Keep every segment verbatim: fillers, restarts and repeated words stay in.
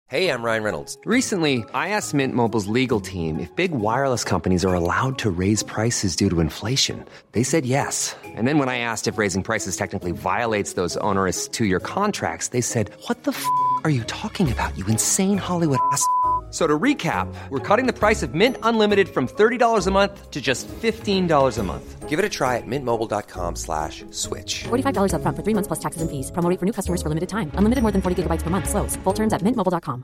Hey, I'm Ryan Reynolds. Recently, I asked Mint Mobile's legal team if big wireless companies are allowed to raise prices due to inflation. They said yes. And then when I asked if raising prices technically violates those onerous two-year contracts, they said, what the f*** are you talking about, you insane Hollywood ass f- So to recap, we're cutting the price of Mint Unlimited from thirty dollars a month to just fifteen dollars a month. Give it a try at mintmobile.com slash switch. forty-five dollars up front for three months plus taxes and fees. Promo rate for new customers for limited time. Unlimited more than forty gigabytes per month. Slows full terms at mint mobile dot com.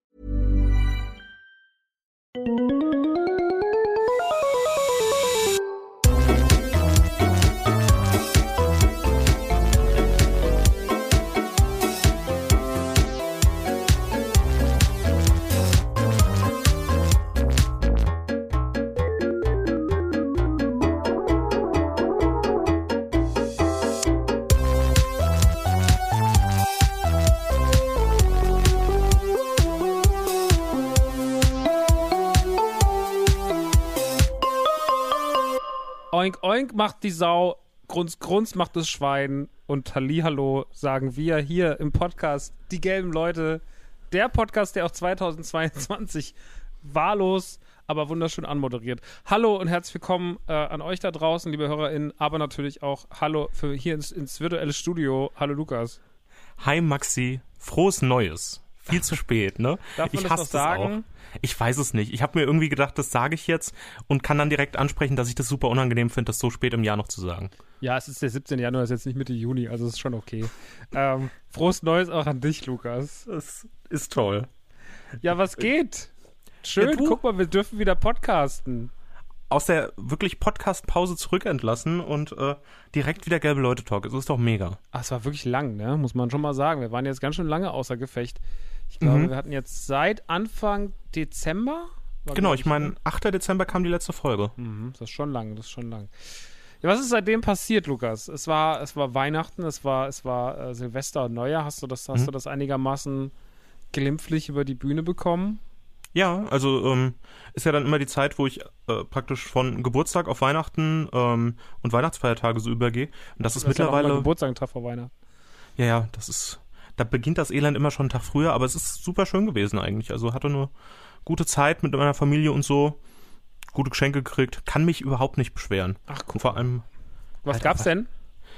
Oink, oink macht die Sau, Grunz, Grunz macht das Schwein und Hallihallo sagen wir hier im Podcast Die gelben Leute. Der Podcast, der auch zweitausendzweiundzwanzig wahllos, aber wunderschön anmoderiert. Hallo und herzlich willkommen äh, an euch da draußen, liebe HörerInnen, aber natürlich auch Hallo für hier ins, ins virtuelle Studio. Hallo Lukas. Hi Maxi, frohes Neues. Viel zu spät, ne? Darf man ich das hasse noch sagen? das auch. Ich weiß es nicht. Ich habe mir irgendwie gedacht, das sage ich jetzt und kann dann direkt ansprechen, dass ich das super unangenehm finde, das so spät im Jahr noch zu sagen. Ja, es ist der siebzehnte Januar, ist jetzt nicht Mitte Juni, also ist schon okay. ähm, frohes Neues auch an dich, Lukas. Das ist toll. Ja, was geht? Schön, Ja, guck mal, wir dürfen wieder podcasten. Aus der wirklich Podcast-Pause zurückentlassen und äh, direkt wieder gelbe Leute-Talk. Das ist doch mega. Ach, es war wirklich lang, ne? Muss man schon mal sagen. Wir waren jetzt ganz schön lange außer Gefecht. Ich glaube, Mhm. wir hatten jetzt seit Anfang Dezember. War, Genau, glaub ich meine, achter Dezember kam die letzte Folge. Mhm, das ist schon lang, das ist schon lang. Ja, was ist seitdem passiert, Lukas? Es war, es war Weihnachten, es war, es war äh, Silvester und Neujahr. Hast du das, hast Mhm. du das einigermaßen glimpflich über die Bühne bekommen? Ja, also ähm, ist ja dann immer die Zeit, wo ich äh, praktisch von Geburtstag auf Weihnachten ähm, und Weihnachtsfeiertage so übergehe. Und das ist Das ist ja noch mittlerweile... mal Geburtstag, Tag vor Weihnachten. Ja, ja, das ist, da beginnt das Elend immer schon einen Tag früher, aber es ist super schön gewesen eigentlich. Also hatte eine gute Zeit mit meiner Familie und so, gute Geschenke gekriegt, kann mich überhaupt nicht beschweren. Ach, Und vor allem, Was Alter, gab's denn?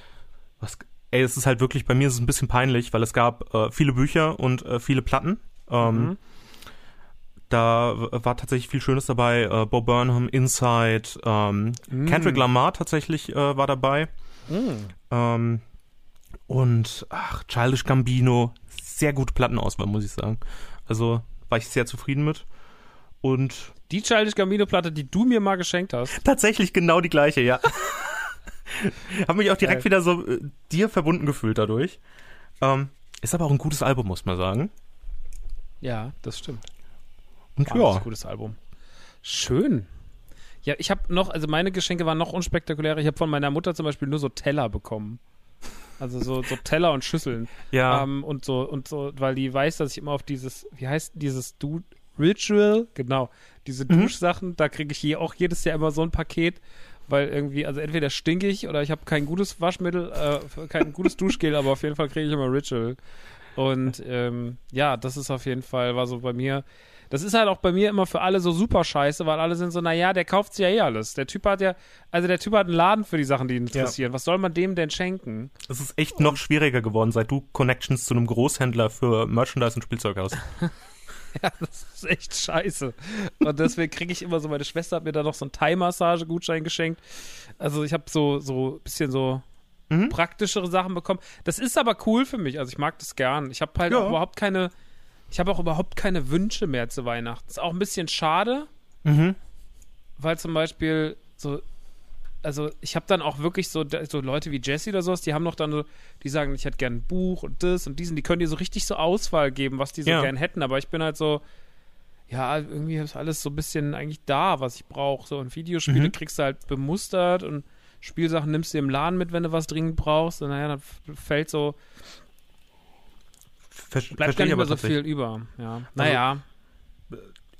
was, ey, es ist halt wirklich, bei mir ist es ein bisschen peinlich, weil es gab äh, viele Bücher und äh, viele Platten. Ähm, Mhm. Da w- war tatsächlich viel Schönes dabei, äh, Bo Burnham, Inside, ähm, Mm. Kendrick Lamar tatsächlich äh, war dabei. Mhm. Ähm, und ach, Childish Gambino, sehr gute Plattenauswahl, muss ich sagen. Also war ich sehr zufrieden mit. Und Die Childish Gambino-Platte, die du mir mal geschenkt hast. tatsächlich genau die gleiche, ja. Hab mich auch direkt Geil. wieder so äh, dir verbunden gefühlt dadurch. Ähm, ist aber auch ein gutes Album, muss man sagen. Ja, das stimmt. Und Wahnsinnig ja, gutes Album. Schön. Ja, ich habe noch, also meine Geschenke waren noch unspektakulärer. Ich habe von meiner Mutter zum Beispiel nur so Teller bekommen. Also so, so Teller und Schüsseln. ja, Ähm, und so, und so, weil die weiß, dass ich immer auf dieses, wie heißt dieses Du Ritual? Genau. Diese Mhm. Duschsachen, da kriege ich je, auch jedes Jahr immer so ein Paket, weil irgendwie, also entweder stink ich oder ich habe kein gutes Waschmittel, äh, kein gutes Duschgel, aber auf jeden Fall kriege ich immer Ritual. Und ähm, ja, das ist auf jeden Fall, war so bei mir. Das ist halt auch bei mir immer für alle so super scheiße, weil alle sind so, naja, der kauft sich ja eh alles. Der Typ hat ja, also der Typ hat einen Laden für die Sachen, die ihn interessieren. Was soll man dem denn schenken? es ist echt noch schwieriger geworden, seit du Connections zu einem Großhändler für Merchandise und Spielzeug hast. Ja, das ist echt scheiße. Und deswegen kriege ich immer so, meine Schwester hat mir da noch so einen Thai-Massage-Gutschein geschenkt. Also ich habe so, so ein bisschen so Mhm. praktischere Sachen bekommen. Das ist aber cool für mich. Also ich mag das gern. Ich habe halt Ja. auch überhaupt keine, ich habe auch überhaupt keine Wünsche mehr zu Weihnachten. Ist auch ein bisschen schade, Mhm. weil zum Beispiel so, also ich habe dann auch wirklich so, so Leute wie Jessie oder sowas, die haben noch dann so, die sagen, ich hätte gern ein Buch und das und diesen, die können dir so richtig so Auswahl geben, was die so Ja. gern hätten, aber ich bin halt so, ja, irgendwie ist alles so ein bisschen eigentlich da, was ich brauche. So, und Videospiele Mhm. kriegst du halt bemustert und Spielsachen nimmst du im Laden mit, wenn du was dringend brauchst. Und naja, dann f- fällt so, Ver bleibt verstehe gar ich nicht aber mehr so tatsächlich. viel über. Ja. Naja,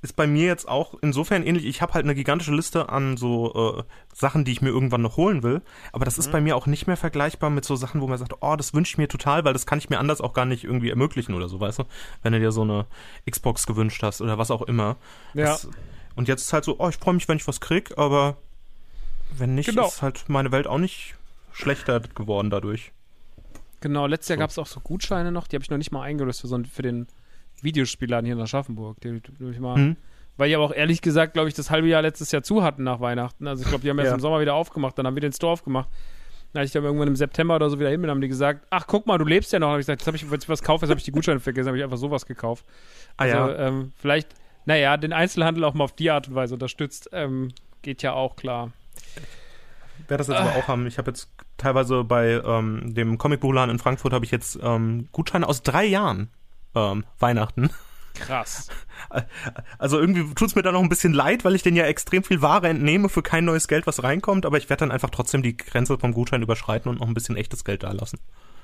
ist bei mir jetzt auch insofern ähnlich. Ich habe halt eine gigantische Liste an so äh, Sachen, die ich mir irgendwann noch holen will. Aber das ist bei mir auch nicht mehr vergleichbar mit so Sachen, wo man sagt, oh, das wünsche ich mir total, weil das kann ich mir anders auch gar nicht irgendwie ermöglichen oder so, weißt du? Wenn du dir so eine Xbox gewünscht hast oder was auch immer. Ja. Das, und jetzt ist halt so, oh, ich freue mich, wenn ich was krieg, aber wenn nicht, Genau. ist halt meine Welt auch nicht schlechter geworden dadurch. Genau, letztes Jahr So. gab es auch so Gutscheine noch, die habe ich noch nicht mal eingelöst für, so, ein- für den Videospielladen hier in Aschaffenburg. Die, die, die ich mal, Mhm. Weil die aber auch ehrlich gesagt, glaube ich, das halbe Jahr letztes Jahr zu hatten nach Weihnachten. Also ich glaube, die haben erst Ja. im Sommer wieder aufgemacht, dann haben wir den Store aufgemacht. Dann als ich dann irgendwann im September oder so wieder hin bin, haben die gesagt, ach guck mal, du lebst ja noch. Dann habe ich gesagt, jetzt habe ich, wenn ich was kaufe, jetzt habe ich die Gutscheine vergessen, habe ich einfach sowas gekauft. Ah Also ja, ähm, vielleicht, naja, den Einzelhandel auch mal auf die Art und Weise unterstützt, ähm, geht ja auch klar. werde das jetzt aber auch haben. Ich habe jetzt teilweise bei ähm, dem Comicbuchladen in Frankfurt habe ich jetzt ähm, Gutscheine aus drei Jahren ähm, Weihnachten. Krass. Also irgendwie tut's mir da noch ein bisschen leid, weil ich denen ja extrem viel Ware entnehme für kein neues Geld, was reinkommt, aber ich werde dann einfach trotzdem die Grenze vom Gutschein überschreiten und noch ein bisschen echtes Geld da lassen.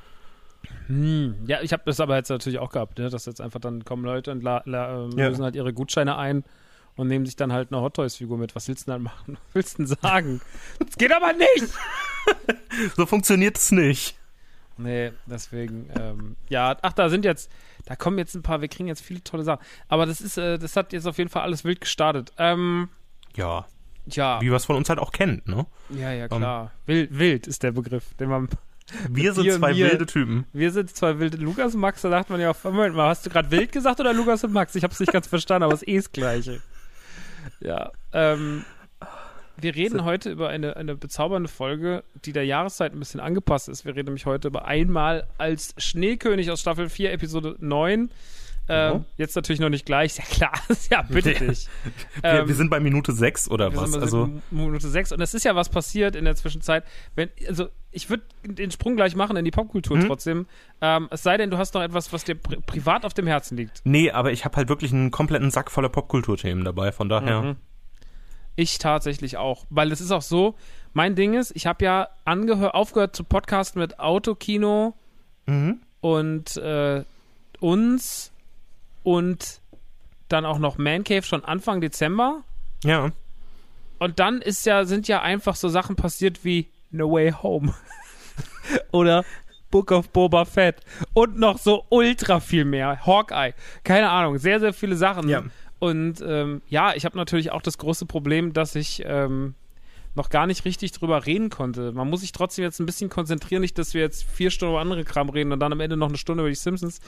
Hm. Ja, ich habe das aber jetzt natürlich auch gehabt, ne? Dass jetzt einfach dann kommen Leute und la, la, äh, Ja. lösen halt ihre Gutscheine ein und nehmen sich dann halt eine Hot Toys Figur mit. Was willst du denn dann machen? Was willst du denn sagen? Das geht aber nicht! So funktioniert es nicht. Nee, deswegen, ähm, ja, ach, da sind jetzt, da kommen jetzt ein paar, wir kriegen jetzt viele tolle Sachen. Aber das ist, äh, das hat jetzt auf jeden Fall alles wild gestartet. Ähm, Ja, ja, wie man es von uns halt auch kennt, ne? ja, ja, klar. Wild, wild ist der Begriff, den man, Wir sind dir und zwei mir. wilde Typen. wir sind zwei wilde, Lukas und Max, da dachte man ja, auf, Moment mal, hast du gerade wild gesagt oder Lukas und Max? Ich hab's nicht ganz verstanden, aber es ist eh das Gleiche. Ja, ähm, wir reden heute über eine, eine bezaubernde Folge, die der Jahreszeit ein bisschen angepasst ist. Wir reden nämlich heute über Einmal als Schneekönig aus Staffel vier, Episode neun. Ähm, Ja. Jetzt natürlich noch nicht gleich, ja klar, ja, bitte dich. Wir, Ähm, wir sind bei Minute sechs oder wir was? sind bei Also Minute sechs und es ist ja was passiert in der Zwischenzeit. Wenn, also ich würde den Sprung gleich machen in die Popkultur Mhm. trotzdem. Ähm, es sei denn, du hast noch etwas, was dir pri privat auf dem Herzen liegt. nee, aber ich habe halt wirklich einen kompletten Sack voller Popkulturthemen dabei, von daher. Mhm. Ich tatsächlich auch, weil es ist auch so, mein Ding ist, ich habe ja angehör aufgehört zu podcasten mit Autokino Mhm. und äh, uns und dann auch noch Man Cave schon Anfang Dezember. Ja. Und dann ist ja, sind ja einfach so Sachen passiert wie No Way Home oder Book of Boba Fett und noch so ultra viel mehr. Hawkeye, keine Ahnung, sehr, sehr viele Sachen. Ja. Und ähm, ja, ich habe natürlich auch das große Problem, dass ich ähm, noch gar nicht richtig drüber reden konnte. Man muss sich trotzdem jetzt ein bisschen konzentrieren, nicht, dass wir jetzt vier Stunden über andere Kram reden und dann am Ende noch eine Stunde über die Simpsons.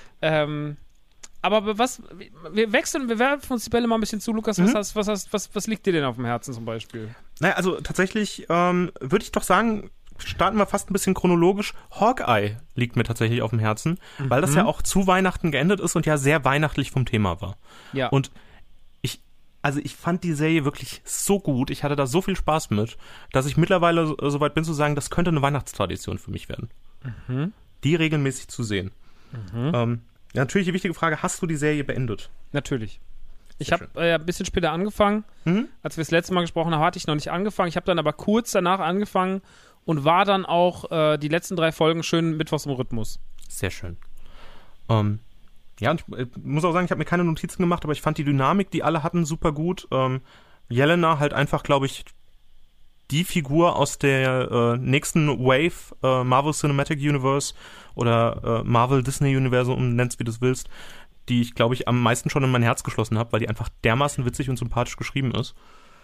Ähm, aber was, wir wechseln, wir werfen uns die Bälle mal ein bisschen zu, Lukas. Was, Mhm. hast, was, hast, was, was liegt dir denn auf dem Herzen zum Beispiel? Naja, also tatsächlich ähm, würde ich doch sagen, starten wir fast ein bisschen chronologisch. Hawkeye liegt mir tatsächlich auf dem Herzen, weil das ja auch zu Weihnachten geendet ist und ja sehr weihnachtlich vom Thema war. Ja. Und ich, also ich fand die Serie wirklich so gut, ich hatte da so viel Spaß mit, dass ich mittlerweile so, so weit bin zu sagen, das könnte eine Weihnachtstradition für mich werden. Die regelmäßig zu sehen. Ähm, ja, natürlich die wichtige Frage, hast du die Serie beendet? Natürlich. Ich Sehr habe äh, ein bisschen später angefangen. Mhm. Als wir das letzte Mal gesprochen haben, hatte ich noch nicht angefangen. Ich habe dann aber kurz danach angefangen und war dann auch äh, die letzten drei Folgen schön mittwochs im Rhythmus. Sehr schön. Ähm, ja, und ich äh, muss auch sagen, ich habe mir keine Notizen gemacht, aber ich fand die Dynamik, die alle hatten, super gut. Ähm, Jelena halt einfach, glaube ich, die Figur aus der äh, nächsten Wave, äh, Marvel Cinematic Universe oder äh, Marvel Disney Universum, nenn's wie du es willst, die ich, glaube ich, am meisten schon in mein Herz geschlossen habe, weil die einfach dermaßen witzig und sympathisch geschrieben ist.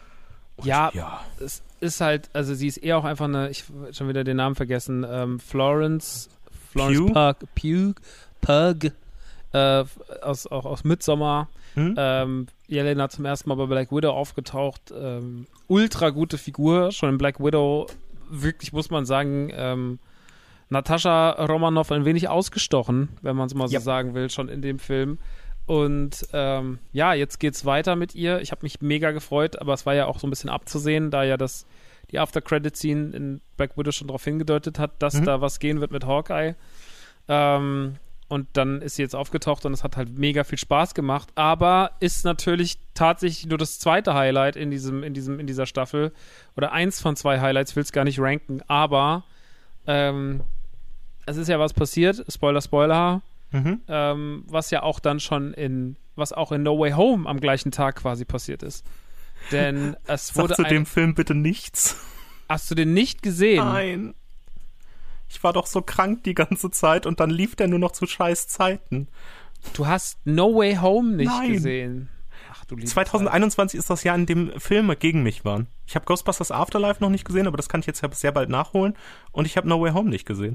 Und Ja, ja. es ist halt, also sie ist eher auch einfach eine, ich hab schon wieder den Namen vergessen, ähm, Florence, Florence Pugh? Pugh, Pugh, Pugh, äh, aus, auch aus Midsommar. Hm? Ähm, Jelena zum ersten Mal bei Black Widow aufgetaucht. Ähm, ultra gute Figur, schon in Black Widow, wirklich muss man sagen, ähm, Natascha Romanoff ein wenig ausgestochen, wenn man es mal so Ja. sagen will, schon in dem Film. Und ähm, ja, jetzt geht's weiter mit ihr. Ich habe mich mega gefreut, aber es war ja auch so ein bisschen abzusehen, da ja das die After-Credit-Scene in Black Widow schon darauf hingedeutet hat, dass Mhm. da was gehen wird mit Hawkeye. Ähm, und dann ist sie jetzt aufgetaucht und es hat halt mega viel Spaß gemacht, aber ist natürlich tatsächlich nur das zweite Highlight in diesem, in diesem, in dieser Staffel. Oder eins von zwei Highlights, will es gar nicht ranken, aber ähm, es ist ja was passiert, Spoiler, Spoiler. Mhm. ähm, was ja auch dann schon in, was auch in No Way Home am gleichen Tag quasi passiert ist. Denn es wurde Sag zu ein, dem Film bitte nichts. Hast du den nicht gesehen? Nein. Ich war doch so krank die ganze Zeit und dann lief der nur noch zu scheiß Zeiten. Du hast No Way Home nicht Nein. gesehen. Ach du liebe zwanzig einundzwanzig ist das Jahr, in dem Filme gegen mich waren. Ich habe Ghostbusters Afterlife noch nicht gesehen, aber das kann ich jetzt sehr bald nachholen. Und ich habe No Way Home nicht gesehen.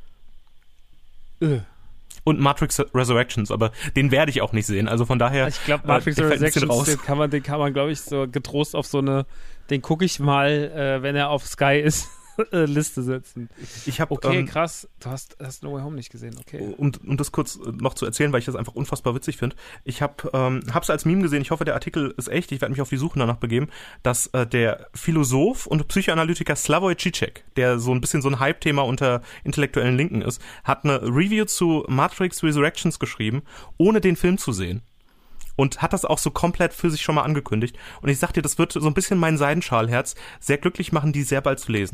Äh. Und Matrix Resurrections, aber den werde ich auch nicht sehen. Also von daher. Ich glaube, Matrix äh, der fällt ein bisschen Resurrections, raus. den kann man, den kann man, glaube ich, so getrost auf so eine, den gucke ich mal, äh, wenn er auf Sky ist, äh, Liste setzen. Ich habe Okay, ähm, krass. Du hast, hast No Way Home nicht gesehen, okay. Um, um das kurz noch zu erzählen, weil ich das einfach unfassbar witzig finde. Ich habe ähm, hab's als Meme gesehen, ich hoffe, der Artikel ist echt, ich werde mich auf die Suche danach begeben, dass äh, der Philosoph und Psychoanalytiker Slavoj Žižek, der so ein bisschen so ein Hype-Thema unter intellektuellen Linken ist, hat eine Review zu Matrix Resurrections geschrieben, ohne den Film zu sehen. Und hat das auch so komplett für sich schon mal angekündigt. Und ich sag dir, das wird so ein bisschen mein Seidenschalherz sehr glücklich machen, die sehr bald zu lesen.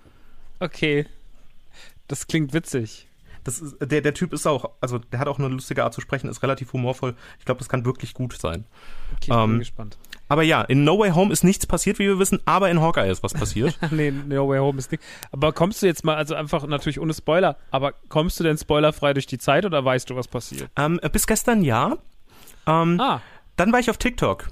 Okay. Das klingt witzig. Das ist, der, der Typ ist auch, also der hat auch eine lustige Art zu sprechen, ist relativ humorvoll. Ich glaube, das kann wirklich gut sein. Okay, ich ähm, bin gespannt. Aber ja, in No Way Home ist nichts passiert, wie wir wissen, aber in Hawkeye ist was passiert. Nee, No Way Home ist nicht. Aber kommst du jetzt mal, also einfach natürlich ohne Spoiler, aber kommst du denn spoilerfrei durch die Zeit oder weißt du, was passiert? ähm, bis gestern ja. Ähm, Ah, Dann war ich auf TikTok.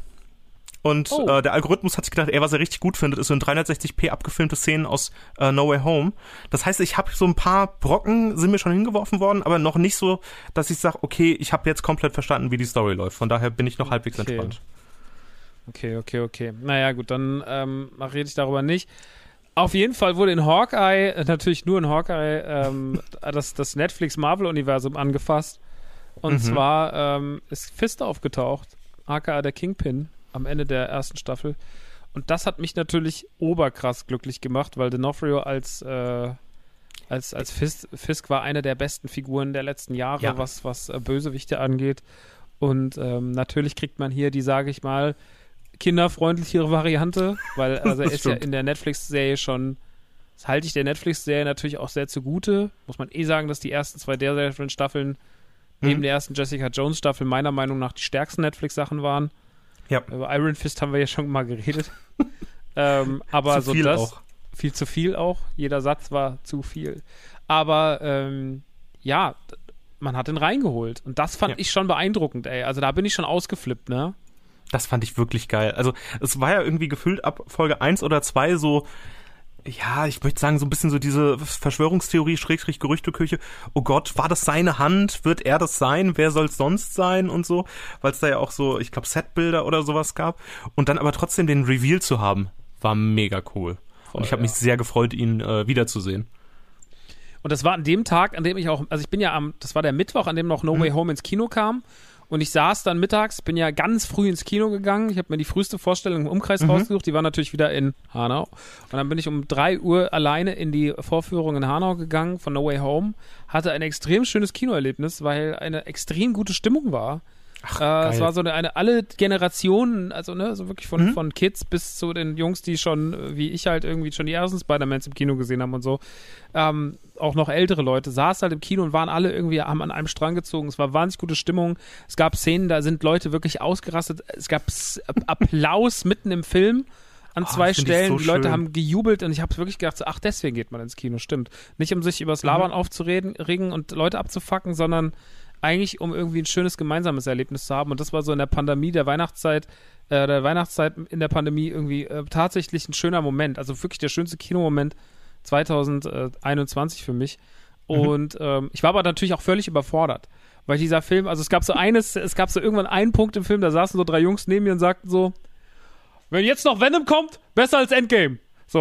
Und Oh. äh, der Algorithmus hat sich gedacht, ey, was er richtig gut findet, ist so in dreihundertsechzig p abgefilmte Szenen aus äh, No Way Home. Das heißt, ich habe so ein paar Brocken, sind mir schon hingeworfen worden, aber noch nicht so, dass ich sage, okay, ich habe jetzt komplett verstanden, wie die Story läuft. Von daher bin ich noch halbwegs Okay. entspannt. okay, okay, okay. Naja, gut, dann ähm, rede ich darüber nicht. Auf jeden Fall wurde in Hawkeye, äh, natürlich nur in Hawkeye, ähm, das, das Netflix-Marvel-Universum angefasst. Und Mhm. zwar ähm, ist Fist aufgetaucht, aka der Kingpin, am Ende der ersten Staffel. Und das hat mich natürlich oberkrass glücklich gemacht, weil D'Onofrio als, äh, als, als Fisk, Fisk war eine der besten Figuren der letzten Jahre, Ja. was, was äh, Bösewichte angeht. Und ähm, natürlich kriegt man hier die, sage ich mal, kinderfreundlichere Variante, weil also er Das ist ja stimmt. in der Netflix-Serie schon, das halte ich der Netflix-Serie natürlich auch sehr zugute. Muss man eh sagen, dass die ersten zwei der Staffeln neben Mhm. der ersten Jessica Jones-Staffel meiner Meinung nach die stärksten Netflix-Sachen waren. Ja. Über Iron Fist haben wir ja schon mal geredet. ähm, aber Zu so viel das, auch. viel zu viel auch. Jeder Satz war zu viel. Aber ähm, ja, d- man hat ihn reingeholt. Und das fand Ja. ich schon beeindruckend, ey. Also da bin ich schon ausgeflippt, ne? Das fand ich wirklich geil. Also es war ja irgendwie gefühlt ab Folge eins oder zwei so, ja, ich möchte sagen, so ein bisschen so diese Verschwörungstheorie, Schrägstrich, Gerüchteküche. Oh Gott, war das seine Hand? Wird er das sein? Wer soll es sonst sein? Und so, weil es da ja auch so, ich glaube, Setbilder oder sowas gab. Und dann aber trotzdem den Reveal zu haben, war mega cool. Voll, Und ich habe ja. mich sehr gefreut, ihn äh, wiederzusehen. Und das war an dem Tag, an dem ich auch, also ich bin ja am, das war der Mittwoch, an dem noch No Way Home ins Kino kam. Und ich saß dann mittags, bin ja ganz früh ins Kino gegangen. Ich habe mir die früheste Vorstellung im Umkreis rausgesucht. Die war natürlich wieder in Hanau. Und dann bin ich um drei Uhr alleine in die Vorführung in Hanau gegangen von No Way Home. Hatte ein extrem schönes Kinoerlebnis, weil eine extrem gute Stimmung war. Ach, Äh, es geil. war so eine, eine alle Generationen, also ne, so wirklich von, von Kids bis zu den Jungs, die schon, äh, wie ich halt irgendwie schon die ersten Spider-Mans im Kino gesehen haben und so. Ähm, auch noch ältere Leute saßen halt im Kino und waren alle irgendwie, haben an einem Strang gezogen. Es war wahnsinnig gute Stimmung. Es gab Szenen, da sind Leute wirklich ausgerastet. Es gab S- Applaus mitten im Film an Ah, zwei das find ich Stellen. so Die Leute schön. haben gejubelt und ich habe wirklich gedacht, so, ach, deswegen geht man ins Kino, stimmt. Nicht um sich übers Labern aufzureden regen und Leute abzufacken, sondern eigentlich, um irgendwie ein schönes gemeinsames Erlebnis zu haben. Und das war so in der Pandemie, der Weihnachtszeit, äh, der Weihnachtszeit in der Pandemie irgendwie äh, tatsächlich ein schöner Moment. Also wirklich der schönste Kinomoment zwanzig einundzwanzig für mich. Und ähm, ich war aber natürlich auch völlig überfordert. Weil dieser Film, also es gab so eines, es gab so irgendwann einen Punkt im Film, da saßen so drei Jungs neben mir und sagten so, wenn jetzt noch Venom kommt, besser als Endgame. So.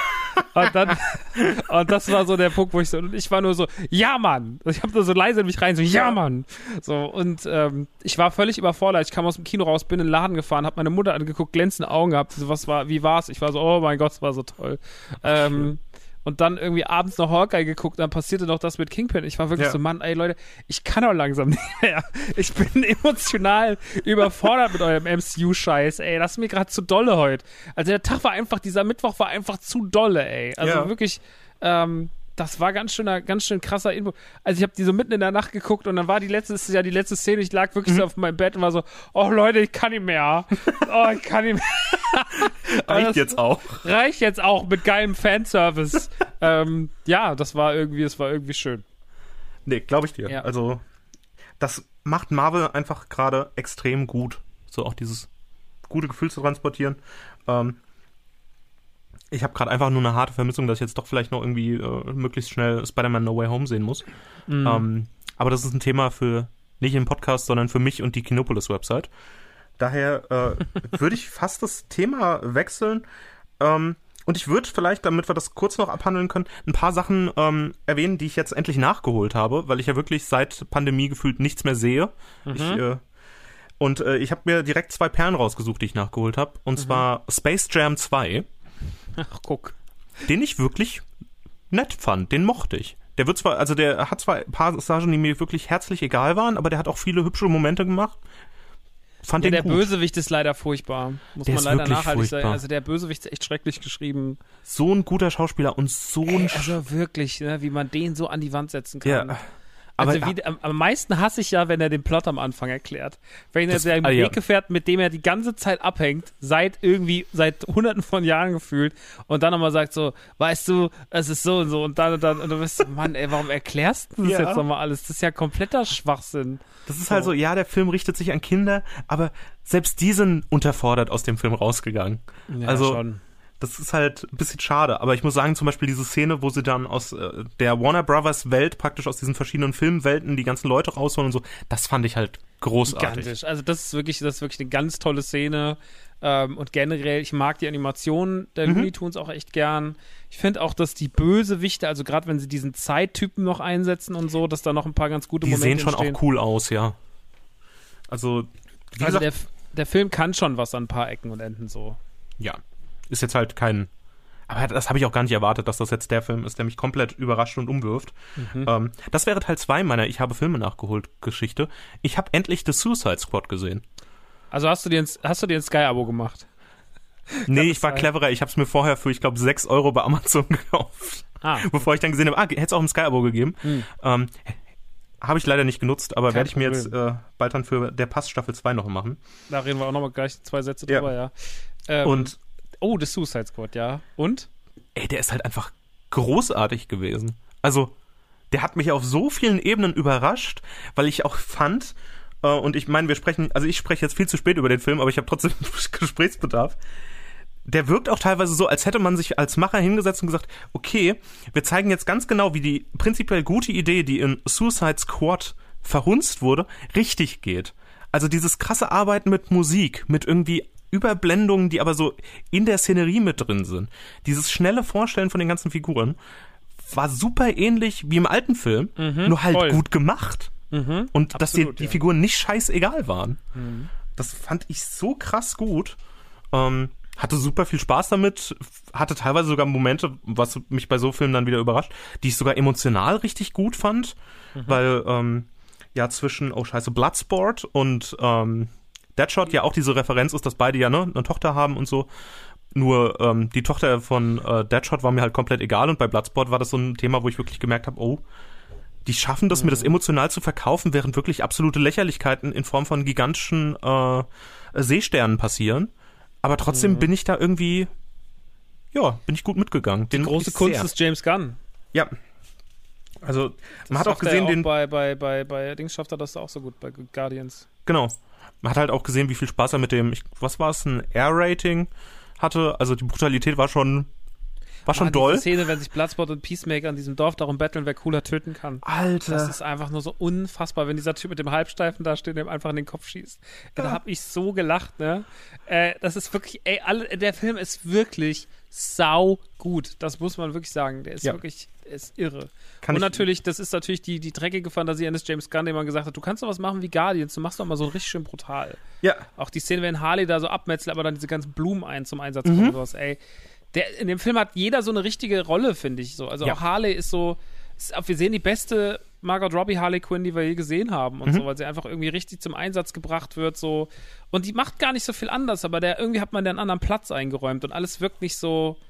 Und dann, und das war so der Punkt, wo ich so, und ich war nur so, ja, Mann. Ich habe nur so leise in mich rein, so, ja, Mann. So, und ähm, ich war völlig überfordert. Ich kam aus dem Kino raus, bin in den Laden gefahren, habe meine Mutter angeguckt, glänzende Augen gehabt. So, was war, wie war's? Ich war so, oh mein Gott, es war so toll. Ähm, und dann irgendwie abends noch Hawkeye geguckt, dann passierte noch das mit Kingpin. Ich war wirklich Ja. so, Mann, ey Leute, ich kann doch langsam nicht mehr. Ich bin emotional überfordert mit eurem M C U-Scheiß, ey. Das ist mir gerade zu dolle heute. Also der Tag war einfach, dieser Mittwoch war einfach zu dolle, ey. Also Ja. wirklich, ähm, das war ganz schöner, ganz schön krasser Info. Also ich habe die so mitten in der Nacht geguckt und dann war die letzte, das ist ja die letzte Szene, ich lag wirklich mhm. so auf meinem Bett und war so, oh Leute, ich kann nicht mehr. Oh, ich kann nicht mehr. Reicht jetzt auch. Reicht jetzt auch mit geilem Fanservice. ähm, ja, das war irgendwie, das war irgendwie schön. Nee, glaube ich dir. Ja. Also, das macht Marvel einfach gerade extrem gut. So auch dieses gute Gefühl zu transportieren. Ähm, Ich habe gerade einfach nur eine harte Vermissung, dass ich jetzt doch vielleicht noch irgendwie äh, möglichst schnell Spider-Man No Way Home sehen muss. Mhm. Ähm, aber das ist ein Thema für nicht im Podcast, sondern für mich und die Kinopolis-Website. Daher äh, würde ich fast das Thema wechseln. Ähm, und ich würde vielleicht, damit wir das kurz noch abhandeln können, ein paar Sachen ähm, erwähnen, die ich jetzt endlich nachgeholt habe, weil ich ja wirklich seit Pandemie gefühlt nichts mehr sehe. Mhm. Ich, äh, und äh, ich habe mir direkt zwei Perlen rausgesucht, die ich nachgeholt habe. Und mhm. zwar Space Jam zwei. Ach, guck. Den ich wirklich nett fand, den mochte ich. Der wird zwar, also der hat zwar ein paar Passagen, die mir wirklich herzlich egal waren, aber der hat auch viele hübsche Momente gemacht. Fand ja, den der gut. Bösewicht ist leider furchtbar. Muss der man leider wirklich nachhaltig furchtbar. sagen. Also der Bösewicht ist echt schrecklich geschrieben. So ein guter Schauspieler und so ein... Ey, also wirklich, ne, wie man den so an die Wand setzen kann. Ja. Also Aber, wie, am, am meisten hasse ich ja, wenn er den Plot am Anfang erklärt. Wenn er seinen ah, ja. Weggefährten, mit dem er die ganze Zeit abhängt, seit irgendwie, seit hunderten von Jahren gefühlt, und dann nochmal sagt so, weißt du, es ist so und so, und dann und dann, und du bist, Mann, ey, warum erklärst du das ja. jetzt nochmal alles? Das ist ja kompletter Schwachsinn. Das ist halt so, ja, der Film richtet sich an Kinder, aber selbst die sind unterfordert aus dem Film rausgegangen. Ja, also, schon. Das ist halt ein bisschen schade, aber ich muss sagen, zum Beispiel diese Szene, wo sie dann aus äh, der Warner Brothers Welt, praktisch aus diesen verschiedenen Filmwelten, die ganzen Leute rausholen und so, das fand ich halt großartig. Gigantisch. Also das ist wirklich, das ist wirklich eine ganz tolle Szene. Ähm, und generell, ich mag die Animationen der Mhm. Looney Tunes auch echt gern. Ich finde auch, dass die Bösewichte, also gerade wenn sie diesen Zeittypen noch einsetzen und so, dass da noch ein paar ganz gute Die Momente sehen schon entstehen. auch cool aus, ja. Also, wie Also gesagt, der, der Film kann schon was an ein paar Ecken und Enden so. ja, ist jetzt halt kein... Aber das habe ich auch gar nicht erwartet, dass das jetzt der Film ist, der mich komplett überrascht und umwirft. Mhm. Ähm, das wäre Teil zwei meiner Ich habe Filme nachgeholt Geschichte. Ich habe endlich The Suicide Squad gesehen. Also hast du dir ein, hast du dir ein Sky-Abo gemacht? Nee, ich war cleverer. Ich habe es mir vorher für, ich glaube, sechs Euro bei Amazon gekauft. Ah. Bevor ich dann gesehen habe, ah, hätte es auch ein Sky-Abo gegeben. Mhm. Ähm, habe ich leider nicht genutzt, aber Kein werde ich mir Problem. jetzt äh, bald dann für der Pass Staffel zwei noch machen. Da reden wir auch nochmal gleich zwei Sätze Ja. drüber, ja. Ähm, Und oh, The Suicide Squad, ja. Und? ey, der ist halt einfach großartig gewesen. Also, der hat mich auf so vielen Ebenen überrascht, weil ich auch fand, äh, und ich meine, wir sprechen, also ich spreche jetzt viel zu spät über den Film, aber ich habe trotzdem Gesprächsbedarf. Der wirkt auch teilweise so, als hätte man sich als Macher hingesetzt und gesagt, okay, wir zeigen jetzt ganz genau, wie die prinzipiell gute Idee, die in Suicide Squad verhunzt wurde, richtig geht. Also dieses krasse Arbeiten mit Musik, mit irgendwie Überblendungen, die aber so in der Szenerie mit drin sind. Dieses schnelle Vorstellen von den ganzen Figuren war super ähnlich wie im alten Film, Mhm, nur halt voll. gut gemacht. Mhm, Und dass die, absolut, die ja. Figuren nicht scheißegal waren. Mhm. Das fand ich so krass gut. Ähm, hatte super viel Spaß damit. Hatte teilweise sogar Momente, was mich bei so Filmen dann wieder überrascht, die ich sogar emotional richtig gut fand. Mhm. Weil, ähm, ja, zwischen, oh scheiße, Bloodsport und ähm, Deadshot ja auch diese Referenz ist, dass beide ja ne, eine Tochter haben und so. Nur ähm, die Tochter von äh, Deadshot war mir halt komplett egal und bei Bloodsport war das so ein Thema, wo ich wirklich gemerkt habe, oh, die schaffen das, mhm. mir das emotional zu verkaufen, während wirklich absolute Lächerlichkeiten in Form von gigantischen äh, Seesternen passieren. Aber trotzdem mhm. bin ich da irgendwie, ja, bin ich gut mitgegangen. Die Den große mochte ich Kunst sehr. ist James Gunn. Ja. Also, Das man hat auch schafft er gesehen, auch den. bei, bei, bei, bei Dings schafft er das auch so gut, bei Guardians. Genau. Man hat halt auch gesehen, wie viel Spaß er mit dem, ich, was war es, ein R-Rating hatte. Also die Brutalität war schon, war schon Ah, doll. diese Szene, wenn sich Bloodsport und Peacemaker in diesem Dorf darum betteln, wer cooler töten kann. Alter. Das ist einfach nur so unfassbar, wenn dieser Typ mit dem Halbsteifen da steht und ihm einfach in den Kopf schießt. Ja. Da hab ich so gelacht, ne? Äh, das ist wirklich, ey, alle, der Film ist wirklich sau gut. Das muss man wirklich sagen. Der ist Ja. wirklich, der ist irre. Kann und ich- natürlich, das ist natürlich die, die dreckige Fantasie eines James Gunn, dem man gesagt hat, du kannst doch was machen wie Guardians, du machst doch mal so richtig schön brutal. Ja. Auch die Szene, wenn Harley da so abmetzelt, aber dann diese ganzen Blumen ein zum Einsatz Mhm. kommen und sowas, ey. Der, in dem Film hat jeder so eine richtige Rolle, finde ich so. Also Ja. auch Harley ist so, ist, wir sehen die beste Margot Robbie Harley Quinn, die wir je gesehen haben und Mhm. so, weil sie einfach irgendwie richtig zum Einsatz gebracht wird, so. Und die macht gar nicht so viel anders, aber der, irgendwie hat man da einen anderen Platz eingeräumt und alles wirkt nicht so,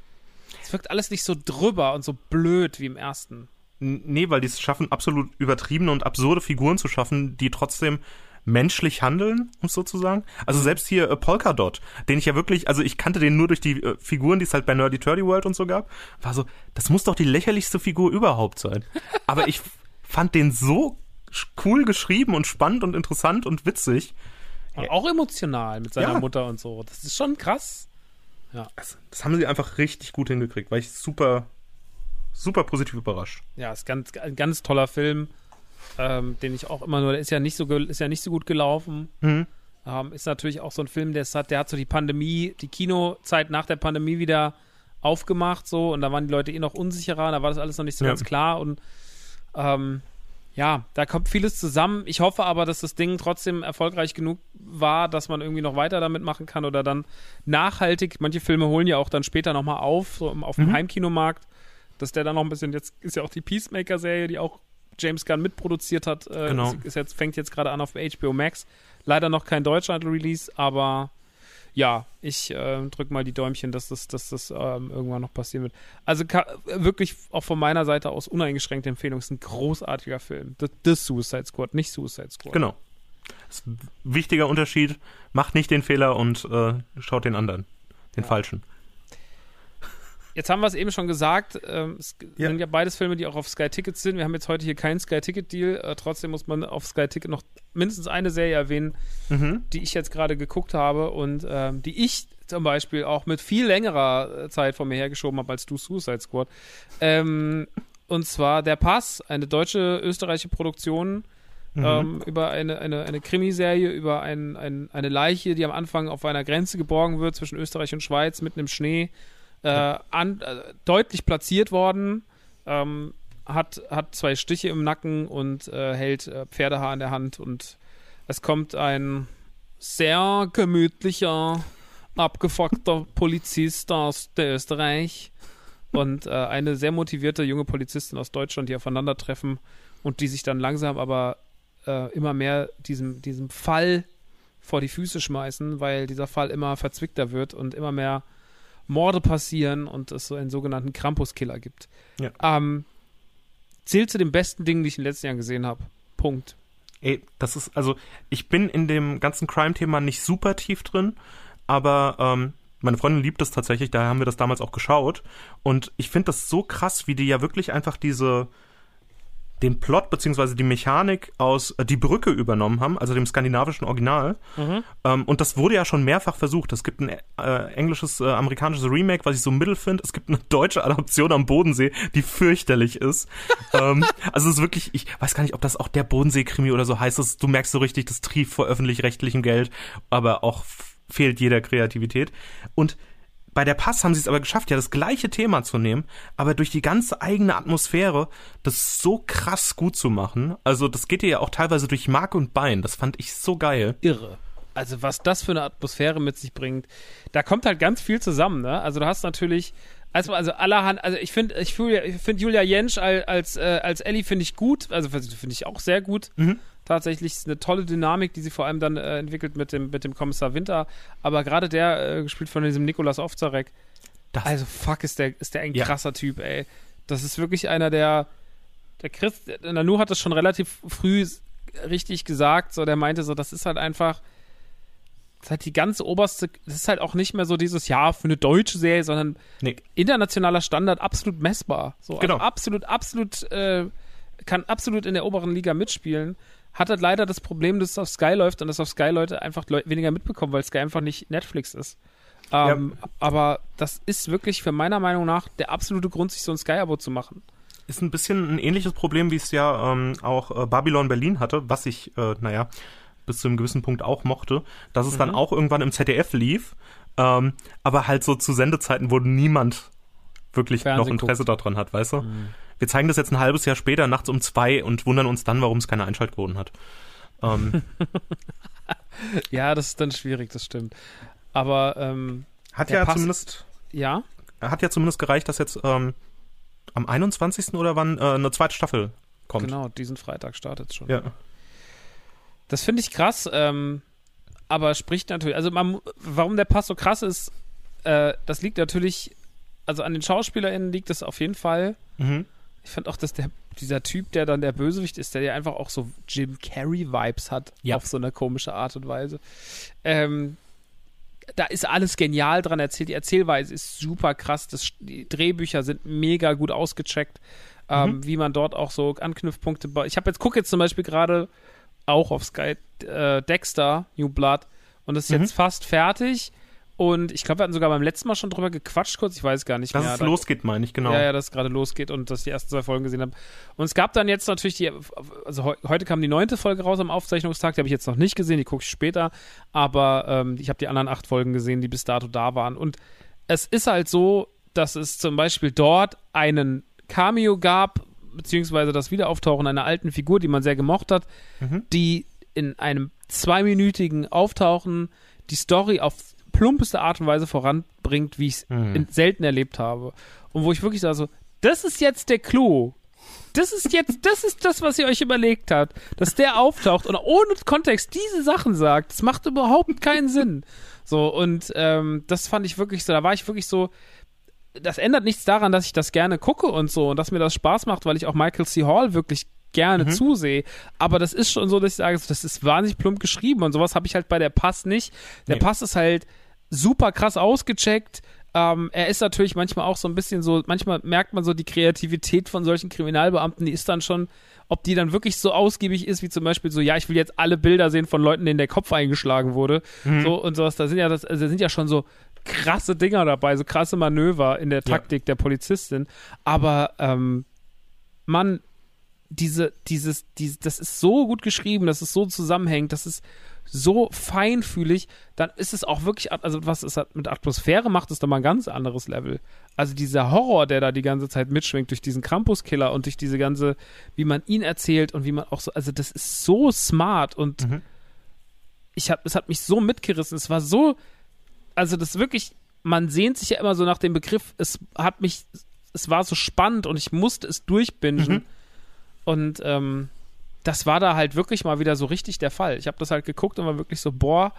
Es wirkt alles nicht so drüber und so blöd wie im ersten. Nee, weil die es schaffen, absolut übertriebene und absurde Figuren zu schaffen, die trotzdem menschlich handeln, um es so zu sagen. Also selbst hier äh, Polkadot, den ich ja wirklich, also ich kannte den nur durch die äh, Figuren, die es halt bei Nerdy Turdy World und so gab, war so, das muss doch die lächerlichste Figur überhaupt sein. Aber ich fand den so cool geschrieben und spannend und interessant und witzig. Und auch emotional mit seiner Ja. Mutter und so. Das ist schon krass. Ja. Das, das haben sie einfach richtig gut hingekriegt, weil ich super, super positiv überrascht. Ja, ist ganz, ein ganz toller Film, ähm, den ich auch immer nur, der ist ja nicht so, ge- ist ja nicht so gut gelaufen. Mhm. Ähm, ist natürlich auch so ein Film, der hat, der hat so die Pandemie, die Kinozeit nach der Pandemie wieder aufgemacht, so, und da waren die Leute eh noch unsicherer, da war das alles noch nicht so Ja. ganz klar und ähm, ja, da kommt vieles zusammen. Ich hoffe aber, dass das Ding trotzdem erfolgreich genug war, dass man irgendwie noch weiter damit machen kann oder dann nachhaltig, manche Filme holen ja auch dann später nochmal auf, so auf dem Mhm. Heimkinomarkt, dass der dann noch ein bisschen, jetzt ist ja auch die Peacemaker-Serie, die auch James Gunn mitproduziert hat, äh, Genau. ist jetzt, fängt jetzt gerade an auf H B O Max. Leider noch kein Deutschland-Release, aber ja, ich äh, drück mal die Däumchen, dass das, dass das ähm, irgendwann noch passieren wird. Also ka- wirklich auch von meiner Seite aus uneingeschränkte Empfehlung. Ist ein großartiger Film. The, The Suicide Squad, nicht Suicide Squad. Genau. Das ist ein wichtiger Unterschied. Macht nicht den Fehler und äh, schaut den anderen. Den falschen. Jetzt haben wir es eben schon gesagt, ähm, es Ja. sind ja beides Filme, die auch auf Sky Ticket sind. Wir haben jetzt heute hier keinen Sky Ticket Deal. Äh, trotzdem muss man auf Sky Ticket noch mindestens eine Serie erwähnen, Mhm. die ich jetzt gerade geguckt habe und ähm, die ich zum Beispiel auch mit viel längerer äh, Zeit vor mir hergeschoben habe als du Suicide Squad. Ähm, und zwar Der Pass, eine deutsche, österreichische Produktion ähm, über eine, eine, eine Krimiserie, über ein, ein, eine Leiche, die am Anfang auf einer Grenze geborgen wird zwischen Österreich und Schweiz, mitten im Schnee. Äh, an, äh, deutlich platziert worden, ähm, hat, hat zwei Stiche im Nacken und äh, hält äh, Pferdehaar in der Hand und es kommt ein sehr gemütlicher, abgefuckter Polizist aus der Österreich und äh, eine sehr motivierte junge Polizistin aus Deutschland, die aufeinandertreffen und die sich dann langsam aber äh, immer mehr diesem, diesem Fall vor die Füße schmeißen, weil dieser Fall immer verzwickter wird und immer mehr Morde passieren und es so einen sogenannten Krampus-Killer gibt. Ja. Ähm, zählt zu den besten Dingen, die ich in den letzten Jahren gesehen habe. Punkt. Ey, das ist, also, ich bin in dem ganzen Crime-Thema nicht super tief drin, aber ähm, meine Freundin liebt das tatsächlich, daher haben wir das damals auch geschaut. Und ich finde das so krass, wie die ja wirklich einfach diese, den Plot beziehungsweise die Mechanik aus äh, Die Brücke übernommen haben, also dem skandinavischen Original. Mhm. Ähm, und das wurde ja schon mehrfach versucht. Es gibt ein äh, englisches, äh, amerikanisches Remake, was ich so mittel finde. Es gibt eine deutsche Adaption am Bodensee, die fürchterlich ist. ähm, also es ist wirklich, ich weiß gar nicht, ob das auch der Bodensee-Krimi oder so heißt. Das, du merkst so richtig, das trieft vor öffentlich-rechtlichem Geld, aber auch f- fehlt jeder Kreativität. Und bei Der Pass haben sie es aber geschafft, ja das gleiche Thema zu nehmen, aber durch die ganze eigene Atmosphäre das so krass gut zu machen. Also das geht dir ja auch teilweise durch Mark und Bein. Das fand ich so geil. Irre. Also was das für eine Atmosphäre mit sich bringt, da kommt halt ganz viel zusammen, ne? Also du hast natürlich, also, also allerhand, also ich finde, ich finde ich find Julia Jentsch als, als, äh, als Ellie finde ich gut, also finde ich auch sehr gut. Mhm. Tatsächlich ist eine tolle Dynamik, die sie vor allem dann äh, entwickelt mit dem, mit dem Kommissar Winter. Aber gerade der, äh, gespielt von diesem Nikolas Ovtcharek, Das- also fuck, ist der, ist der ein Ja. krasser Typ, ey. Das ist wirklich einer, der, der Chris, der Nanu hat das schon relativ früh s- richtig gesagt, so, der meinte so, das ist halt einfach, das ist halt die ganze oberste, das ist halt auch nicht mehr so dieses, ja, für eine deutsche Serie, sondern Nee. internationaler Standard absolut messbar. So, Genau. also absolut, absolut, äh, kann absolut in der oberen Liga mitspielen. Hat halt leider das Problem, dass es auf Sky läuft und dass auf Sky Leute einfach Leu- weniger mitbekommen, weil Sky einfach nicht Netflix ist. Ähm, Aber das ist wirklich für meiner Meinung nach der absolute Grund, sich so ein Sky-Abo zu machen. Ist ein bisschen ein ähnliches Problem, wie es ja ähm, auch äh, Babylon Berlin hatte, was ich, äh, naja, bis zu einem gewissen Punkt auch mochte, dass es dann auch irgendwann im Z D F lief, ähm, aber halt so zu Sendezeiten, wo niemand wirklich Fernsehen noch Interesse guckt. daran hat, weißt du? Wir zeigen das jetzt ein halbes Jahr später, nachts um zwei und wundern uns dann, warum es keine Einschaltquoten hat. Ähm, Ja, das ist dann schwierig, das stimmt. Aber, ähm, hat Der ja Pass- zumindest ja, hat ja zumindest gereicht, dass jetzt ähm, am einundzwanzigsten oder wann äh, eine zweite Staffel kommt. genau, diesen Freitag startet es schon. Ja. Das finde ich krass, ähm, aber spricht natürlich, also man, warum der Pass so krass ist, äh, das liegt natürlich also an den SchauspielerInnen liegt es auf jeden Fall. Mhm. Ich fand auch, dass der, dieser Typ, der dann der Bösewicht ist, der ja einfach auch so Jim Carrey-Vibes hat, Ja. auf so eine komische Art und Weise. Ähm, da ist alles genial dran erzählt. Die Erzählweise ist super krass. Das, die Drehbücher sind mega gut ausgecheckt, ähm, Mhm. wie man dort auch so Anknüpfpunkte baut. Ich habe jetzt, gucke jetzt zum Beispiel gerade auch auf Sky äh, Dexter, New Blood, und das ist Mhm. jetzt fast fertig. Und ich glaube, wir hatten sogar beim letzten Mal schon drüber gequatscht kurz, ich weiß gar nicht Dass mehr. es Da- losgeht, meine ich, genau. Ja, ja, dass es gerade losgeht und dass ich die ersten zwei Folgen gesehen habe. Und es gab dann jetzt natürlich die, also heu, heute kam die neunte Folge raus am Aufzeichnungstag, die habe ich jetzt noch nicht gesehen, die gucke ich später, aber ähm, ich habe die anderen acht Folgen gesehen, die bis dato da waren. Und es ist halt so, dass es zum Beispiel dort einen Cameo gab, beziehungsweise das Wiederauftauchen einer alten Figur, die man sehr gemocht hat, Mhm. die in einem zweiminütigen Auftauchen die Story auf plumpeste Art und Weise voranbringt, wie ich es Mhm. selten erlebt habe. Und wo ich wirklich sage, so, das ist jetzt der Clou. Das ist jetzt, das ist das, was ihr euch überlegt habt, dass der auftaucht und ohne Kontext diese Sachen sagt. Das macht überhaupt keinen Sinn. So, und ähm, das fand ich wirklich so, da war ich wirklich so, das ändert nichts daran, dass ich das gerne gucke und so und dass mir das Spaß macht, weil ich auch Michael C. Hall wirklich gerne Mhm. zusehe. Aber das ist schon so, dass ich sage, das ist wahnsinnig plump geschrieben und sowas habe ich halt bei der Pass nicht. Der Nee. Pass ist halt super krass ausgecheckt. Ähm, er ist natürlich manchmal auch so ein bisschen so, manchmal merkt man so die Kreativität von solchen Kriminalbeamten, die ist dann schon, ob die dann wirklich so ausgiebig ist, wie zum Beispiel so, ja, ich will jetzt alle Bilder sehen von Leuten, denen der Kopf eingeschlagen wurde. So und sowas. Da sind ja das, also da sind ja schon so krasse Dinger dabei, so krasse Manöver in der Taktik der Polizistin. Aber ähm, Mann, diese, dieses, dieses, das ist so gut geschrieben, das ist so zusammenhängend, das ist so feinfühlig, dann ist es auch wirklich, also was es halt mit Atmosphäre macht, ist dann mal ein ganz anderes Level. Also dieser Horror, der da die ganze Zeit mitschwingt durch diesen Krampus-Killer und durch diese ganze, wie man ihn erzählt und wie man auch so, also das ist so smart und Mhm. ich hab, es hat mich so mitgerissen, es war so, also das wirklich, man sehnt sich ja immer so nach dem Begriff, es hat mich, es war so spannend und ich musste es durchbingen. Mhm. Und ähm, das war da halt wirklich mal wieder so richtig der Fall. Ich habe das halt geguckt und war wirklich so, boah,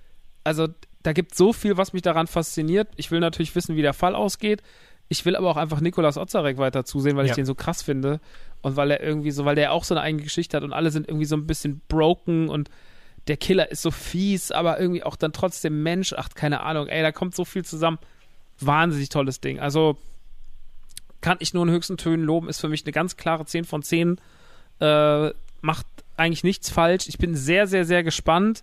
also da gibt so viel, was mich daran fasziniert. Ich will natürlich wissen, wie der Fall ausgeht. Ich will aber auch einfach Nikolaus Ozarek weiter zusehen, weil Ja. ich den so krass finde. Und weil er irgendwie so, weil der auch so eine eigene Geschichte hat und alle sind irgendwie so ein bisschen broken und der Killer ist so fies, aber irgendwie auch dann trotzdem Mensch. Ach, keine Ahnung, ey, da kommt so viel zusammen. Wahnsinnig tolles Ding. Also kann ich nur in höchsten Tönen loben, ist für mich eine ganz klare zehn von zehn. Äh, macht eigentlich nichts falsch. Ich bin sehr, sehr, sehr gespannt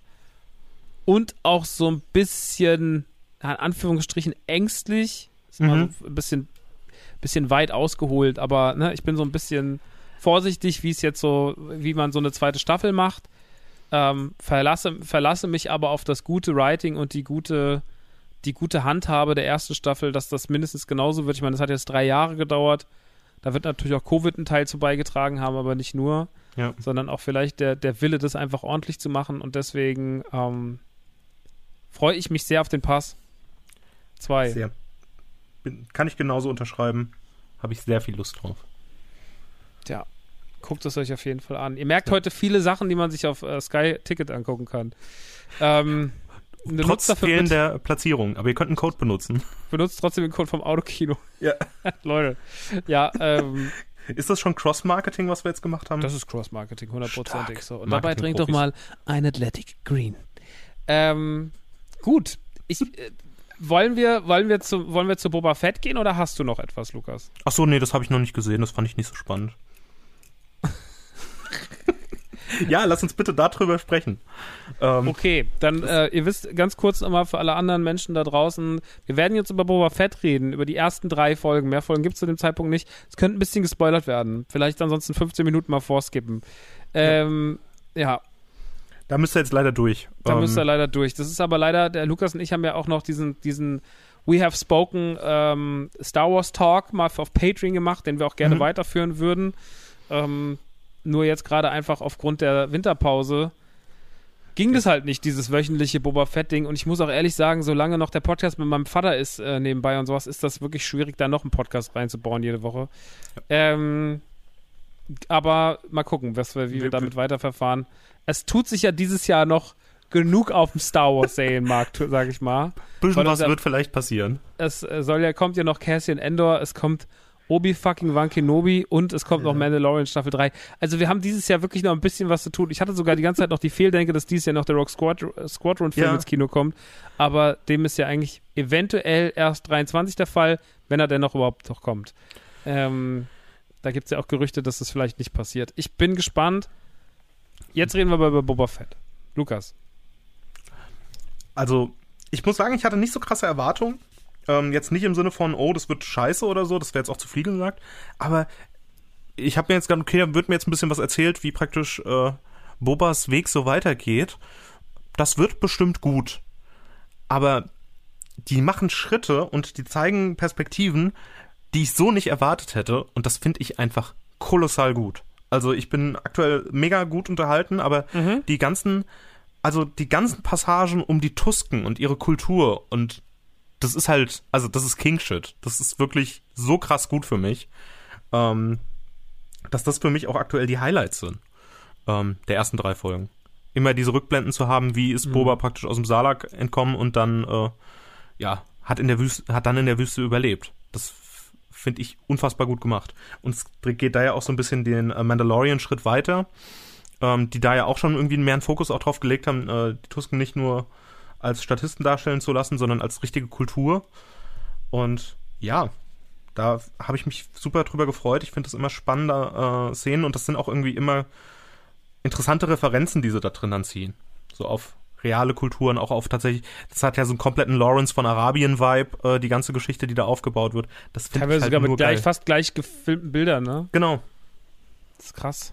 und auch so ein bisschen, in Anführungsstrichen, ängstlich. Ist immer Mhm. so ein bisschen, bisschen weit ausgeholt, aber ne, ich bin so ein bisschen vorsichtig, wie es jetzt so, wie man so eine zweite Staffel macht. Ähm, verlasse, verlasse mich aber auf das gute Writing und die gute, die gute Handhabe der ersten Staffel, dass das mindestens genauso wird. Ich meine, das hat jetzt drei Jahre gedauert. Da wird natürlich auch Covid einen Teil zu beigetragen haben, aber nicht nur, Ja. sondern auch vielleicht der, der Wille, das einfach ordentlich zu machen. Und deswegen ähm, freue ich mich sehr auf den Pass. Zwei. Sehr. Bin, kann ich genauso unterschreiben. Habe ich sehr viel Lust drauf. Ja, guckt es euch auf jeden Fall an. Ihr merkt heute viele Sachen, die man sich auf äh, Sky Ticket angucken kann. Ähm, Trotz benutzt dafür mit- fehlender Platzierung. Aber ihr könnt einen Code benutzen. benutzt trotzdem den Code vom Autokino. Ja. Leute. Ja, ähm, Ist das schon Cross-Marketing, was wir jetzt gemacht haben? das ist Cross-Marketing, hundertprozentig Stark. so. Und dabei trink doch Marketing-Profis. mal ein Athletic Green. Ähm, gut. Ich, äh, wollen wir, wollen wir zu, wollen wir zu Boba Fett gehen oder hast du noch etwas, Lukas? Ach so, nee, das habe ich noch nicht gesehen. Das fand ich nicht so spannend. Ja, lass uns bitte darüber sprechen. Ähm, Okay, dann, äh, ihr wisst, ganz kurz nochmal für alle anderen Menschen da draußen, wir werden jetzt über Boba Fett reden, über die ersten drei Folgen. Mehr Folgen gibt es zu dem Zeitpunkt nicht. Es könnte ein bisschen gespoilert werden. Vielleicht ansonsten fünfzehn Minuten mal vorskippen. Ähm, ja, Da müsst ihr jetzt leider durch. da Ähm, müsst ihr leider durch. Das ist aber leider, der Lukas und ich haben ja auch noch diesen, diesen We Have Spoken ähm, Star Wars Talk mal auf Patreon gemacht, den wir auch gerne Mhm. weiterführen würden. Ähm, nur jetzt gerade einfach aufgrund der Winterpause ging das halt nicht, dieses wöchentliche Boba Fett-Ding. Und ich muss auch ehrlich sagen, solange noch der Podcast mit meinem Vater ist äh, nebenbei und sowas, ist das wirklich schwierig, da noch einen Podcast reinzubauen jede Woche. Ähm, aber mal gucken, was wir, wie wir Wir- damit weiterverfahren. Es tut sich ja dieses Jahr noch genug auf dem Star Wars Serienmarkt, sag ich mal. Bisschen was ja, wird vielleicht passieren. Es soll ja, kommt ja noch Cassian Andor, es kommt Obi-fucking-Wan Kenobi und es kommt ja. noch Mandalorian Staffel drei. Also wir haben dieses Jahr wirklich noch ein bisschen was zu tun. Ich hatte sogar die ganze Zeit noch die Fehldenke, dass dieses Jahr noch der Rogue Squadron, Squadron-Film ja. ins Kino kommt, aber dem ist ja eigentlich eventuell erst dreiundzwanzig der Fall, wenn er denn noch überhaupt noch kommt. Ähm, da gibt es ja auch Gerüchte, dass das vielleicht nicht passiert. Ich bin gespannt. Jetzt reden wir aber über Boba Fett. Lukas. Also, ich muss sagen, ich hatte nicht so krasse Erwartungen. Ähm, jetzt nicht im Sinne von, oh, das wird scheiße oder so, das wäre jetzt auch zu viel gesagt. Aber ich habe mir jetzt gedacht, okay, da wird mir jetzt ein bisschen was erzählt, wie praktisch äh, Bobas Weg so weitergeht. Das wird bestimmt gut. Aber die machen Schritte und die zeigen Perspektiven, die ich so nicht erwartet hätte. Und das finde ich einfach kolossal gut. Also ich bin aktuell mega gut unterhalten, aber mhm. die ganzen, also die ganzen Passagen um die Tusken und ihre Kultur und das ist halt, also das ist King-Shit. Das ist wirklich so krass gut für mich, ähm, dass das für mich auch aktuell die Highlights sind, ähm, der ersten drei Folgen. Immer diese Rückblenden zu haben, wie ist Boba mhm. praktisch aus dem Salak entkommen und dann, äh, ja, hat in der Wüste, hat dann in der Wüste überlebt. Das finde ich unfassbar gut gemacht. Und es geht da ja auch so ein bisschen den äh, Mandalorian-Schritt weiter, ähm, die da ja auch schon irgendwie mehr einen Fokus auch drauf gelegt haben, äh, die Tusken nicht nur als Statisten darstellen zu lassen, sondern als richtige Kultur. Und ja, da habe ich mich super drüber gefreut. Ich finde das immer spannende äh, Szenen und das sind auch irgendwie immer interessante Referenzen, die sie da drin anziehen. So auf reale Kulturen, auch auf tatsächlich, das hat ja so einen kompletten Lawrence von Arabien-Vibe, äh, die ganze Geschichte, die da aufgebaut wird. Das finde ich halt sogar nur mit geil. gleich, fast gleich gefilmten Bildern, ne? Genau. Das ist krass.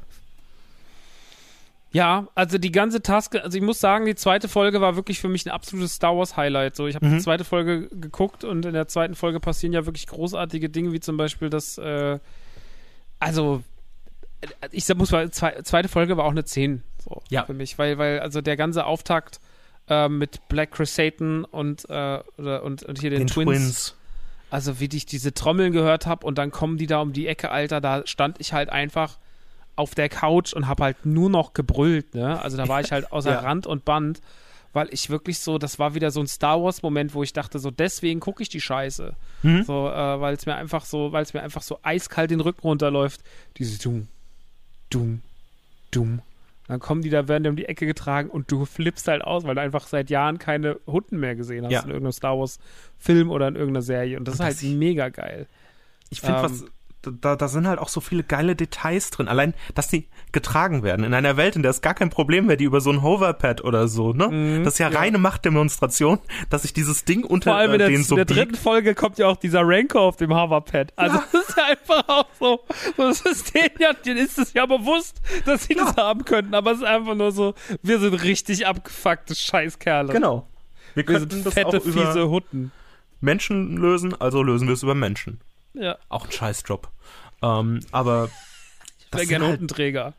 Ja, also die ganze Task, also ich muss sagen, die zweite Folge war wirklich für mich ein absolutes Star Wars Highlight. So, ich habe mhm. die zweite Folge geguckt und in der zweiten Folge passieren ja wirklich großartige Dinge, wie zum Beispiel das, äh, also ich muss mal, zwei, zweite Folge war auch eine zehn so ja. für mich, weil, weil also der ganze Auftakt äh, mit Black Chrysanthemum und, äh, oder, und, und hier den, den Twins, Twins, also wie ich diese Trommeln gehört habe und dann kommen die da um die Ecke, Alter, da stand ich halt einfach auf der Couch und habe halt nur noch gebrüllt, ne? Also da war ich halt außer ja. Rand und Band, weil ich wirklich so, das war wieder so ein Star Wars Moment, wo ich dachte, so deswegen gucke ich die Scheiße. Mhm. So, äh, weil es mir einfach so, weil es mir einfach so eiskalt den Rücken runterläuft. Diese Dumm, Dumm, Dumm. Dann kommen die da, werden die um die Ecke getragen und du flippst halt aus, weil du einfach seit Jahren keine Hunden mehr gesehen hast ja. in irgendeinem Star Wars Film oder in irgendeiner Serie. Und das und ist halt mega geil. Ich finde, ähm, was Da, da sind halt auch so viele geile Details drin. Allein, dass die getragen werden. In einer Welt, in der es gar kein Problem wäre, die über so ein Hoverpad oder so, ne? Mm, das ist ja, ja reine Machtdemonstration, dass sich dieses Ding unter Vor allem in der, äh, den so in der dritten Folge kommt ja auch dieser Rancor auf dem Hoverpad. Also ja. das ist ja einfach auch so, das ist denen ja, denen ist es ja bewusst, dass sie ja. das haben könnten, aber es ist einfach nur so, wir sind richtig abgefuckte Scheißkerle. Genau. Wir, wir sind das fette, auch über fiese Hutten. Menschen lösen, also lösen wir es über Menschen. Ja. Auch ein Scheißjob. Ähm, aber ich wäre gerne halt Hutenträger.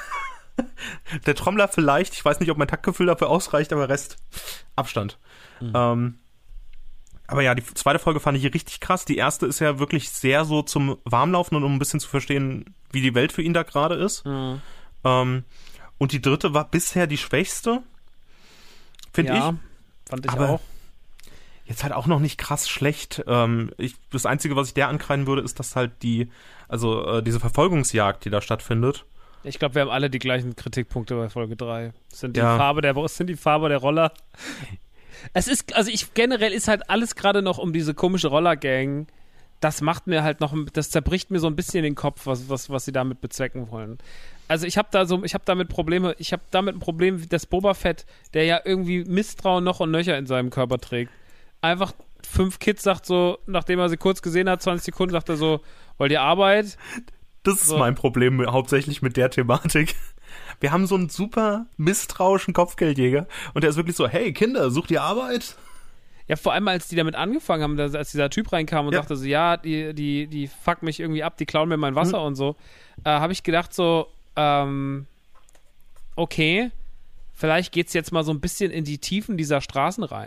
Der Trommler vielleicht, ich weiß nicht, ob mein Taktgefühl dafür ausreicht, aber Rest Abstand. Mhm. Ähm, aber ja, die zweite Folge fand ich richtig krass. Die erste ist ja wirklich sehr so zum Warmlaufen und um ein bisschen zu verstehen, wie die Welt für ihn da gerade ist. Mhm. Ähm, und die dritte war bisher die schwächste, finde ja, ich. Fand ich aber auch. Jetzt halt auch noch nicht krass schlecht. Ähm, ich, das Einzige, was ich der ankreiden würde, ist, dass halt die, also äh, diese Verfolgungsjagd, die da stattfindet. Ich glaube, wir haben alle die gleichen Kritikpunkte bei Folge drei. Das sind die ja. Farbe der, das sind die Farbe der Roller. Es ist, also ich, generell ist halt alles gerade noch um diese komische Rollergang. Das macht mir halt noch, das zerbricht mir so ein bisschen den Kopf, was, was, was sie damit bezwecken wollen. Also ich habe da so, ich habe damit Probleme, ich habe damit ein Problem, dass Boba Fett, der ja irgendwie Misstrauen noch und nöcher in seinem Körper trägt, einfach fünf Kids sagt so, nachdem er sie kurz gesehen hat, zwanzig Sekunden, sagt er so, wollt ihr Arbeit? Das ist so. Mein Problem hauptsächlich mit der Thematik. Wir haben so einen super misstrauischen Kopfgeldjäger und der ist wirklich so, hey Kinder, sucht ihr Arbeit? Ja, vor allem als die damit angefangen haben, als dieser Typ reinkam und ja. sagte so, ja, die, die, die fuck mich irgendwie ab, die klauen mir mein Wasser mhm. und so, äh, habe ich gedacht so, ähm, okay, vielleicht geht's jetzt mal so ein bisschen in die Tiefen dieser Straßen rein.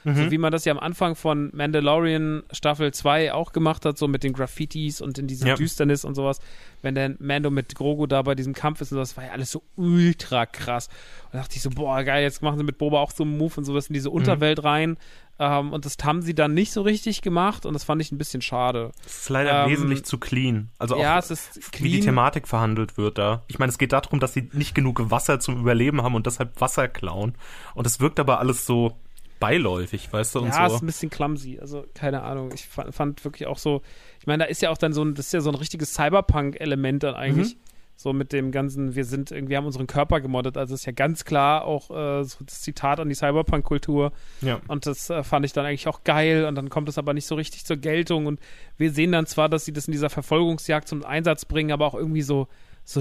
Mhm. So wie man das ja am Anfang von Mandalorian Staffel zwei auch gemacht hat, so mit den Graffitis und in dieser ja. Düsternis und sowas. Wenn der Mando mit Grogu da bei diesem Kampf ist und sowas, war ja alles so ultra krass. Und da dachte ich so, boah, geil, jetzt machen sie mit Boba auch so einen Move und sowas in diese Unterwelt mhm. rein. Um, und das haben sie dann nicht so richtig gemacht und das fand ich ein bisschen schade. Es ist leider ähm, wesentlich zu clean. Also auch, ja, es ist wie die Thematik verhandelt wird da. Ich meine, es geht darum, dass sie nicht genug Wasser zum Überleben haben und deshalb Wasser klauen. Und es wirkt aber alles so beiläufig, weißt du? Und ja, so. ist ein bisschen clumsy. Also, keine Ahnung. Ich fand, fand wirklich auch so, ich meine, da ist ja auch dann so ein, das ist ja so ein richtiges Cyberpunk-Element dann eigentlich. Mhm. So mit dem ganzen, wir sind irgendwie, haben unseren Körper gemoddet, also ist ja ganz klar auch äh, so das Zitat an die Cyberpunk-Kultur. Ja. Und das äh, fand ich dann eigentlich auch geil und dann kommt es aber nicht so richtig zur Geltung und wir sehen dann zwar, dass sie das in dieser Verfolgungsjagd zum Einsatz bringen, aber auch irgendwie so, so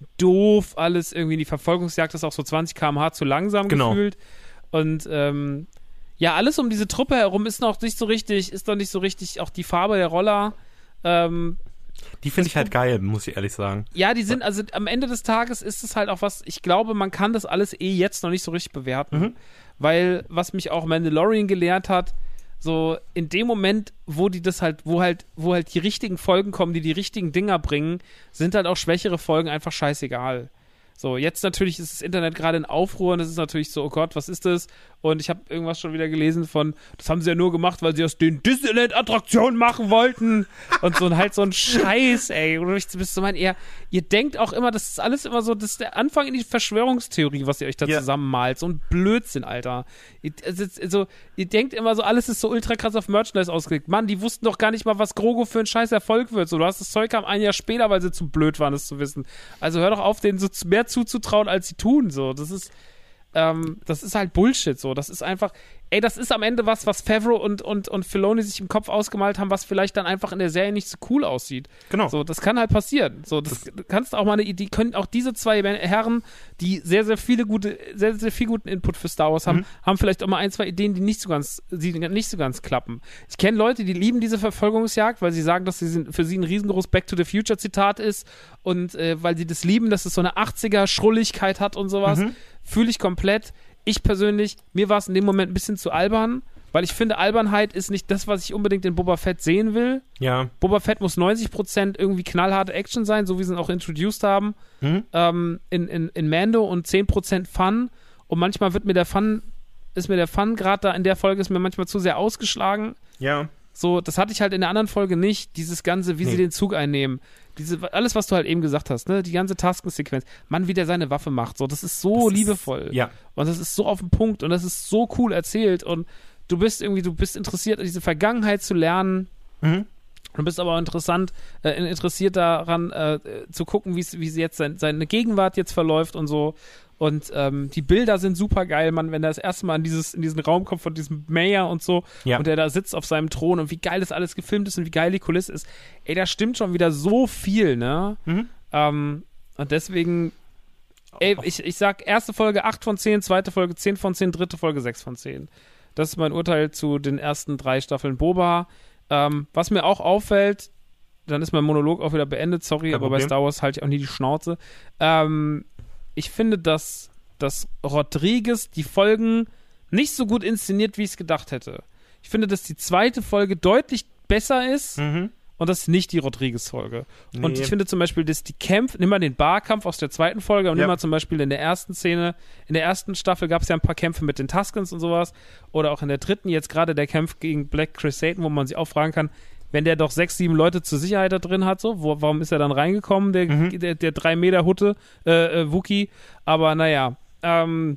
doof alles irgendwie, die Verfolgungsjagd ist auch so zwanzig Kilometer pro Stunde zu langsam genau. gefühlt und ähm, ja, alles um diese Truppe herum ist noch nicht so richtig, ist noch nicht so richtig, auch die Farbe der Roller, ähm, die finde ich halt geil, muss ich ehrlich sagen. Ja, die sind, also am Ende des Tages ist es halt auch was, ich glaube, man kann das alles eh jetzt noch nicht so richtig bewerten. Mhm. Weil, was mich auch Mandalorian gelehrt hat, so in dem Moment, wo die das halt, wo halt, wo halt die richtigen Folgen kommen, die die richtigen Dinger bringen, sind halt auch schwächere Folgen einfach scheißegal. So, jetzt natürlich ist das Internet gerade in Aufruhr und es ist natürlich so, oh Gott, was ist das? Und ich habe irgendwas schon wieder gelesen von, das haben sie ja nur gemacht, weil sie aus den Disneyland-Attraktionen machen wollten. Und so halt so ein Scheiß, ey. Und ich bist du meinen, ihr, ihr denkt auch immer, das ist alles immer so, das ist der Anfang in die Verschwörungstheorie, was ihr euch da ja. zusammenmalt. So ein Blödsinn, Alter. Ihr, also, ihr denkt immer so, alles ist so ultra krass auf Merchandise ausgelegt. Mann, die wussten doch gar nicht mal, was Grogu für ein scheiß Erfolg wird. So, du hast das Zeug kam ein Jahr später, weil sie zu blöd waren, das zu wissen. Also hör doch auf, denen so mehr zuzutrauen, als sie tun. So, das ist Ähm, das ist halt Bullshit, so. Das ist einfach, ey, das ist am Ende was, was Favreau und, und, und Filoni sich im Kopf ausgemalt haben, was vielleicht dann einfach in der Serie nicht so cool aussieht. Genau. So, das kann halt passieren. So, das, das kannst auch mal eine Idee, können auch diese zwei Herren, die sehr, sehr viele gute, sehr, sehr viel guten Input für Star Wars haben, mhm. haben vielleicht auch mal ein, zwei Ideen, die nicht so ganz, die nicht so ganz klappen. Ich kenne Leute, die lieben diese Verfolgungsjagd, weil sie sagen, dass sie für sie ein riesengroßes Back to the Future Zitat ist und äh, weil sie das lieben, dass es so eine achtziger Schrulligkeit hat und sowas. Mhm. Fühle ich komplett. Ich persönlich, mir war es in dem Moment ein bisschen zu albern, weil ich finde, Albernheit ist nicht das, was ich unbedingt in Boba Fett sehen will. Ja. Boba Fett muss neunzig Prozent irgendwie knallharte Action sein, so wie sie ihn auch introduced haben, mhm. ähm, in, in, in Mando und zehn Prozent Fun. Und manchmal wird mir der Fun, ist mir der Fun gerade da in der Folge ist mir manchmal zu sehr ausgeschlagen. Ja. So, das hatte ich halt in der anderen Folge nicht, dieses Ganze, wie nee. sie den Zug einnehmen. Diese, alles, was du halt eben gesagt hast, ne, die ganze Taskensequenz, Mann, wie der seine Waffe macht, so, das ist so das liebevoll. Ist, ja. Und das ist so auf den Punkt und das ist so cool erzählt und du bist irgendwie, du bist interessiert, diese Vergangenheit zu lernen. Mhm. Du bist aber interessant, äh, interessiert daran, äh, zu gucken, wie sie jetzt sein, seine Gegenwart jetzt verläuft und so. Und ähm, die Bilder sind super geil, man, wenn er das erste Mal in, dieses, in diesen Raum kommt von diesem Mayor und so ja. und der da sitzt auf seinem Thron und wie geil das alles gefilmt ist und wie geil die Kulisse ist. Ey, da stimmt schon wieder so viel, ne? Mhm. Ähm, und deswegen, ey, ich, ich sag erste Folge acht von zehn, zweite Folge zehn von zehn, dritte Folge sechs von zehn. Das ist mein Urteil zu den ersten drei Staffeln Boba. Ähm, was mir auch auffällt, dann ist mein Monolog auch wieder beendet, sorry, Kein aber Problem. bei Star Wars halte ich auch nie die Schnauze. Ähm, ich finde, dass, dass Rodriguez die Folgen nicht so gut inszeniert, wie ich es gedacht hätte. Ich finde, dass die zweite Folge deutlich besser ist mhm. und das ist nicht die Rodriguez-Folge. Nee. Und ich finde zum Beispiel, dass die Kämpfe, nimm mal den Barkampf aus der zweiten Folge und ja. nimm mal zum Beispiel in der ersten Szene, in der ersten Staffel gab es ja ein paar Kämpfe mit den Tuskens und sowas oder auch in der dritten, jetzt gerade der Kampf gegen Black Crusade, wo man sich auch fragen kann, wenn der doch sechs, sieben Leute zur Sicherheit da drin hat, so, wo, warum ist er dann reingekommen, der, mhm. der, der drei Meter Hutte, äh, äh, Wookie, aber naja, ähm,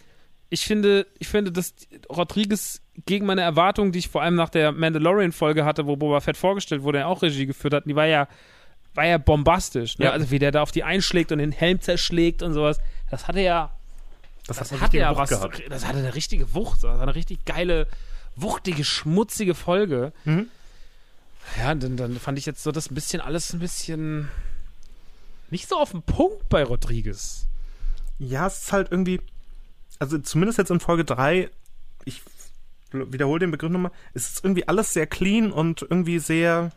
ich finde, ich finde, dass Rodriguez gegen meine Erwartungen, die ich vor allem nach der Mandalorian-Folge hatte, wo Boba Fett vorgestellt wurde, er auch Regie geführt hat, die war ja, war ja bombastisch, ne? Ja. Also wie der da auf die einschlägt und den Helm zerschlägt und sowas, das hatte ja, das, das hat hatte ja Wucht was, gehabt. das hatte eine richtige Wucht, das war eine richtig geile, wuchtige, schmutzige Folge. Mhm. Ja, dann, dann fand ich jetzt so das ein bisschen alles ein bisschen nicht so auf den Punkt bei Rodriguez. Ja, es ist halt irgendwie, also zumindest jetzt in Folge drei, ich wiederhole den Begriff nochmal, es ist irgendwie alles sehr clean und irgendwie sehr,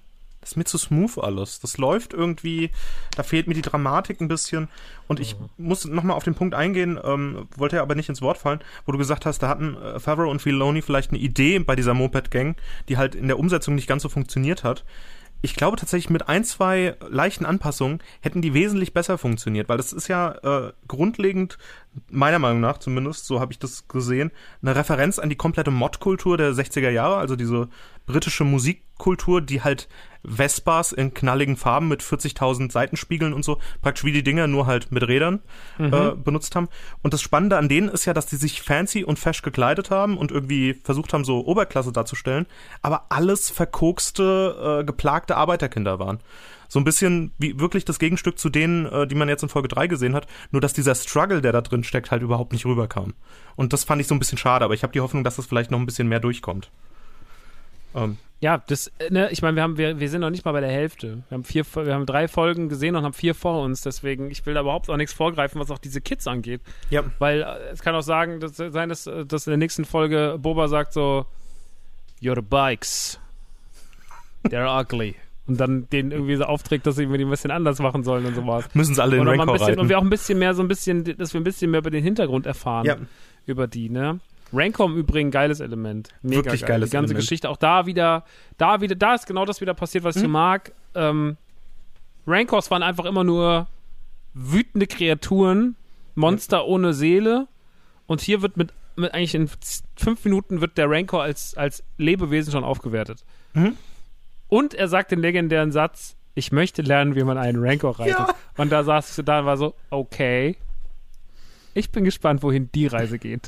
das ist mir zu smooth alles. Das läuft irgendwie, da fehlt mir die Dramatik ein bisschen. Und ich mhm. muss nochmal auf den Punkt eingehen, ähm, wollte ja aber nicht ins Wort fallen, wo du gesagt hast, da hatten äh, Favreau und Filoni vielleicht eine Idee bei dieser Moped-Gang, die halt in der Umsetzung nicht ganz so funktioniert hat. Ich glaube tatsächlich, mit ein, zwei leichten Anpassungen hätten die wesentlich besser funktioniert, weil das ist ja äh, grundlegend, meiner Meinung nach zumindest, so habe ich das gesehen, eine Referenz an die komplette Mod-Kultur der sechziger Jahre, also diese britische Musikkultur, die halt Vespas in knalligen Farben mit vierzigtausend Seitenspiegeln und so, praktisch wie die Dinger, nur halt mit Rädern mhm. äh, benutzt haben. Und das Spannende an denen ist ja, dass die sich fancy und fesch gekleidet haben und irgendwie versucht haben, so Oberklasse darzustellen, aber alles verkokste, äh, geplagte Arbeiterkinder waren. So ein bisschen wie wirklich das Gegenstück zu denen, äh, die man jetzt in Folge drei gesehen hat, nur dass dieser Struggle, der da drin steckt, halt überhaupt nicht rüberkam. Und das fand ich so ein bisschen schade, aber ich habe die Hoffnung, dass das vielleicht noch ein bisschen mehr durchkommt. Ähm. Ja, das, ne, ich meine, wir haben, wir, wir sind noch nicht mal bei der Hälfte. Wir haben vier, wir haben drei Folgen gesehen und haben vier vor uns, deswegen, ich will da überhaupt auch nichts vorgreifen, was auch diese Kids angeht. Ja. Weil äh, es kann auch sagen, dass, sein, dass, dass in der nächsten Folge Boba sagt so, your bikes, they're ugly. Und dann denen irgendwie so aufträgt, dass sie irgendwie ein bisschen anders machen sollen und sowas. Müssen sie alle in Rancor reiten. Und wir auch ein bisschen mehr, so ein bisschen, dass wir ein bisschen mehr über den Hintergrund erfahren. Ja. Über die, ne? Rancor im Übrigen, geiles Element. Mega Wirklich geil. geiles Die ganze Element. Geschichte, auch da wieder, da wieder, da ist genau das wieder passiert, was ich mhm. mag. Ähm, Rancors waren einfach immer nur wütende Kreaturen, Monster ja. ohne Seele. Und hier wird mit, mit eigentlich in fünf Minuten wird der Rancor als, als Lebewesen schon aufgewertet. Mhm. Und er sagt den legendären Satz, ich möchte lernen, wie man einen Rancor reitet. Ja. Und da saß ich so da und war so, okay, ich bin gespannt, wohin die Reise geht.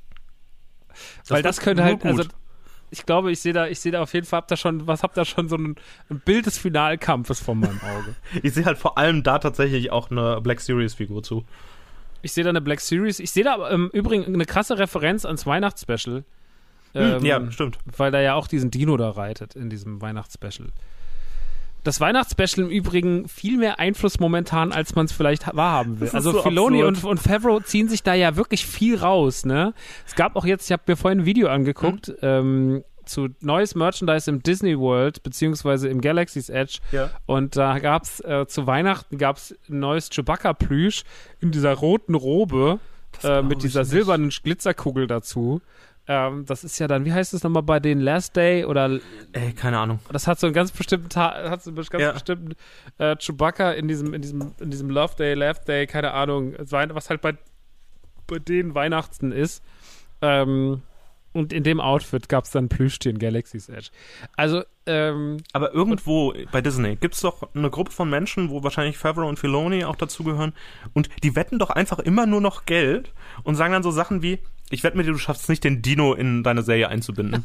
Das Weil das könnte halt, gut. also ich glaube, ich sehe da, ich sehe da auf jeden Fall, hab da schon, was hab da schon so ein, ein Bild des Finalkampfes vor meinem Auge. Ich sehe halt vor allem da tatsächlich auch eine Black Series-Figur zu. Ich sehe da eine Black Series, ich sehe da aber im Übrigen eine krasse Referenz ans Weihnachtsspecial. Hm, ähm, ja, stimmt. Weil er ja auch diesen Dino da reitet in diesem Weihnachtsspecial. Das Weihnachtsspecial im Übrigen viel mehr Einfluss momentan, als man es vielleicht wahrhaben will. Also so Filoni und, und Favreau ziehen sich da ja wirklich viel raus, ne? Es gab auch jetzt, ich habe mir vorhin ein Video angeguckt, mhm. ähm, zu neues Merchandise im Disney World, beziehungsweise im Galaxy's Edge. Ja. Und da gab's äh, zu Weihnachten gab's ein neues Chewbacca-Plüsch in dieser roten Robe äh, mit dieser silbernen Glitzerkugel dazu. Ähm, das ist ja dann, wie heißt es nochmal bei den Last Day oder Ey, keine Ahnung. Das hat so einen ganz bestimmten Tag, hat so einen ganz ja. bestimmten äh, Chewbacca in diesem, in diesem, in diesem Love Day, Laugh Day, keine Ahnung, was halt bei, bei denen Weihnachten ist. Ähm, und in dem Outfit gab es dann Plüschtier in Galaxy's Edge. Also, ähm, aber irgendwo bei Disney gibt es doch eine Gruppe von Menschen, wo wahrscheinlich Favreau und Filoni auch dazugehören, und die wetten doch einfach immer nur noch Geld und sagen dann so Sachen wie, ich wette mit dir, du schaffst es nicht, den Dino in deine Serie einzubinden.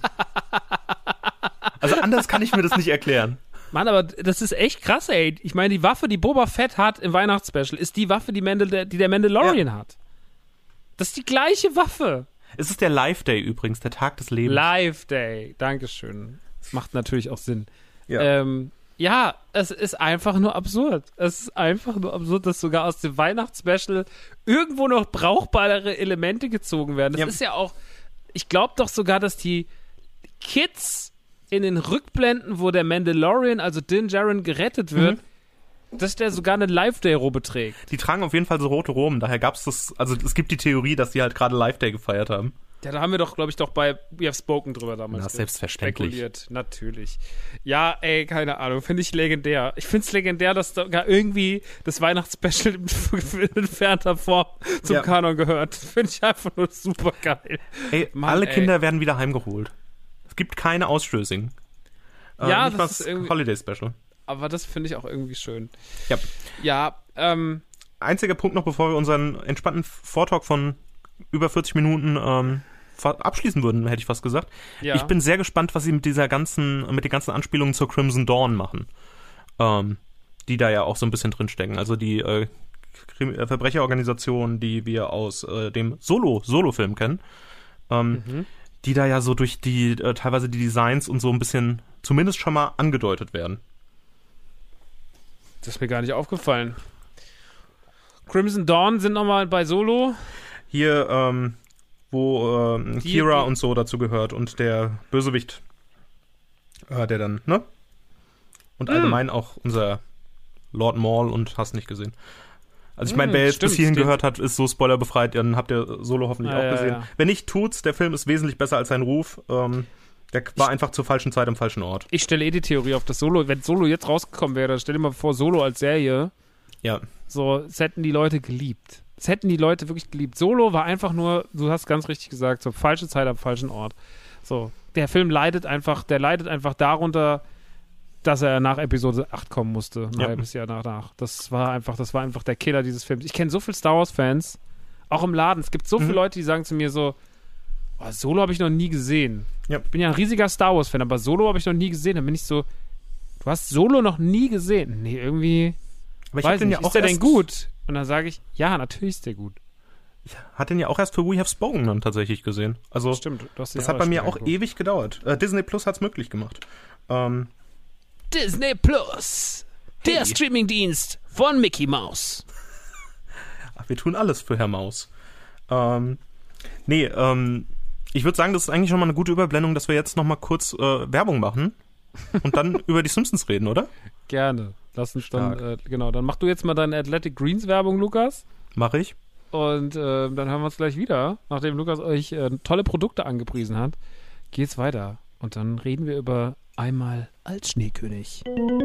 Also anders kann ich mir das nicht erklären. Mann, aber das ist echt krass, ey. Ich meine, die Waffe, die Boba Fett hat im Weihnachtsspecial, ist die Waffe, die, Mandal- die der Mandalorian ja. hat. Das ist die gleiche Waffe. Es ist der Life Day übrigens, der Tag des Lebens. Life Day, Dankeschön. Das macht natürlich auch Sinn. Ja. Ähm, ja, es ist einfach nur absurd. Es ist einfach nur absurd, dass sogar aus dem Weihnachtsspecial irgendwo noch brauchbare Elemente gezogen werden. Das ja. ist ja auch, ich glaube doch sogar, dass die Kids in den Rückblenden, wo der Mandalorian, also Din Djarin, gerettet wird, mhm. dass der sogar eine Live-Day-Robe trägt. Die tragen auf jeden Fall so rote Roben, daher gab es das, also es gibt die Theorie, dass die halt gerade Live-Day gefeiert haben. Ja, da haben wir doch, glaube ich, doch bei We Have Spoken drüber damals. Na, selbstverständlich. Spekuliert, natürlich. Ja, ey, keine Ahnung, finde ich legendär. Ich finde es legendär, dass da irgendwie das Weihnachtsspecial in entfernter Form zum ja. Kanon gehört. Finde ich einfach nur super geil. Ey, Mann, alle ey. Kinder werden wieder heimgeholt. Es gibt keine Ausstößigen. Äh, ja, nicht das ist irgendwie Holiday-Special. Aber das finde ich auch irgendwie schön. Ja. Ja, ähm. Einziger Punkt noch, bevor wir unseren entspannten Vortalk von über vierzig Minuten ähm, abschließen würden, hätte ich fast gesagt. Ja. Ich bin sehr gespannt, was sie mit dieser ganzen, mit den ganzen Anspielungen zur Crimson Dawn machen. Ähm, die da ja auch so ein bisschen drinstecken. Also die äh, Verbrecherorganisation, die wir aus äh, dem Solo, Solo-Film kennen. Ähm, mhm. Die da ja so durch die, äh, teilweise die Designs und so ein bisschen zumindest schon mal angedeutet werden. Das ist mir gar nicht aufgefallen. Crimson Dawn sind nochmal bei Solo. Hier, ähm, wo ähm, die, Kira die, und so dazu gehört und der Bösewicht, äh, der dann, ne? Und allgemein auch unser Lord Maul und hast nicht gesehen. Also ich meine, Mm, wer jetzt stimmt, bis hierhin stimmt. gehört hat, ist so spoilerbefreit, dann habt ihr Solo hoffentlich Ah, auch ja, gesehen. ja. Wenn nicht, tut's, der Film ist wesentlich besser als sein Ruf. Ähm, der war einfach zur falschen Zeit am falschen Ort. Ich stelle eh die Theorie auf, dass Solo, wenn Solo jetzt rausgekommen wäre, stell dir mal vor, Solo als Serie, Ja. so, es hätten die Leute geliebt. Es hätten die Leute wirklich geliebt. Solo war einfach nur, du hast ganz richtig gesagt, so falsche Zeit am falschen Ort. So, der Film leidet einfach, der leidet einfach darunter, dass er nach Episode acht kommen musste, ein Ja. halbes Jahr danach. Das war einfach, das war einfach der Killer dieses Films. Ich kenne so viele Star Wars-Fans, auch im Laden. Es gibt so viele Leute, die sagen zu mir so, oh, Solo habe ich noch nie gesehen. Ja. Ich bin ja ein riesiger Star Wars-Fan, aber Solo habe ich noch nie gesehen. Dann bin ich so, du hast Solo noch nie gesehen? Nee, irgendwie, Aber ich weiß hab den nicht, ja auch ist der denn erst, gut? Und dann sage ich, ja, natürlich ist der gut. Ich hatte den ja auch erst für We Have Spoken dann tatsächlich gesehen. Also Stimmt, du hast den das ja hat bei mir schon auch angeguckt. ewig gedauert. Äh, Disney Plus hat's möglich gemacht. Ähm, Disney Plus, der Hey. Streamingdienst von Mickey Mouse. ach, wir tun alles für Herr Maus. Ähm, nee, ähm, ich würde sagen, das ist eigentlich schon mal eine gute Überblendung, dass wir jetzt noch mal kurz äh, Werbung machen und dann über die Simpsons reden, oder? Gerne. Lass uns dann, Stark. äh, genau, dann mach du jetzt mal deine Athletic Greens Werbung, Lukas. Mache ich. Und äh, dann hören wir uns gleich wieder. Nachdem Lukas euch äh, tolle Produkte angepriesen hat, geht's weiter. Und dann reden wir über einmal als Schneekönig.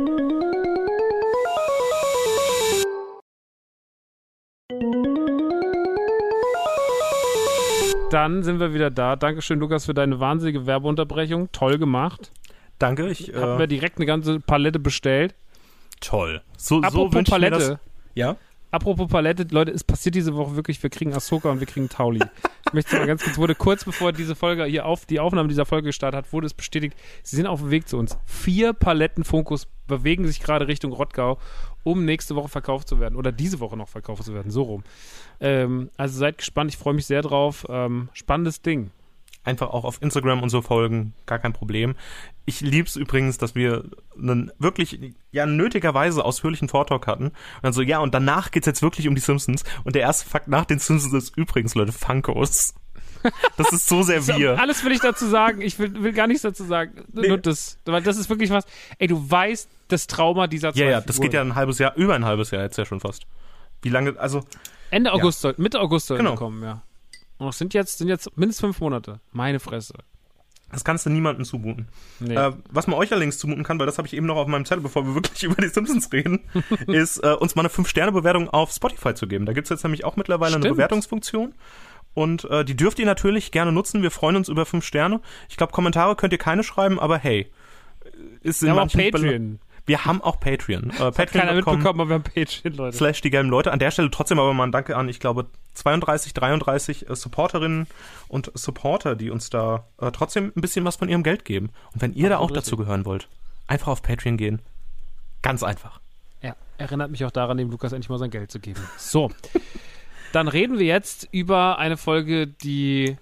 Dann sind wir wieder da. Dankeschön, Lukas, für deine wahnsinnige Werbeunterbrechung. Toll gemacht. Danke, ich Haben äh, wir direkt eine ganze Palette bestellt. toll. So, so Apropos wünsch ich mir Palette. das. Ja? Apropos Palette, Leute, es passiert diese Woche wirklich, wir kriegen Ahsoka und wir kriegen Tauli. Ich möchte mal ganz kurz, wurde kurz bevor diese Folge hier auf, die Aufnahme dieser Folge gestartet hat, wurde es bestätigt, sie sind auf dem Weg zu uns. Vier Paletten Funkus bewegen sich gerade Richtung Rottgau, um nächste Woche verkauft zu werden. Oder diese Woche noch verkauft zu werden, so rum. Ähm, also seid gespannt, ich freue mich sehr drauf. Ähm, spannendes Ding. Einfach auch auf Instagram und so folgen, gar kein Problem. Ich lieb's übrigens, dass wir einen wirklich, ja, nötigerweise ausführlichen Vortalk hatten. Und dann so, ja, und danach geht's jetzt wirklich um die Simpsons. Und der erste Fakt nach den Simpsons ist übrigens, Leute, Funkos. Das ist so sehr So, wir. alles will ich dazu sagen. Ich will, will gar nichts dazu sagen. Nee. Nur das. Weil das ist wirklich was. Ey, du weißt das Trauma dieser zwei Ja, ja, das Figuren. geht ja ein halbes Jahr, über ein halbes Jahr jetzt ja schon fast. Wie lange, also, Ende August soll, Mitte August soll Genau. kommen, ja. Und es sind jetzt, sind jetzt mindestens fünf Monate. Meine Fresse. das kannst du niemandem zumuten. Nee. Äh, was man euch allerdings zumuten kann, weil das habe ich eben noch auf meinem Zettel, bevor wir wirklich über die Simpsons reden, ist, äh, uns mal eine fünf Sterne Bewertung auf Spotify zu geben. Da gibt's jetzt nämlich auch mittlerweile eine Stimmt. Bewertungsfunktion. Und äh, die dürft ihr natürlich gerne nutzen. Wir freuen uns über fünf Sterne. Ich glaube, Kommentare könnt ihr keine schreiben, aber hey. Ist in wir haben auch manchen Bel- Patreon. Wir haben auch Patreon. Äh, Keiner Patreon punkt com mitbekommen, aber wir haben Patreon, Leute. slash die gelben Leute. An der Stelle trotzdem aber mal ein Danke an, ich glaube, zweiunddreißig, dreiunddreißig äh, Supporterinnen und Supporter, die uns da äh, trotzdem ein bisschen was von ihrem Geld geben. Und wenn ihr da auch Absolut dazu gehören wollt, einfach auf Patreon gehen. Ganz einfach. Ja, erinnert mich auch daran, dem Lukas endlich mal sein Geld zu geben. So. Dann reden wir jetzt über eine Folge, die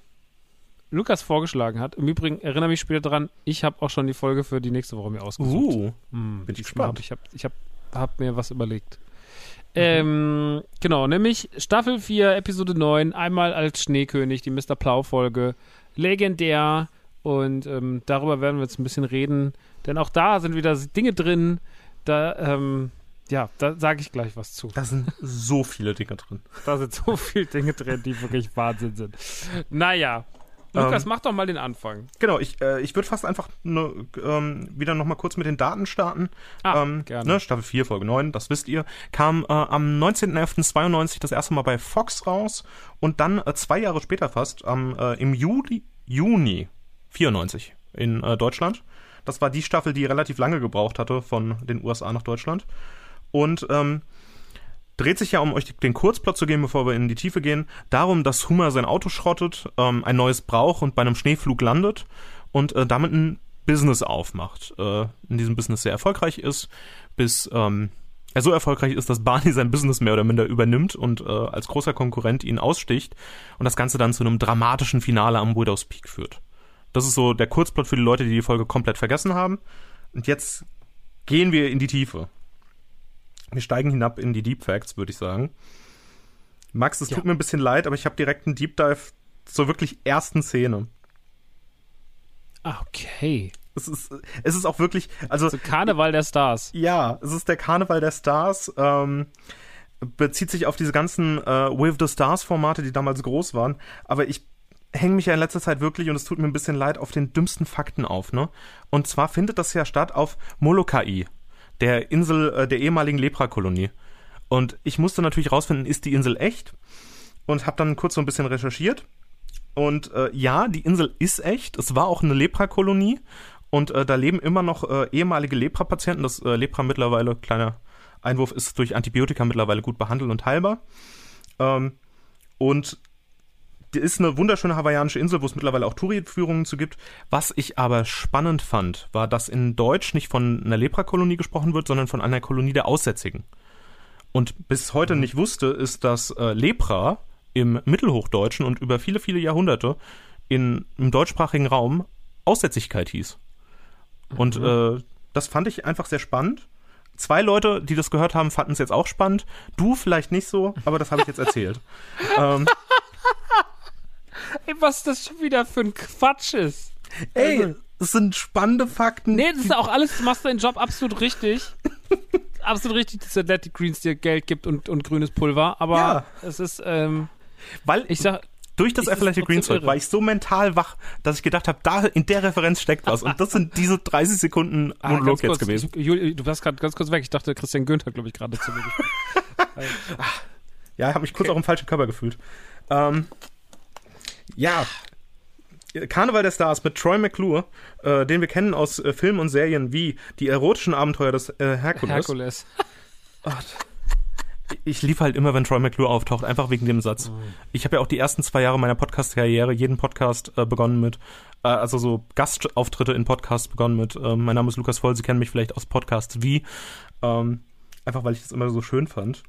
Lukas vorgeschlagen hat. Im Übrigen erinnere mich später dran, ich habe auch schon die Folge für die nächste Woche mir ausgesucht. Uh, Hm, bin ich diesmal gespannt. hab Ich habe ich hab, hab mir was überlegt. Ähm, genau, nämlich Staffel vier, Episode neun, einmal als Schneekönig, die Mister Plau-Folge. Legendär. Und ähm, darüber werden wir jetzt ein bisschen reden. Denn auch da sind wieder Dinge drin. Da, ähm, ja, da sage ich gleich was zu. da sind so viele Dinge drin. Da sind so viele Dinge drin, die wirklich Wahnsinn sind. Naja. Lukas, Ähm, mach doch mal den Anfang. Genau, ich, äh, ich würde fast einfach ne, ähm, wieder nochmal kurz mit den Daten starten. Ah, ähm, gerne. Ne, Staffel vier, Folge neun, das wisst ihr, kam äh, am neunzehnten elften zweiundneunzig das erste Mal bei Fox raus und dann äh, zwei Jahre später fast, am, äh, im Juli, Juni vierundneunzig in äh, Deutschland. Das war die Staffel, die relativ lange gebraucht hatte von den U S A nach Deutschland. Und ähm, dreht sich ja, um euch den Kurzplot zu geben, bevor wir in die Tiefe gehen, darum, dass Homer sein Auto schrottet, ähm, ein neues braucht und bei einem Schneeflug landet und äh, damit ein Business aufmacht. Äh, in diesem Business sehr erfolgreich ist, bis ähm, er so erfolgreich ist, dass Barney sein Business mehr oder minder übernimmt und äh, als großer Konkurrent ihn aussticht und das Ganze dann zu einem dramatischen Finale am Widow's Peak führt. Das ist so der Kurzplot für die Leute, die die Folge komplett vergessen haben. Und jetzt gehen wir in die Tiefe. Wir steigen hinab in die Deep Facts, würde ich sagen. Max, es Ja. tut mir ein bisschen leid, aber ich habe direkt einen Deep Dive zur wirklich ersten Szene. Ah, okay. Es ist, es ist auch wirklich, also. So Karneval der Stars. Ja, es ist der Karneval der Stars, ähm, bezieht sich auf diese ganzen äh, With the Stars Formate, die damals groß waren, aber ich hänge mich ja in letzter Zeit wirklich, und es tut mir ein bisschen leid, auf den dümmsten Fakten auf, ne? Und zwar findet das ja statt auf Molokai, der Insel äh, der ehemaligen Leprakolonie. Und ich musste natürlich rausfinden, ist die Insel echt? Und habe dann kurz so ein bisschen recherchiert. Und äh, ja, die Insel ist echt. Es war auch eine Leprakolonie. Und äh, da leben immer noch äh, ehemalige Lepra-Patienten. Das äh, Lepra mittlerweile, kleiner Einwurf, ist durch Antibiotika mittlerweile gut behandelt und heilbar. Ähm, und die ist eine wunderschöne hawaiianische Insel, wo es mittlerweile auch Touri-Führungen zu gibt. Was ich aber spannend fand, war, dass in Deutsch nicht von einer Leprakolonie gesprochen wird, sondern von einer Kolonie der Aussätzigen. Und bis heute mhm. nicht wusste, ist, dass äh, Lepra im Mittelhochdeutschen und über viele, viele Jahrhunderte in, im deutschsprachigen Raum Aussätzigkeit hieß. Mhm. Und äh, das fand ich einfach sehr spannend. Zwei Leute, die das gehört haben, fanden es jetzt auch spannend. Du vielleicht nicht so, aber das habe ich jetzt erzählt. ähm, Ey, was das schon wieder für ein Quatsch ist. Ey, also, es sind spannende Fakten. Nee, das ist auch alles, du machst deinen Job absolut richtig. Absolut richtig, dass Athletic Greens dir Geld gibt und, und grünes Pulver, aber ja. es ist, ähm, weil ich sag, durch das Athletic Greens Zeug war ich so mental wach, dass ich gedacht habe, da in der Referenz steckt was. Und das sind diese dreißig Sekunden ah, Monolog kurz, jetzt gewesen. Ich, Juli, du warst gerade ganz kurz weg. Ich dachte, Christian Günther hat, glaube ich, gerade zu mir gesprochen. Ja, ich habe mich kurz okay. auch im falschen Körper gefühlt. Ähm, ja, Karneval der Stars mit Troy McClure, äh, den wir kennen aus äh, Filmen und Serien wie die erotischen Abenteuer des äh, Herkules. Herkules. Oh, ich liebe halt immer, wenn Troy McClure auftaucht, einfach wegen dem Satz. Oh. Ich habe ja auch die ersten zwei Jahre meiner Podcast-Karriere jeden Podcast äh, begonnen mit, äh, also so Gastauftritte in Podcasts begonnen mit, äh, mein Name ist Lukas Voll, Sie kennen mich vielleicht aus Podcasts wie, ähm, einfach weil ich das immer so schön fand.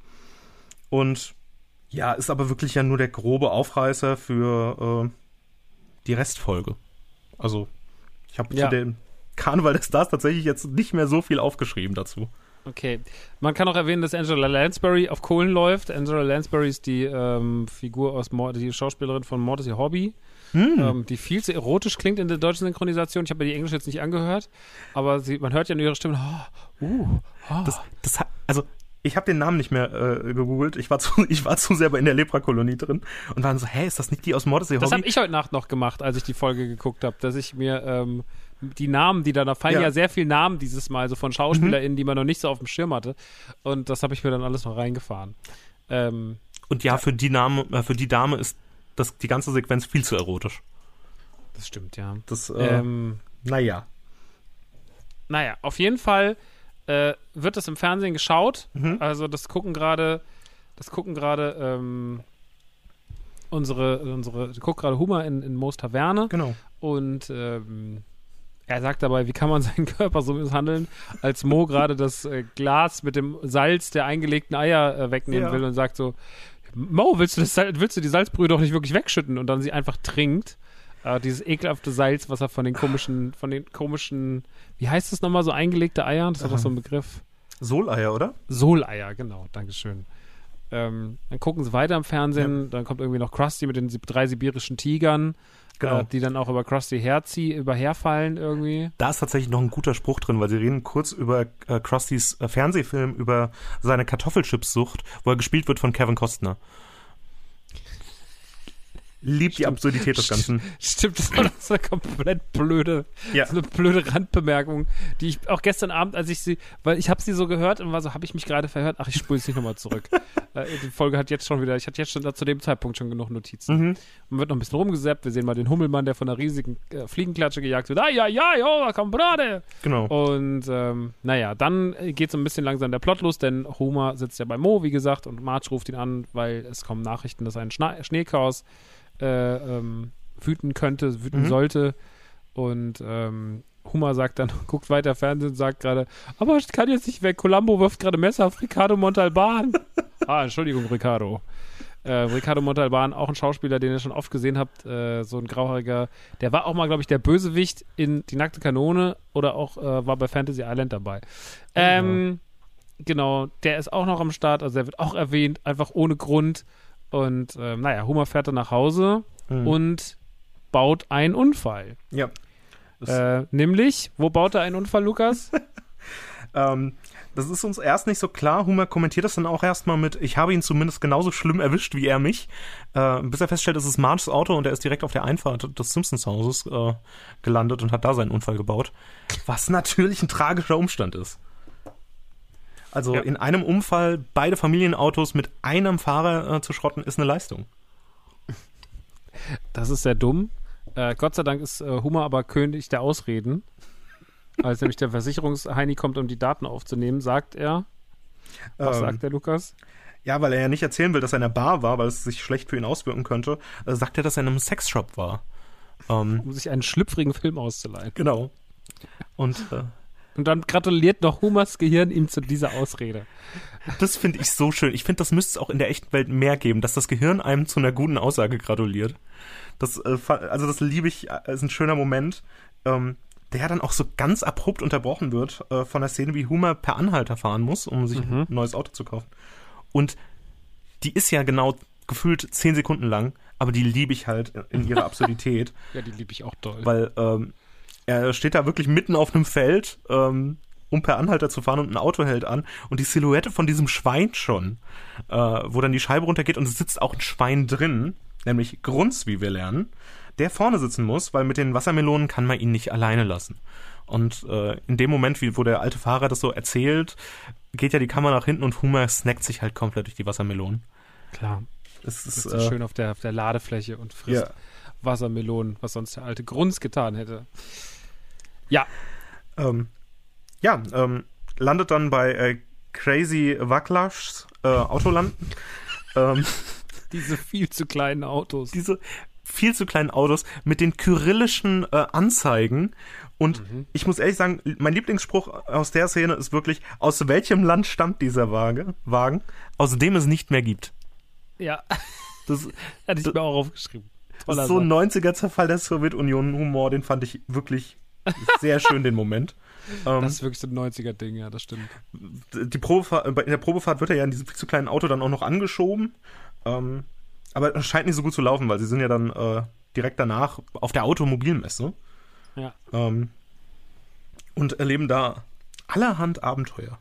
Und ja, ist aber wirklich ja nur der grobe Aufreißer für äh, die Restfolge. Also, ich habe ja. zu dem Karneval der Stars tatsächlich jetzt nicht mehr so viel aufgeschrieben dazu. Okay. Man kann auch erwähnen, dass Angela Lansbury auf Kohlen läuft. Angela Lansbury ist die ähm, Figur aus Mord- die Schauspielerin von Mord ist ihr Hobby, hm. ähm, die viel zu erotisch klingt in der deutschen Synchronisation. Ich habe mir die Englische jetzt nicht angehört, aber sie, man hört ja nur ihre Stimme. Oh, uh, oh. Das, das hat, also ich habe den Namen nicht mehr äh, gegoogelt. Ich war zu, ich war zu sehr in der Lepra-Kolonie drin und war dann so, hä, ist das nicht die aus Mord ist ihr Hobby? Das habe ich heute Nacht noch gemacht, als ich die Folge geguckt habe, dass ich mir ähm, die Namen, die da, da fallen ja. ja sehr viele Namen dieses Mal, so von SchauspielerInnen, mhm. die man noch nicht so auf dem Schirm hatte. Und das habe ich mir dann alles noch reingefahren. Ähm, und ja, für die Name, äh, für die Dame ist das, die ganze Sequenz viel zu erotisch. Das stimmt, ja. Das, äh, ähm, naja. Naja, auf jeden Fall äh, wird das im Fernsehen geschaut. Mhm. Also das gucken gerade, das gucken gerade ähm, unsere, unsere, guckt gerade Hummer in, in Moos Taverne. Genau. Und ähm, er sagt dabei, wie kann man seinen Körper so misshandeln, als Mo gerade das äh, Glas mit dem Salz der eingelegten Eier äh, wegnehmen ja. will und sagt so, Mo, willst du, das, willst du die Salzbrühe doch nicht wirklich wegschütten? Und dann sie einfach trinkt. Äh, dieses ekelhafte Salz, was er von den komischen, von den komischen, wie heißt das nochmal, so eingelegte Eier? Das ist doch so ein Begriff. Soleier, oder? Soleier, genau, dankeschön. Ähm, dann gucken sie weiter im Fernsehen, ja. Dann kommt irgendwie noch Krusty mit den drei sibirischen Tigern. Genau. Äh, die dann auch über Krusty herziehen, überherfallen irgendwie. Da ist tatsächlich noch ein guter Spruch drin, weil sie reden kurz über äh, Krustys äh, Fernsehfilm, über seine Kartoffelchips-Sucht, wo er gespielt wird von Kevin Costner. Liebt die Absurdität des Ganzen. Stimmt, das war so eine komplett blöde, ja. so eine blöde Randbemerkung, die ich auch gestern Abend, als ich sie, weil ich habe sie so gehört und war so, habe ich mich gerade verhört? Ach, ich spule es nicht nochmal zurück. äh, die Folge hat jetzt schon wieder, ich hatte jetzt schon zu dem Zeitpunkt schon genug Notizen. Mhm. Und wird noch ein bisschen rumgesappt, wir sehen mal den Hummelmann, der von einer riesigen äh, Fliegenklatsche gejagt wird. Ah, ja, ja, ja, komm, Brade! Genau. Und, ähm, naja, dann geht so ein bisschen langsam der Plot los, denn Homer sitzt ja bei Mo, wie gesagt, und Marge ruft ihn an, weil es kommen Nachrichten, dass ein Schna- Schneechaos Äh, ähm, wüten könnte, wüten mhm. sollte. Und ähm, Homer sagt dann, guckt weiter Fernsehen und sagt gerade, aber ich kann jetzt nicht weg, Columbo wirft gerade Messer auf Ricardo Montalban. ah, Entschuldigung, Ricardo. Äh, Ricardo Montalban, auch ein Schauspieler, den ihr schon oft gesehen habt, äh, so ein grauhaariger, der war auch mal, glaube ich, der Bösewicht in Die nackte Kanone oder auch äh, war bei Fantasy Island dabei. Ähm, ja. Genau, der ist auch noch am Start, also der wird auch erwähnt, einfach ohne Grund. Und äh, naja, Homer fährt dann nach Hause mhm. und baut einen Unfall. Ja. Äh, nämlich, wo baut er einen Unfall, Lukas? ähm, das ist uns erst nicht so klar. Homer kommentiert das dann auch erstmal mit, ich habe ihn zumindest genauso schlimm erwischt wie er mich. Äh, bis er feststellt, es ist Marges Auto und er ist direkt auf der Einfahrt des Simpsons-Hauses äh, gelandet und hat da seinen Unfall gebaut. Was natürlich ein tragischer Umstand ist. Also ja. In einem Unfall beide Familienautos mit einem Fahrer äh, zu schrotten, ist eine Leistung. Das ist sehr dumm. Äh, Gott sei Dank ist äh, Homer aber König der Ausreden. Als nämlich der Versicherungsheini kommt, um die Daten aufzunehmen, sagt er. Was ähm, sagt der Lukas? Ja, weil er ja nicht erzählen will, dass er in der Bar war, weil es sich schlecht für ihn auswirken könnte, äh, sagt er, dass er in einem Sexshop war. Ähm, um sich einen schlüpfrigen Film auszuleihen. Genau. Und, äh, Und dann gratuliert noch Homers Gehirn ihm zu dieser Ausrede. Das finde ich so schön. Ich finde, das müsste es auch in der echten Welt mehr geben, dass das Gehirn einem zu einer guten Aussage gratuliert. Das, äh, also das liebe ich, ist ein schöner Moment, ähm, der dann auch so ganz abrupt unterbrochen wird äh, von der Szene, wie Homer per Anhalter fahren muss, um sich mhm. ein neues Auto zu kaufen. Und die ist ja genau gefühlt zehn Sekunden lang, aber die liebe ich halt in ihrer Absurdität. Ja, die liebe ich auch doll. Weil ähm, er steht da wirklich mitten auf einem Feld, ähm, um per Anhalter zu fahren, und ein Auto hält an und die Silhouette von diesem Schwein schon, äh, wo dann die Scheibe runtergeht und es sitzt auch ein Schwein drin, nämlich Grunz, wie wir lernen, der vorne sitzen muss, weil mit den Wassermelonen kann man ihn nicht alleine lassen. Und äh, in dem Moment, wie, wo der alte Fahrer das so erzählt, geht ja die Kamera nach hinten und Homer snackt sich halt komplett durch die Wassermelonen. Klar. Es ist, ist so äh, schön auf der, auf der Ladefläche und frisst ja. Wassermelonen, was sonst der alte Grunz getan hätte. Ja. Ähm, ja, ähm, landet dann bei äh, Crazy Wacklaschs äh, Autolanden. ähm, Diese viel zu kleinen Autos. Diese viel zu kleinen Autos mit den kyrillischen äh, Anzeigen. Und mhm. ich muss ehrlich sagen, mein Lieblingsspruch aus der Szene ist wirklich, aus welchem Land stammt dieser Wagen, Wagen aus dem es nicht mehr gibt. Ja, das hatte ich das, mir auch aufgeschrieben. Das ist so ein neunziger-Zerfall der Sowjetunion-Humor, den fand ich wirklich sehr schön, den Moment. Das ist wirklich so ein neunziger-Ding, ja, das stimmt. Die Probefahrt, in der Probefahrt wird er ja in diesem viel zu kleinen Auto dann auch noch angeschoben. Ähm, aber es scheint nicht so gut zu laufen, weil sie sind ja dann äh, direkt danach auf der Automobilmesse. Ja. Ähm, und erleben da allerhand Abenteuer.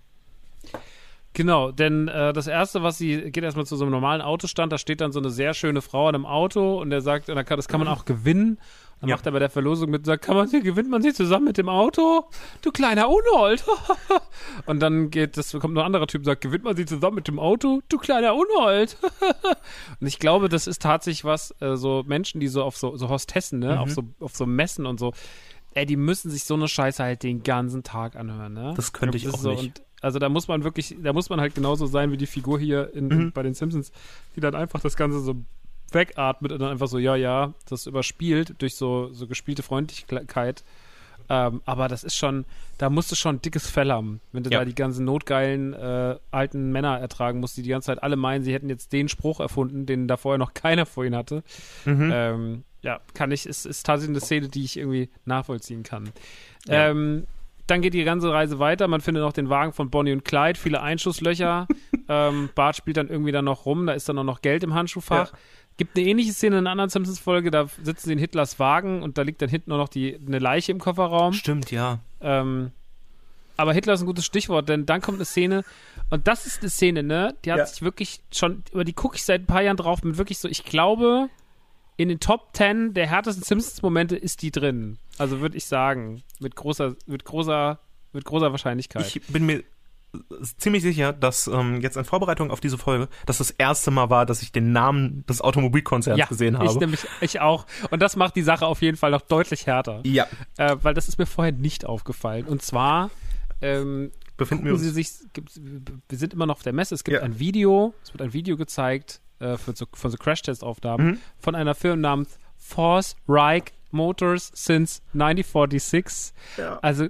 Genau, denn äh, das Erste, was sie, geht erstmal zu so einem normalen Autostand, da steht dann so eine sehr schöne Frau an einem Auto und der sagt, und das kann man auch gewinnen. Dann ja. macht er bei der Verlosung mit und sagt, kann man sie, gewinnt man sie zusammen mit dem Auto? Du kleiner Unhold. Und dann geht das, kommt noch ein anderer Typ und sagt, gewinnt man sie zusammen mit dem Auto? Du kleiner Unhold. Und ich glaube, das ist tatsächlich was, äh, so Menschen, die so auf so, so Hostessen, ne, mhm. auf so, auf so Messen und so, ey, die müssen sich so eine Scheiße halt den ganzen Tag anhören, ne? Das könnte ich, ich auch so, nicht. Und also da muss man wirklich, da muss man halt genauso sein wie die Figur hier in, mhm. bei den Simpsons, die dann einfach das Ganze so wegatmet und dann einfach so, ja, ja, das überspielt durch so, so gespielte Freundlichkeit. Ähm, aber das ist schon, da musst du schon ein dickes Fell haben, wenn du ja. da die ganzen notgeilen äh, alten Männer ertragen musst, die die ganze Zeit alle meinen, sie hätten jetzt den Spruch erfunden, den da vorher noch keiner vor ihnen hatte. Mhm. Ähm, ja, kann ich, ist, ist tatsächlich eine Szene, die ich irgendwie nachvollziehen kann. Ja. Ähm, Dann geht die ganze Reise weiter. Man findet noch den Wagen von Bonnie und Clyde, viele Einschusslöcher. ähm, Bart spielt dann irgendwie dann noch rum, da ist dann auch noch Geld im Handschuhfach. Ja. Gibt eine ähnliche Szene in einer anderen Simpsons-Folge, da sitzen sie in Hitlers Wagen und da liegt dann hinten nur noch die, eine Leiche im Kofferraum. Stimmt, ja. Ähm, aber Hitler ist ein gutes Stichwort, denn dann kommt eine Szene, und das ist eine Szene, ne, die hat ja. sich wirklich schon, über die gucke ich seit ein paar Jahren drauf, mit wirklich so, ich glaube, in den Top Ten der härtesten Simpsons-Momente ist die drin. Also würde ich sagen, mit großer, mit großer, mit großer Wahrscheinlichkeit. Ich bin mir ziemlich sicher, dass ähm, jetzt in Vorbereitung auf diese Folge das das erste Mal war, dass ich den Namen des Automobilkonzerns ja, gesehen habe. Ich nämlich, ich auch. Und das macht die Sache auf jeden Fall noch deutlich härter. Ja. Äh, weil das ist mir vorher nicht aufgefallen. Und zwar ähm, befinden wir uns. Sie sich, wir sind immer noch auf der Messe. Es gibt ja. ein Video, es wird ein Video gezeigt äh, für so, von so Crash-Test-Aufnahmen mhm. von einer Firma namens Force Reich Motors since neunzehnhundertsechsundvierzig. Ja. Also,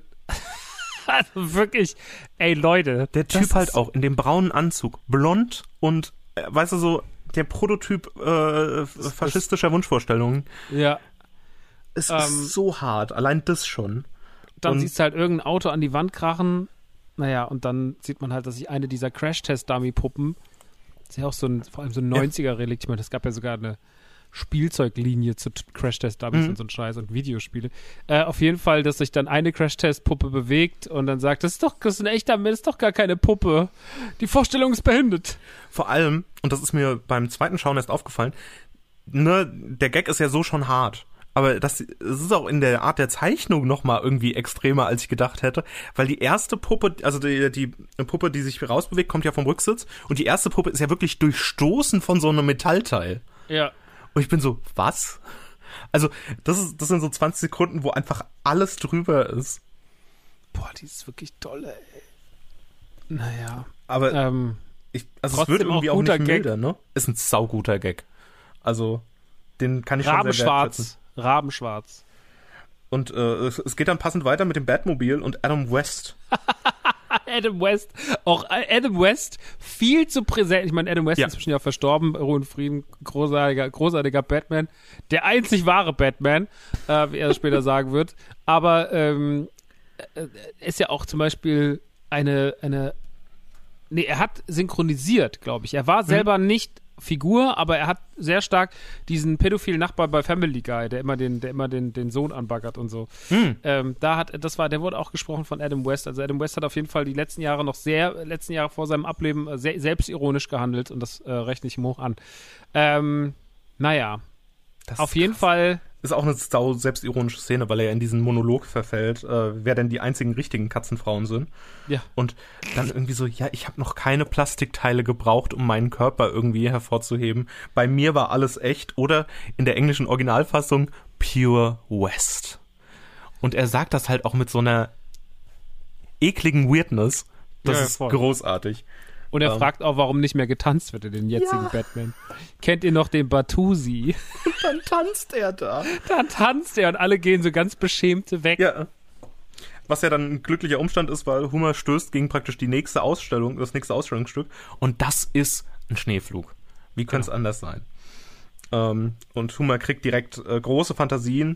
also wirklich, ey Leute. Der Typ halt auch in dem braunen Anzug, blond und, äh, weißt du, so der Prototyp äh, faschistischer Wunschvorstellungen. Ja. Es ähm, ist so hart, allein das schon. Dann und siehst du halt irgendein Auto an die Wand krachen. Naja, und dann sieht man halt, dass sich eine dieser Crash-Test-Dummy-Puppen, das ist ja auch so ein, vor allem so ein neunziger-Relikt, ich meine, es gab ja sogar eine Spielzeuglinie zu Crash-Test-Dummies Mhm. und so ein Scheiß und Videospiele. Äh, auf jeden Fall, dass sich dann eine Crash-Test-Puppe bewegt und dann sagt, das ist doch, das ist ein echter, das ist doch gar keine Puppe. Die Vorstellung ist beendet. Vor allem, und das ist mir beim zweiten Schauen erst aufgefallen, ne, der Gag ist ja so schon hart. Aber das, das ist auch in der Art der Zeichnung nochmal irgendwie extremer, als ich gedacht hätte. Weil die erste Puppe, also die, die Puppe, die sich rausbewegt, kommt ja vom Rücksitz. Und die erste Puppe ist ja wirklich durchstoßen von so einem Metallteil. Ja. Und ich bin so, was? Also, das ist, das sind so zwanzig Sekunden, wo einfach alles drüber ist. Boah, die ist wirklich toll, ey. Naja. Aber Ähm, ich, also es trotzdem wird irgendwie auch auch guter nicht Gag. milder, ne? Ist ein sauguter Gag. Also, den kann ich schon sehr wertschätzen. Rabenschwarz. Rabenschwarz. Und äh, es, es geht dann passend weiter mit dem Batmobil und Adam West. Adam West, auch Adam West, viel zu präsent. Ich meine, Adam West Ja. ist inzwischen ja verstorben, Ruhe und Frieden, großartiger, großartiger Batman. Der einzig wahre Batman, äh, wie er später sagen wird. Aber ähm, äh, ist ja auch zum Beispiel eine, eine, nee, er hat synchronisiert, glaube ich. Er war selber nicht Figur, aber er hat sehr stark diesen pädophilen Nachbar bei Family Guy, der immer den, der immer den, den Sohn anbaggert und so. Hm. Ähm, da hat, das war, der wurde auch gesprochen von Adam West. Also Adam West hat auf jeden Fall die letzten Jahre noch sehr, letzten Jahre vor seinem Ableben äh, sehr, selbstironisch gehandelt und das äh, rechne ich ihm hoch an. Ähm, naja, Das auf ist jeden krass. Fall. Ist auch eine sau selbstironische Szene, weil er ja in diesen Monolog verfällt, äh, wer denn die einzigen richtigen Katzenfrauen sind. Ja. Und dann irgendwie so, ja, ich habe noch keine Plastikteile gebraucht, um meinen Körper irgendwie hervorzuheben. Bei mir war alles echt. Oder in der englischen Originalfassung Pure West. Und er sagt das halt auch mit so einer ekligen Weirdness. Das Ja, ist voll. großartig. Und er Ähm. fragt auch, warum nicht mehr getanzt wird in den jetzigen Batman. Kennt ihr noch den Batusi? Dann tanzt er da. Da tanzt er und alle gehen so ganz beschämte weg. Ja. Was ja dann ein glücklicher Umstand ist, weil Hummer stößt gegen praktisch die nächste Ausstellung, das nächste Ausstellungsstück. Und das ist ein Schneeflug. Wie könnte es anders sein? Ähm, und Hummer kriegt direkt äh, große Fantasien,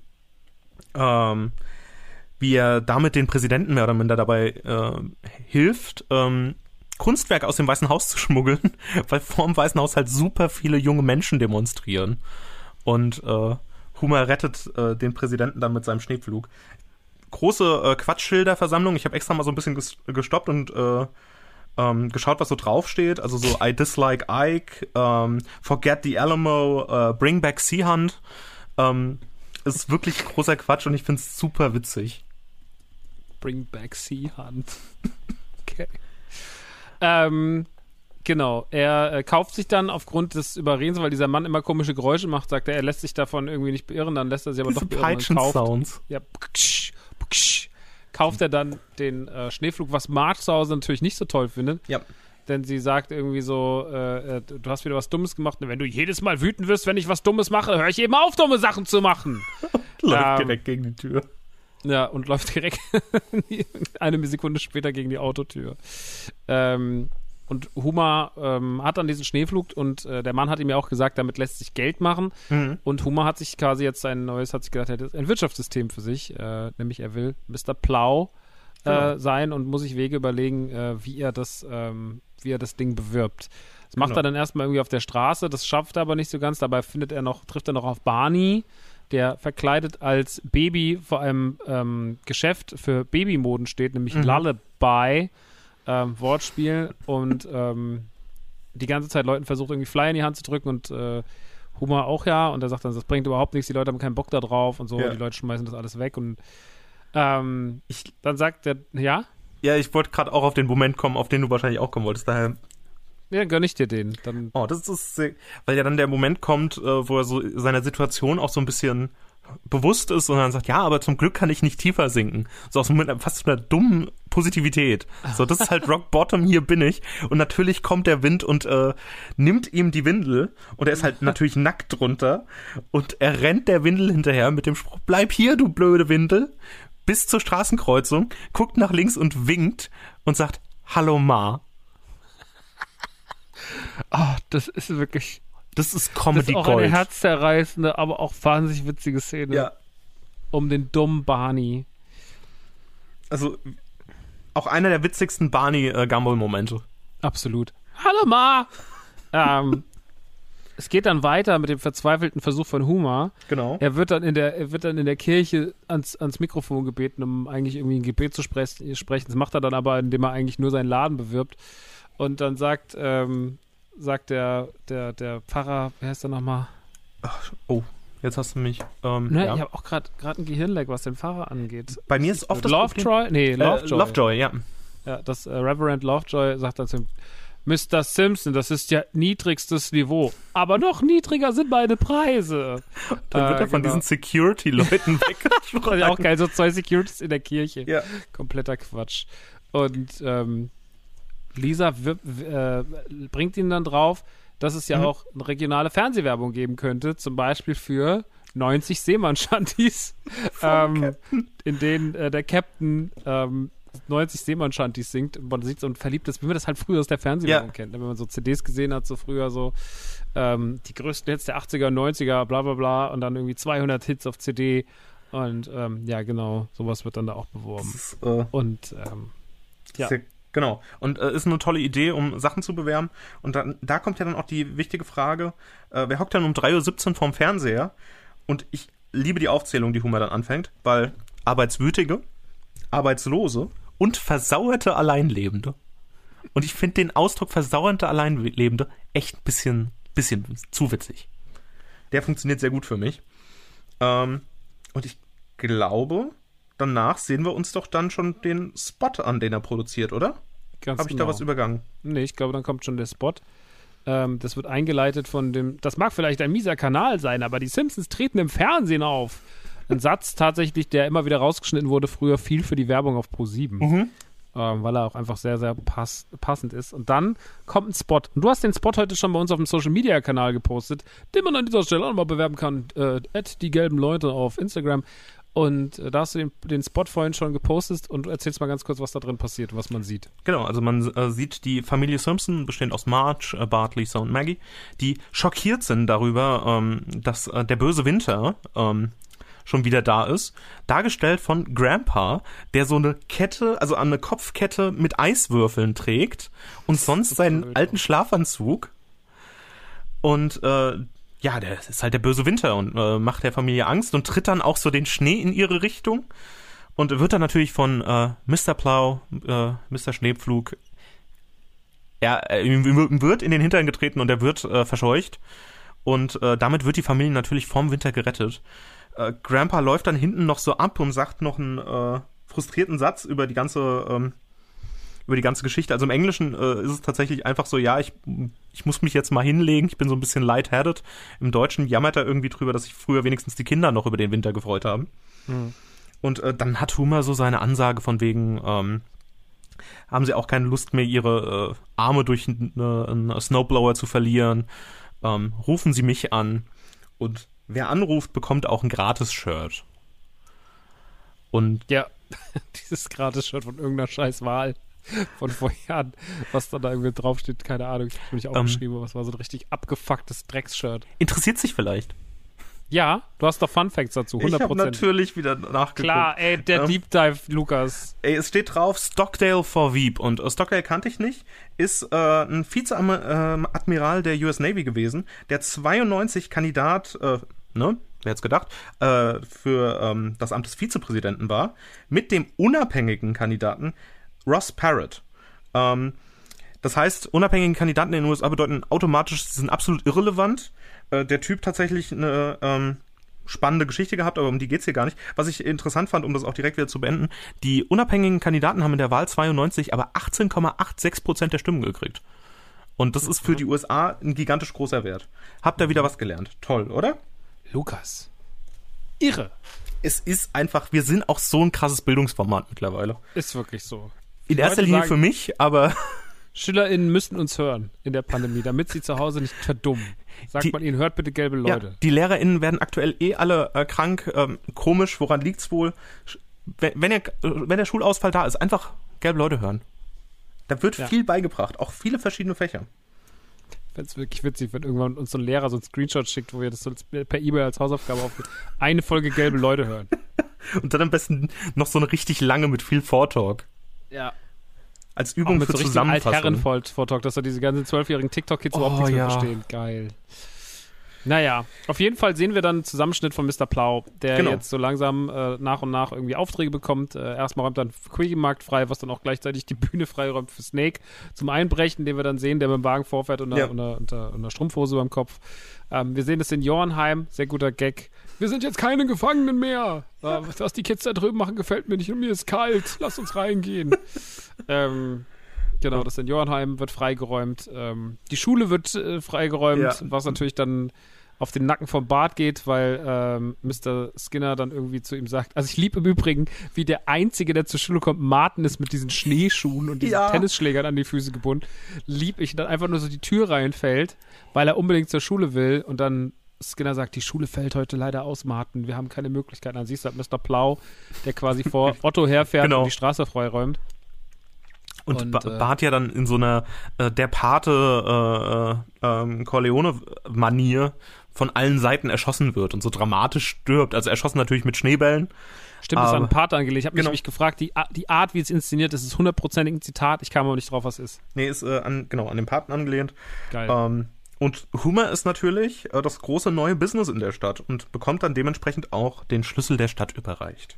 ähm, wie er damit den Präsidenten mehr oder minder dabei äh, hilft, ähm, Kunstwerke aus dem Weißen Haus zu schmuggeln, weil vor dem Weißen Haus halt super viele junge Menschen demonstrieren. Und äh, Hummer rettet äh, den Präsidenten dann mit seinem Schneepflug. Große äh, Quatschschilderversammlung. Ich habe extra mal so ein bisschen ges- gestoppt und äh, ähm, geschaut, was so draufsteht. Also so I dislike Ike, ähm, Forget the Alamo, äh, Bring back Sea Hunt. Ähm, ist wirklich großer Quatsch und ich finde es super witzig. Bring back Sea Hunt. Okay. Ähm, genau. Er äh, kauft sich dann aufgrund des Überredens, weil dieser Mann immer komische Geräusche macht, sagt er, er lässt sich davon irgendwie nicht beirren, dann lässt er sich aber Diese doch beirren und kauft. Peitschen-Sounds. Ja, pksch, pksch, kauft er dann den äh, Schneeflug, was Marge zu Hause natürlich nicht so toll findet. Ja. Denn sie sagt irgendwie so, äh, äh, du hast wieder was Dummes gemacht. Und wenn du jedes Mal wütend wirst, wenn ich was Dummes mache, höre ich eben auf, dumme Sachen zu machen. Läuft Ähm, direkt gegen die Tür. Ja, und läuft direkt eine Sekunde später gegen die Autotür. Ähm, und Hummer ähm, hat dann diesen Schneeflug und äh, der Mann hat ihm ja auch gesagt, damit lässt sich Geld machen. Mhm. Und Hummer hat sich quasi jetzt sein neues, hat sich gedacht, er hat ein Wirtschaftssystem für sich. Äh, nämlich er will Mister Plow äh, Genau. sein und muss sich Wege überlegen, äh, wie er das, ähm, wie er das Ding bewirbt. Das macht Genau. er dann erstmal irgendwie auf der Straße, das schafft er aber nicht so ganz. Dabei findet er noch, trifft er noch auf Barney, der verkleidet als Baby vor einem ähm, Geschäft für Babymoden steht, nämlich Mhm. Lullaby, ähm, Wortspiel, und ähm, die ganze Zeit Leuten versucht, irgendwie Flyer in die Hand zu drücken und äh, Hummer auch ja, und er sagt dann, das bringt überhaupt nichts, die Leute haben keinen Bock da drauf und so, Ja. die Leute schmeißen das alles weg und ähm, Ich, dann sagt er, ja, ja, ich wollte gerade auch auf den Moment kommen, auf den du wahrscheinlich auch kommen wolltest. Daher, ja, gönn ich dir den. Dann, oh, das ist sehr, weil ja dann der Moment kommt, äh, wo er so seiner Situation auch so ein bisschen bewusst ist und dann sagt, ja, aber zum Glück kann ich nicht tiefer sinken. So aus einem fast so einer dummen Positivität. So, das ist halt Rock Bottom, hier bin ich. Und natürlich kommt der Wind und äh, nimmt ihm die Windel und er ist halt natürlich nackt drunter und er rennt der Windel hinterher mit dem Spruch, bleib hier, du blöde Windel, bis zur Straßenkreuzung, guckt nach links und winkt und sagt, hallo Ma. oh, das ist wirklich, Das ist das Comedy ist auch Gold. eine herzzerreißende, aber auch wahnsinnig witzige Szene Ja, um den dummen Barney. also auch einer der witzigsten Barney-Gumball-Momente. Absolut. Hallo Ma! ähm, es geht dann weiter mit dem verzweifelten Versuch von Homer. Genau. Er wird dann in der, er wird dann in der Kirche ans, ans Mikrofon gebeten, um eigentlich irgendwie ein Gebet zu spre- sprechen. Das macht er dann aber, indem er eigentlich nur seinen Laden bewirbt. Und dann sagt, ähm, sagt der, der, der Pfarrer, wer heißt der nochmal? Ach, oh, jetzt hast du mich. Ähm, Ne, ja. Ich habe auch gerade ein Gehirnleck, was den Pfarrer angeht. Bei mir ist oft das Lovejoy? Nee, Lovejoy. Äh, Lovejoy, ja. Ja, das äh, Reverend Lovejoy sagt dann zu ihm, Mister Simpson, das ist ja niedrigstes Niveau, aber noch niedriger sind meine Preise. Dann wird äh, er von genau. diesen Security-Leuten weggesprochen. Das ist ja auch geil, so zwei Securities in der Kirche. Ja. Kompletter Quatsch. Und ähm, Lisa w- w- äh, bringt ihn dann drauf, dass es ja Mhm. auch eine regionale Fernsehwerbung geben könnte, zum Beispiel für neunzig Seemann-Shanties, ähm, in denen äh, der Captain ähm, neunzig Seemann-Shanties singt und man sieht so und verliebt ist, wie man das halt früher aus der Fernsehwerbung Ja. kennt. Wenn man so C Ds gesehen hat, so früher so ähm, die größten Hits der achtziger und neunziger, bla bla bla und dann irgendwie zweihundert Hits auf C D und ähm, ja genau, sowas wird dann da auch beworben. Das ist, äh, Und ähm, ja. Sehr, genau. Und äh, ist eine tolle Idee, um Sachen zu bewerben. Und dann, da kommt ja dann auch die wichtige Frage, äh, wer hockt dann um drei Uhr siebzehn vorm Fernseher? Und ich liebe die Aufzählung, die Homer dann anfängt, weil Arbeitswütige, Arbeitslose und versauerte Alleinlebende. Und ich finde den Ausdruck versauerte Alleinlebende echt ein bisschen, bisschen zu witzig. Der funktioniert sehr gut für mich. Ähm, und ich glaube, danach sehen wir uns doch dann schon den Spot an, den er produziert, oder? Ganz Habe ich genau. da was übergangen? Nee, ich glaube, dann kommt schon der Spot. Ähm, das wird eingeleitet von dem, das mag vielleicht ein mieser Kanal sein, aber die Simpsons treten im Fernsehen auf. Ein Satz tatsächlich, der immer wieder rausgeschnitten wurde, früher viel für die Werbung auf Pro sieben. Mhm. Ähm, weil er auch einfach sehr, sehr pass- passend ist. Und dann kommt ein Spot. Und du hast den Spot heute schon bei uns auf dem Social-Media-Kanal gepostet, den man an dieser Stelle auch nochmal bewerben kann. Äh, at die gelben Leute auf Instagram. Und äh, da hast du den, den Spot vorhin schon gepostet und du erzählst mal ganz kurz, was da drin passiert, was man sieht. Genau, also man äh, sieht die Familie Simpson, bestehend aus Marge, äh, Bart, Lisa und Maggie, die schockiert sind darüber, ähm, dass äh, der böse Winter ähm, schon wieder da ist. Dargestellt von Grandpa, der so eine Kette, also eine Kopfkette mit Eiswürfeln trägt und sonst seinen blöd, alten Schlafanzug. Und äh, ja, der ist halt der böse Winter und äh, macht der Familie Angst und tritt dann auch so den Schnee in ihre Richtung und wird dann natürlich von äh, Mister Plow, äh, Mister Schneepflug, er, äh, ihm wird in den Hintern getreten und er wird äh, verscheucht und äh, damit wird die Familie natürlich vom Winter gerettet. Äh, Grandpa läuft dann hinten noch so ab und sagt noch einen äh, frustrierten Satz über die ganze ähm, über die ganze Geschichte. Also im Englischen äh, ist es tatsächlich einfach so, ja, ich, ich muss mich jetzt mal hinlegen, ich bin so ein bisschen lightheaded. Im Deutschen jammert er irgendwie drüber, dass sich früher wenigstens die Kinder noch über den Winter gefreut haben. Mhm. Und äh, dann hat Homer so seine Ansage von wegen, ähm, haben sie auch keine Lust mehr, ihre äh, Arme durch eine, einen Snowblower zu verlieren. Ähm, rufen sie mich an. Und wer anruft, bekommt auch ein Gratis-Shirt. Und Ja, dieses Gratis-Shirt von irgendeiner scheiß Wahl von vor Jahren, was da, da irgendwie draufsteht, keine Ahnung, ich habe nicht aufgeschrieben, aber es war so ein richtig abgefucktes Drecksshirt. interessiert sich vielleicht. Ja, du hast doch Fun Facts dazu, hundert Ich habe Prozent. natürlich wieder nachgeguckt. Klar, ey, der Ähm, Deep Dive, Lukas. Ey, es steht drauf Stockdale for Veep und äh, Stockdale kannte ich nicht, ist äh, ein Vize-Admiral der U S Navy gewesen, der zweiundneunzig Kandidat, äh, ne, wer hätte es gedacht, äh, für ähm, das Amt des Vizepräsidenten war, mit dem unabhängigen Kandidaten Ross Parrott. Ähm, das heißt, unabhängige Kandidaten in den U S A bedeuten automatisch, sie sind absolut irrelevant. Äh, der Typ tatsächlich eine ähm, spannende Geschichte gehabt, aber um die geht's hier gar nicht. Was ich interessant fand, um das auch direkt wieder zu beenden, die unabhängigen Kandidaten haben in der Wahl zweiundneunzig aber achtzehn Komma sechsundachtzig Prozent der Stimmen gekriegt. Und das ist für die U S A ein gigantisch großer Wert. Habt ihr wieder was gelernt. Toll, oder? Lukas. Irre. Es ist einfach, wir sind auch so ein krasses Bildungsformat mittlerweile. Ist wirklich so. In erster Leute Linie sagen- für mich, aber SchülerInnen müssen uns hören in der Pandemie, damit sie zu Hause nicht verdummen. Sagt Die- man ihnen, hört bitte gelbe ja, Leute. die LehrerInnen werden aktuell eh alle äh, krank. Ähm, komisch, woran liegt's wohl? Sch- Wenn, wenn, der, wenn der Schulausfall da ist, einfach gelbe Leute hören. Da wird Ja. viel beigebracht, auch viele verschiedene Fächer. Ich fände es wirklich witzig, wenn irgendwann uns so ein Lehrer so einen Screenshot schickt, wo wir das so per E-Mail als Hausaufgabe aufnehmen. Eine Folge gelbe Leute hören. Und dann am besten noch so eine richtig lange mit viel Vortalk. Ja. Als Auch Übung mit für so richtigen Zusammenfassung. Altherren-Vortalk, dass da diese ganzen zwölfjährigen TikTok-Kids Oh, überhaupt nichts ja. mehr verstehen. Geil. Naja, auf jeden Fall sehen wir dann einen Zusammenschnitt von Mister Plow, der Genau. jetzt so langsam äh, nach und nach irgendwie Aufträge bekommt. Äh, erstmal räumt dann Quickie-Markt frei, was dann auch gleichzeitig die Bühne freiräumt für Snake zum Einbrechen, den wir dann sehen, der mit dem Wagen vorfährt und Ja. einer, unter, unter Strumpfhose beim Kopf. Ähm, wir sehen das Seniorenheim, sehr guter Gag. Wir sind jetzt keine Gefangenen mehr. Äh, was die Kids da drüben machen, gefällt mir nicht und mir ist kalt. Lass uns reingehen. ähm, genau, das Seniorenheim wird freigeräumt. Ähm, die Schule wird äh, freigeräumt, Ja. was natürlich dann auf den Nacken von Bart geht, weil ähm, Mister Skinner dann irgendwie zu ihm sagt, also ich liebe im Übrigen, wie der Einzige, der zur Schule kommt, Martin ist mit diesen Schneeschuhen und diesen Ja. Tennisschlägern an die Füße gebunden, lieb ich, dann einfach nur so die Tür reinfällt, weil er unbedingt zur Schule will und dann Skinner sagt, die Schule fällt heute leider aus, Martin, wir haben keine Möglichkeit. Dann siehst du halt Mister Plow, der quasi vor Otto herfährt Genau. und die Straße freiräumt. Und, Und, ba äh, Bart ja dann in so einer äh, der Pate äh, äh, ähm, Corleone-Manier von allen Seiten erschossen wird und so dramatisch stirbt. Also erschossen natürlich mit Schneebällen. Stimmt, das ist an Aber- einen Part angelegt. Ich habe mich, Genau. mich gefragt, die, A- die Art, wie es inszeniert ist, ist hundertprozentig ein Zitat. Ich kam aber nicht drauf, was es ist. Nee, ist äh, an, genau an den Paten angelehnt. Geil. Ähm, und Homer ist natürlich äh, das große neue Business in der Stadt und bekommt dann dementsprechend auch den Schlüssel der Stadt überreicht.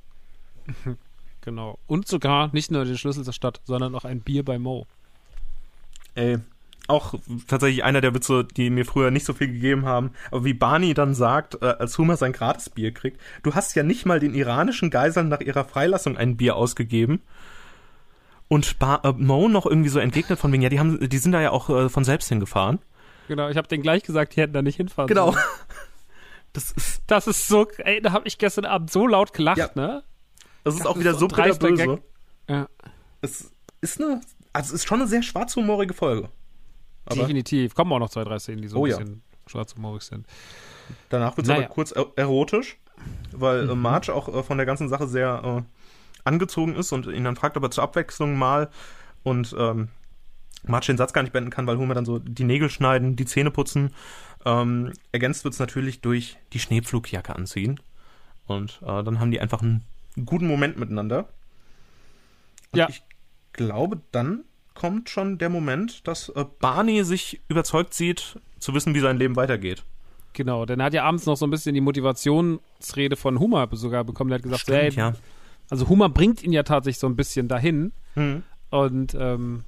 Genau. Und sogar nicht nur den Schlüssel zur Stadt, sondern auch ein Bier bei Mo. Ey, auch tatsächlich einer der Witze, die mir früher nicht so viel gegeben haben. Aber wie Barney dann sagt, äh, als Homer sein Gratisbier kriegt, du hast ja nicht mal den iranischen Geiseln nach ihrer Freilassung ein Bier ausgegeben. Und ba äh, Mo noch irgendwie so entgegnet von wegen, ja, die haben, die sind da ja auch äh, von selbst hingefahren. Genau, ich habe denen gleich gesagt, die hätten da nicht hinfahren Genau. sollen. Das ist, Das ist so, ey, da habe ich gestern Abend so laut gelacht, Ja. ne? das ist Das auch ist wieder so so ein dreister bitterböse. Gag. Ja, Es ist eine, also es ist schon eine sehr schwarzhumorige Folge. Aber definitiv. Kommen auch noch zwei, drei Szenen, die so Oh ein ja. bisschen schwarzhumorig sind. danach wird es Naja. aber kurz er erotisch, weil äh, Marge auch äh, von der ganzen Sache sehr äh, angezogen ist und ihn dann fragt, ob er zur Abwechslung mal und ähm, Marge den Satz gar nicht beenden kann, weil Homer dann so die Nägel schneiden, die Zähne putzen. Ähm, ergänzt wird es natürlich durch die Schneepflugjacke anziehen. Und äh, dann haben die einfach einen guten Moment miteinander. Und Ja. ich glaube, dann kommt schon der Moment, dass äh, Barney sich überzeugt sieht, zu wissen, wie sein Leben weitergeht. Genau, denn er hat ja abends noch so ein bisschen die Motivationsrede von Homer sogar bekommen. Der hat gesagt, Stimmt, hey, ja. also Homer bringt ihn ja tatsächlich so ein bisschen dahin Mhm. und ähm,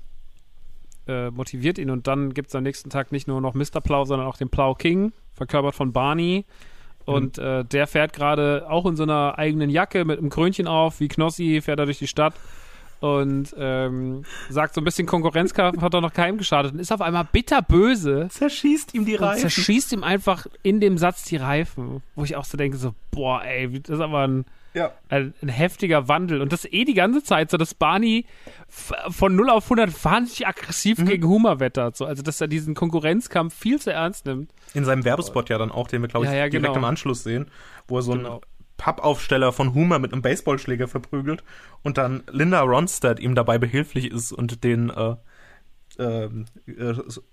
äh, motiviert ihn. Und dann gibt es am nächsten Tag nicht nur noch Mister Plow, sondern auch den Plow King, verkörpert von Barney. Und Mhm. äh, der fährt gerade auch in so einer eigenen Jacke mit einem Krönchen auf, wie Knossi, fährt er durch die Stadt und ähm, sagt so ein bisschen Konkurrenzkampf hat doch noch keinem geschadet und ist auf einmal bitterböse Zerschießt ihm die und zerschießt ihm einfach in dem Satz die Reifen, wo ich auch so denke, so, boah, ey, das ist aber ein, Ja. ein, ein heftiger Wandel. Und das eh die ganze Zeit so, dass Barney f- von null auf hundert wahnsinnig aggressiv Mhm. gegen Homer wettert. So. Also, dass er diesen Konkurrenzkampf viel zu ernst nimmt. In seinem Werbespot ja dann auch, den wir, glaube ich, Ja, ja, direkt genau. im Anschluss sehen, wo er so Genau. einen Pappaufsteller von Homer mit einem Baseballschläger verprügelt und dann Linda Ronstadt ihm dabei behilflich ist und den äh, ähm, äh,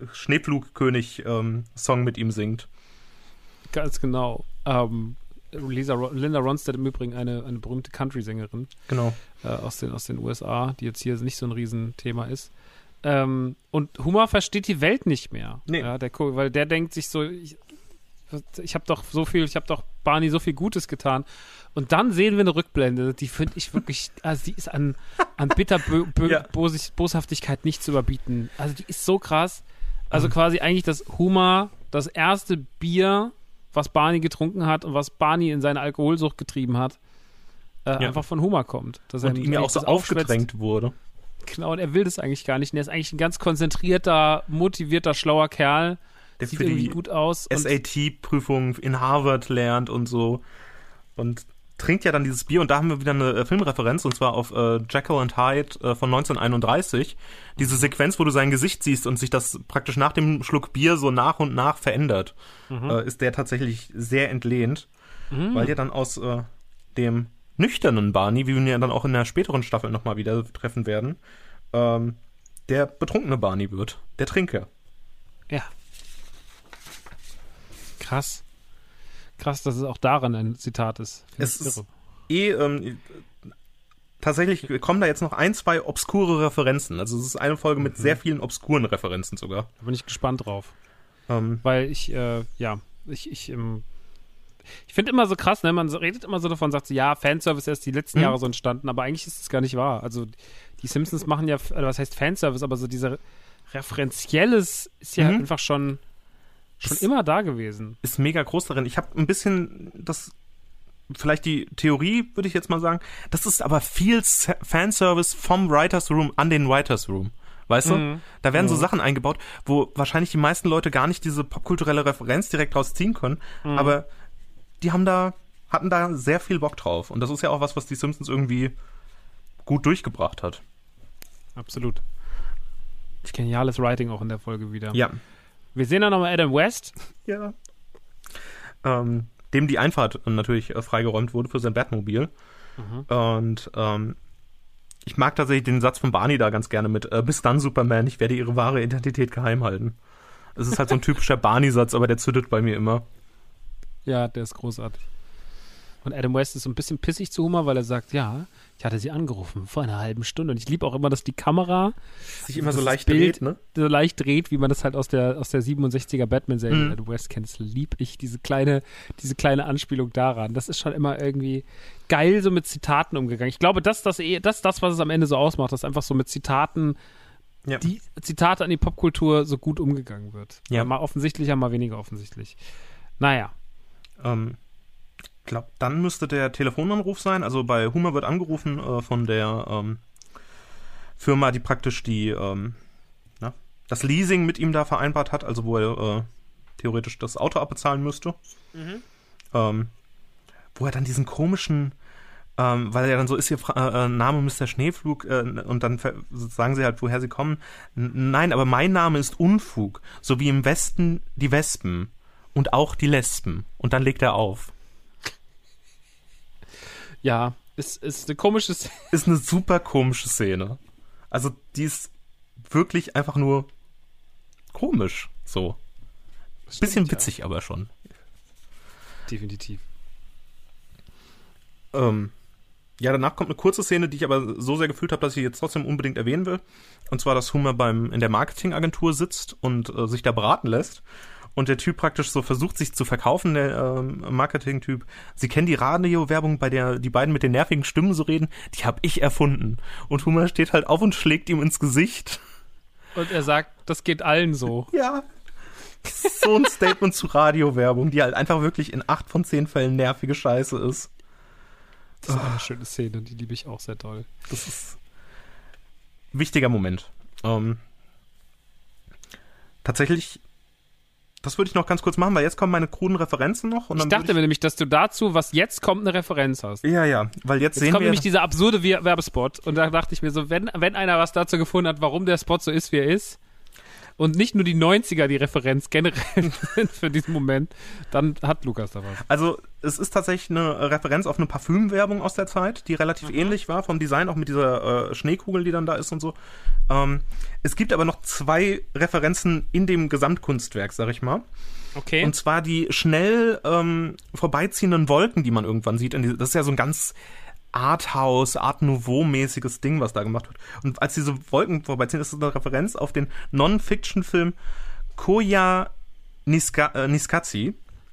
Schneepflugkönig-Song mit ihm singt. Ganz genau. Ähm, Lisa, Ro- Linda Ronstadt im Übrigen eine, eine berühmte Country-Sängerin Genau. äh, aus, den, aus den U S A, die jetzt hier nicht so ein Riesenthema ist. Ähm, und Homer versteht die Welt nicht mehr. Nee. Ja, der, gu- weil der denkt sich so, ich, ich habe doch so viel, ich habe doch Barney so viel Gutes getan. Und dann sehen wir eine Rückblende, die finde ich wirklich, also die ist an, an bitter Bö Bö Ja. Bos Boshaftigkeit nicht zu überbieten. Also die ist so krass. Mhm. Also quasi eigentlich, dass Homer das erste Bier, was Barney getrunken hat und was Barney in seine Alkoholsucht getrieben hat, äh, Ja. einfach von Homer kommt. Dass er Und ihm ja auch so das aufschwätzt. aufgedrängt wurde. Genau, und er will das eigentlich gar nicht. Und er ist eigentlich ein ganz konzentrierter, motivierter, schlauer Kerl. Der Sieht für irgendwie die gut aus. S Und A T-Prüfung in Harvard lernt und so. Und trinkt ja dann dieses Bier und da haben wir wieder eine äh, Filmreferenz und zwar auf äh, Jekyll and Hyde äh, von neunzehnhunderteinunddreißig. Diese Sequenz, wo du sein Gesicht siehst und sich das praktisch nach dem Schluck Bier so nach und nach verändert, äh, ist der tatsächlich sehr entlehnt, weil ja dann aus äh, dem nüchternen Barney, wie wir ihn ja dann auch in der späteren Staffel nochmal wieder treffen werden, ähm, der betrunkene Barney wird, der Trinker. ja. Krass. Krass, dass es auch daran ein Zitat ist. Find Es ich ist irre. eh, ähm, tatsächlich kommen da jetzt noch ein, zwei obskure Referenzen. Also es ist eine Folge mit sehr vielen obskuren Referenzen sogar. Da bin ich gespannt drauf. Ähm, Weil ich, äh, ja, ich, ich, ähm, ich finde immer so krass, ne? Man so, redet immer so davon, sagt so, ja, Fanservice ist erst die letzten Mhm. Jahre so entstanden, aber eigentlich ist es gar nicht wahr. Also die Simpsons machen ja, also was heißt Fanservice, aber so diese Referenzielles ist ja Mhm. einfach schon, schon Das- immer da gewesen. Ist mega groß darin. Ich habe ein bisschen das, vielleicht die Theorie, würde ich jetzt mal sagen, das ist aber viel S- Fanservice vom Writers Room an den Writers Room. Weißt du? Mhm. Da werden so Mhm. Sachen eingebaut, wo wahrscheinlich die meisten Leute gar nicht diese popkulturelle Referenz direkt rausziehen können, Mhm. aber die haben da, hatten da sehr viel Bock drauf. Und das ist ja auch was, was die Simpsons irgendwie gut durchgebracht hat. Absolut. Geniales Writing auch in der Folge wieder. Ja. Wir sehen dann nochmal Adam West. Ja. Ähm, dem die Einfahrt natürlich äh, freigeräumt wurde für sein Batmobil. Und ähm, ich mag tatsächlich den Satz von Barney da ganz gerne mit, äh, bis dann Superman, ich werde ihre wahre Identität geheim halten. Es ist halt so ein typischer Barney-Satz, aber der zündet bei mir immer. Ja, der ist großartig. Und Adam West ist so ein bisschen pissig zu Homer, weil er sagt, ja, ich hatte sie angerufen vor einer halben Stunde. Und ich liebe auch immer, dass die Kamera Sich immer so das leicht Bild dreht, ne? so leicht dreht, wie man das halt aus der, aus der siebenundsechziger Batman-Serie Mhm. Adam West kennt. Das lieb ich, diese kleine, diese kleine Anspielung daran. Das ist schon immer irgendwie geil so mit Zitaten umgegangen. Ich glaube, das ist das, eh- das, ist das, was es am Ende so ausmacht, dass einfach so mit Zitaten, Ja. die Zitate an die Popkultur so gut umgegangen wird. Ja. Mal offensichtlicher, mal weniger offensichtlich. Naja. Ähm, ich glaube, dann müsste der Telefonanruf sein. Also bei Homer wird angerufen äh, von der ähm, Firma, die praktisch die ähm, na, das Leasing mit ihm da vereinbart hat, also wo er äh, theoretisch das Auto abbezahlen müsste. Ähm, wo er dann diesen komischen, ähm, weil er dann so ist, ihr Fra- äh, Name Mister Schneeflug, äh, und dann ver- sagen sie halt, woher sie kommen. N- Nein, aber mein Name ist Unfug, so wie im Westen die Wespen und auch die Lesben. Und dann legt er auf. Ja, ist, ist eine komische Szene. Ist eine super komische Szene. Also die ist wirklich einfach nur komisch, so. Bisschen witzig aber schon. Definitiv. Ähm, ja, danach kommt eine kurze Szene, die ich aber so sehr gefühlt habe, dass ich jetzt trotzdem unbedingt erwähnen will. Und zwar, dass Homer beim, in der Marketingagentur sitzt und äh, sich da beraten lässt. Und der Typ praktisch so versucht, sich zu verkaufen, der ähm, Marketing-Typ. Sie kennen die Radio-Werbung, bei der die beiden mit den nervigen Stimmen so reden. Die habe ich erfunden. Und Homer steht halt auf und schlägt ihm ins Gesicht. Und er sagt, das geht allen so. Ja. So ein Statement zu Radio-Werbung, die halt einfach wirklich in acht von zehn Fällen nervige Scheiße ist. Das ist eine schöne Szene, die liebe ich auch sehr toll. Das ist ein wichtiger Moment. Ähm, tatsächlich, das würde ich noch ganz kurz machen, weil jetzt kommen meine kruden Referenzen noch. Und Ich dann dachte würde mir nämlich, dass du dazu, was jetzt kommt, eine Referenz hast. ich, Ja, ja, weil jetzt, Jetzt sehen kommt wir... nämlich dieser absurde Wir- Werbespot und da dachte ich mir so, wenn, wenn einer was dazu gefunden hat, warum der Spot so ist, wie er ist und nicht nur die neunziger die Referenz generell sind für diesen Moment, dann hat Lukas da was. Also es ist tatsächlich eine Referenz auf eine Parfümwerbung aus der Zeit, die relativ ähnlich war vom Design, auch mit dieser äh, Schneekugel, die dann da ist und so. Ähm, es gibt aber noch zwei Referenzen in dem Gesamtkunstwerk, sag ich mal. Okay. Und zwar die schnell ähm, vorbeiziehenden Wolken, die man irgendwann sieht. Das ist ja so ein ganz Arthouse, Art Nouveau-mäßiges Ding, was da gemacht wird. Und als diese Wolken vorbeiziehen, ist das eine Referenz auf den Non-Fiction-Film Koya Niska, äh, Niskazi.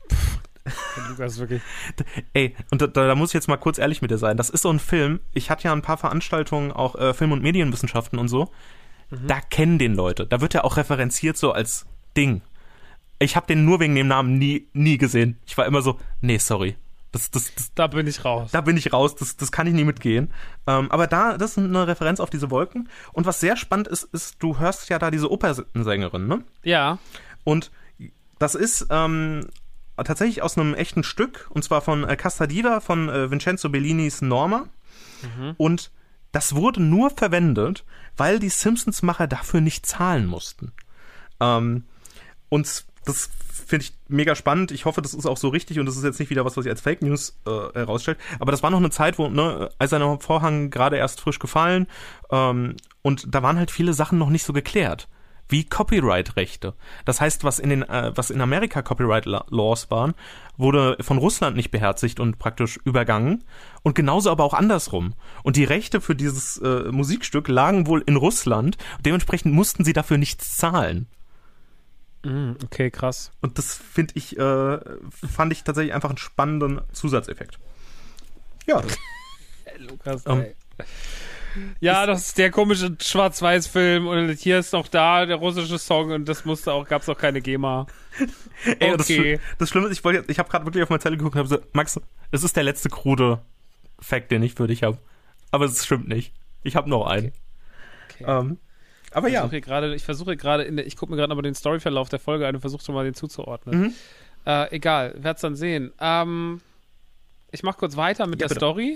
Lukas wirklich. Ey, und da, da muss ich jetzt mal kurz ehrlich mit dir sein. Das ist so ein Film, ich hatte ja ein paar Veranstaltungen, auch äh, Film- und Medienwissenschaften und so. Mhm. Da kennen den Leute. Da wird er auch referenziert so als Ding. Ich habe den nur wegen dem Namen nie, nie gesehen. Ich war immer so, nee, sorry. Das, das, das, Da bin ich raus. da bin ich raus, das, das kann ich nie mitgehen. Ähm, aber da, das ist eine Referenz auf diese Wolken. Und was sehr spannend ist, ist, du hörst ja da diese Opernsängerin, ne? Ja. Und das ist ähm, tatsächlich aus einem echten Stück, und zwar von äh, Casta Diva, von äh, Vincenzo Bellinis Norma. Mhm. Und das wurde nur verwendet, weil die Simpsons-Macher dafür nicht zahlen mussten. Ähm, und das finde ich mega spannend. Ich hoffe, das ist auch so richtig und das ist jetzt nicht wieder was, was sich als Fake News äh, herausstellt. Aber das war noch eine Zeit, wo ne, Eiserner Vorhang gerade erst frisch gefallen ähm, und da waren halt viele Sachen noch nicht so geklärt. Wie Copyright-Rechte. Das heißt, was in den, äh, was in Amerika Copyright-Laws waren, wurde von Russland nicht beherzigt und praktisch übergangen. Und genauso aber auch andersrum. Und die Rechte für dieses äh, Musikstück lagen wohl in Russland. Dementsprechend mussten sie dafür nichts zahlen. Mm, okay, krass. Und das finde ich, äh, fand ich tatsächlich einfach einen spannenden Zusatzeffekt. Ja. Lukas, um, ey. Ja, das ist der komische Schwarz-Weiß-Film und hier ist noch da der russische Song und das musste auch, gab's auch keine GEMA. Ey, Okay. das, das Schlimme ist, ich wollte jetzt, ich habe gerade wirklich auf meine Zettel geguckt und habe so, Max, es ist der letzte krude Fact, den ich für dich habe. Aber es stimmt nicht. Ich habe noch einen. Okay. Ähm, aber ich ja. versuche gerade, ich versuche gerade, in der, ich gucke mir gerade nochmal den Storyverlauf der Folge an und versuche schon mal den zuzuordnen. Mhm. Äh, egal, werd's dann sehen. Ähm, ich mache kurz weiter mit Ja, der bitte. Story.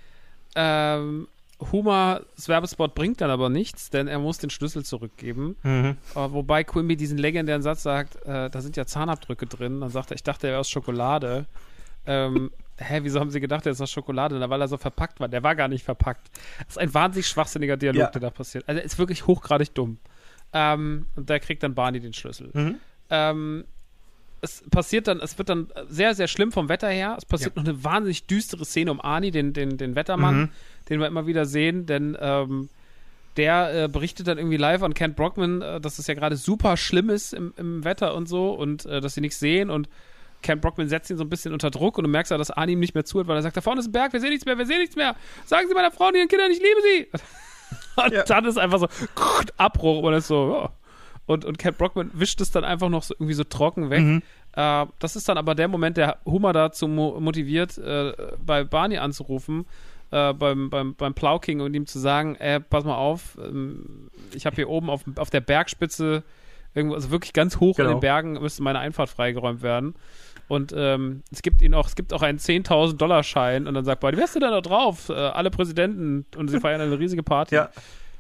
Ähm, Humors Werbespot bringt dann aber nichts, denn er muss den Schlüssel zurückgeben. Mhm. Äh, wobei Quimby diesen legendären Satz sagt, äh, da sind ja Zahnabdrücke drin. Dann sagt er, ich dachte, er wäre aus Schokolade. Ähm, hä, wieso haben sie gedacht, er ist aus Schokolade? Na, weil er so verpackt war. Der war gar nicht verpackt. Das ist ein wahnsinnig schwachsinniger Dialog, Ja. der da passiert. Also er ist wirklich hochgradig dumm. Ähm, und da kriegt dann Barney den Schlüssel. Mhm. Ähm, es passiert dann, es wird dann sehr, sehr schlimm vom Wetter her. Es passiert Ja. noch eine wahnsinnig düstere Szene um Arnie, den, den, den Wettermann, Mhm. den wir immer wieder sehen, denn ähm, der äh, berichtet dann irgendwie live an Kent Brockman, äh, dass es ja gerade super schlimm ist im, im Wetter und so und äh, dass sie nichts sehen und Kent Brockman setzt ihn so ein bisschen unter Druck und du merkst ja, dass Arnie ihm nicht mehr zuhört, weil er sagt, da vorne ist ein Berg, wir sehen nichts mehr, wir sehen nichts mehr. Sagen Sie meiner Frau und Ihren Kindern, ich liebe sie. Und Ja. dann ist einfach so Abbruch und man ist so, ja. Und, und Kent Brockman wischt es dann einfach noch so irgendwie so trocken weg. Mhm. Äh, das ist dann aber der Moment, der Humor dazu mo- motiviert, äh, bei Barney anzurufen, äh, beim, beim, beim Plow King und ihm zu sagen, äh, pass mal auf, ähm, ich habe hier oben auf, auf der Bergspitze, irgendwo, also wirklich ganz hoch Genau. in den Bergen, müsste meine Einfahrt freigeräumt werden. Und ähm, es gibt ihn auch, es gibt auch einen zehntausend Dollar Schein und dann sagt Barney, wer ist denn da noch drauf? Äh, alle Präsidenten und sie feiern eine riesige Party. Ja.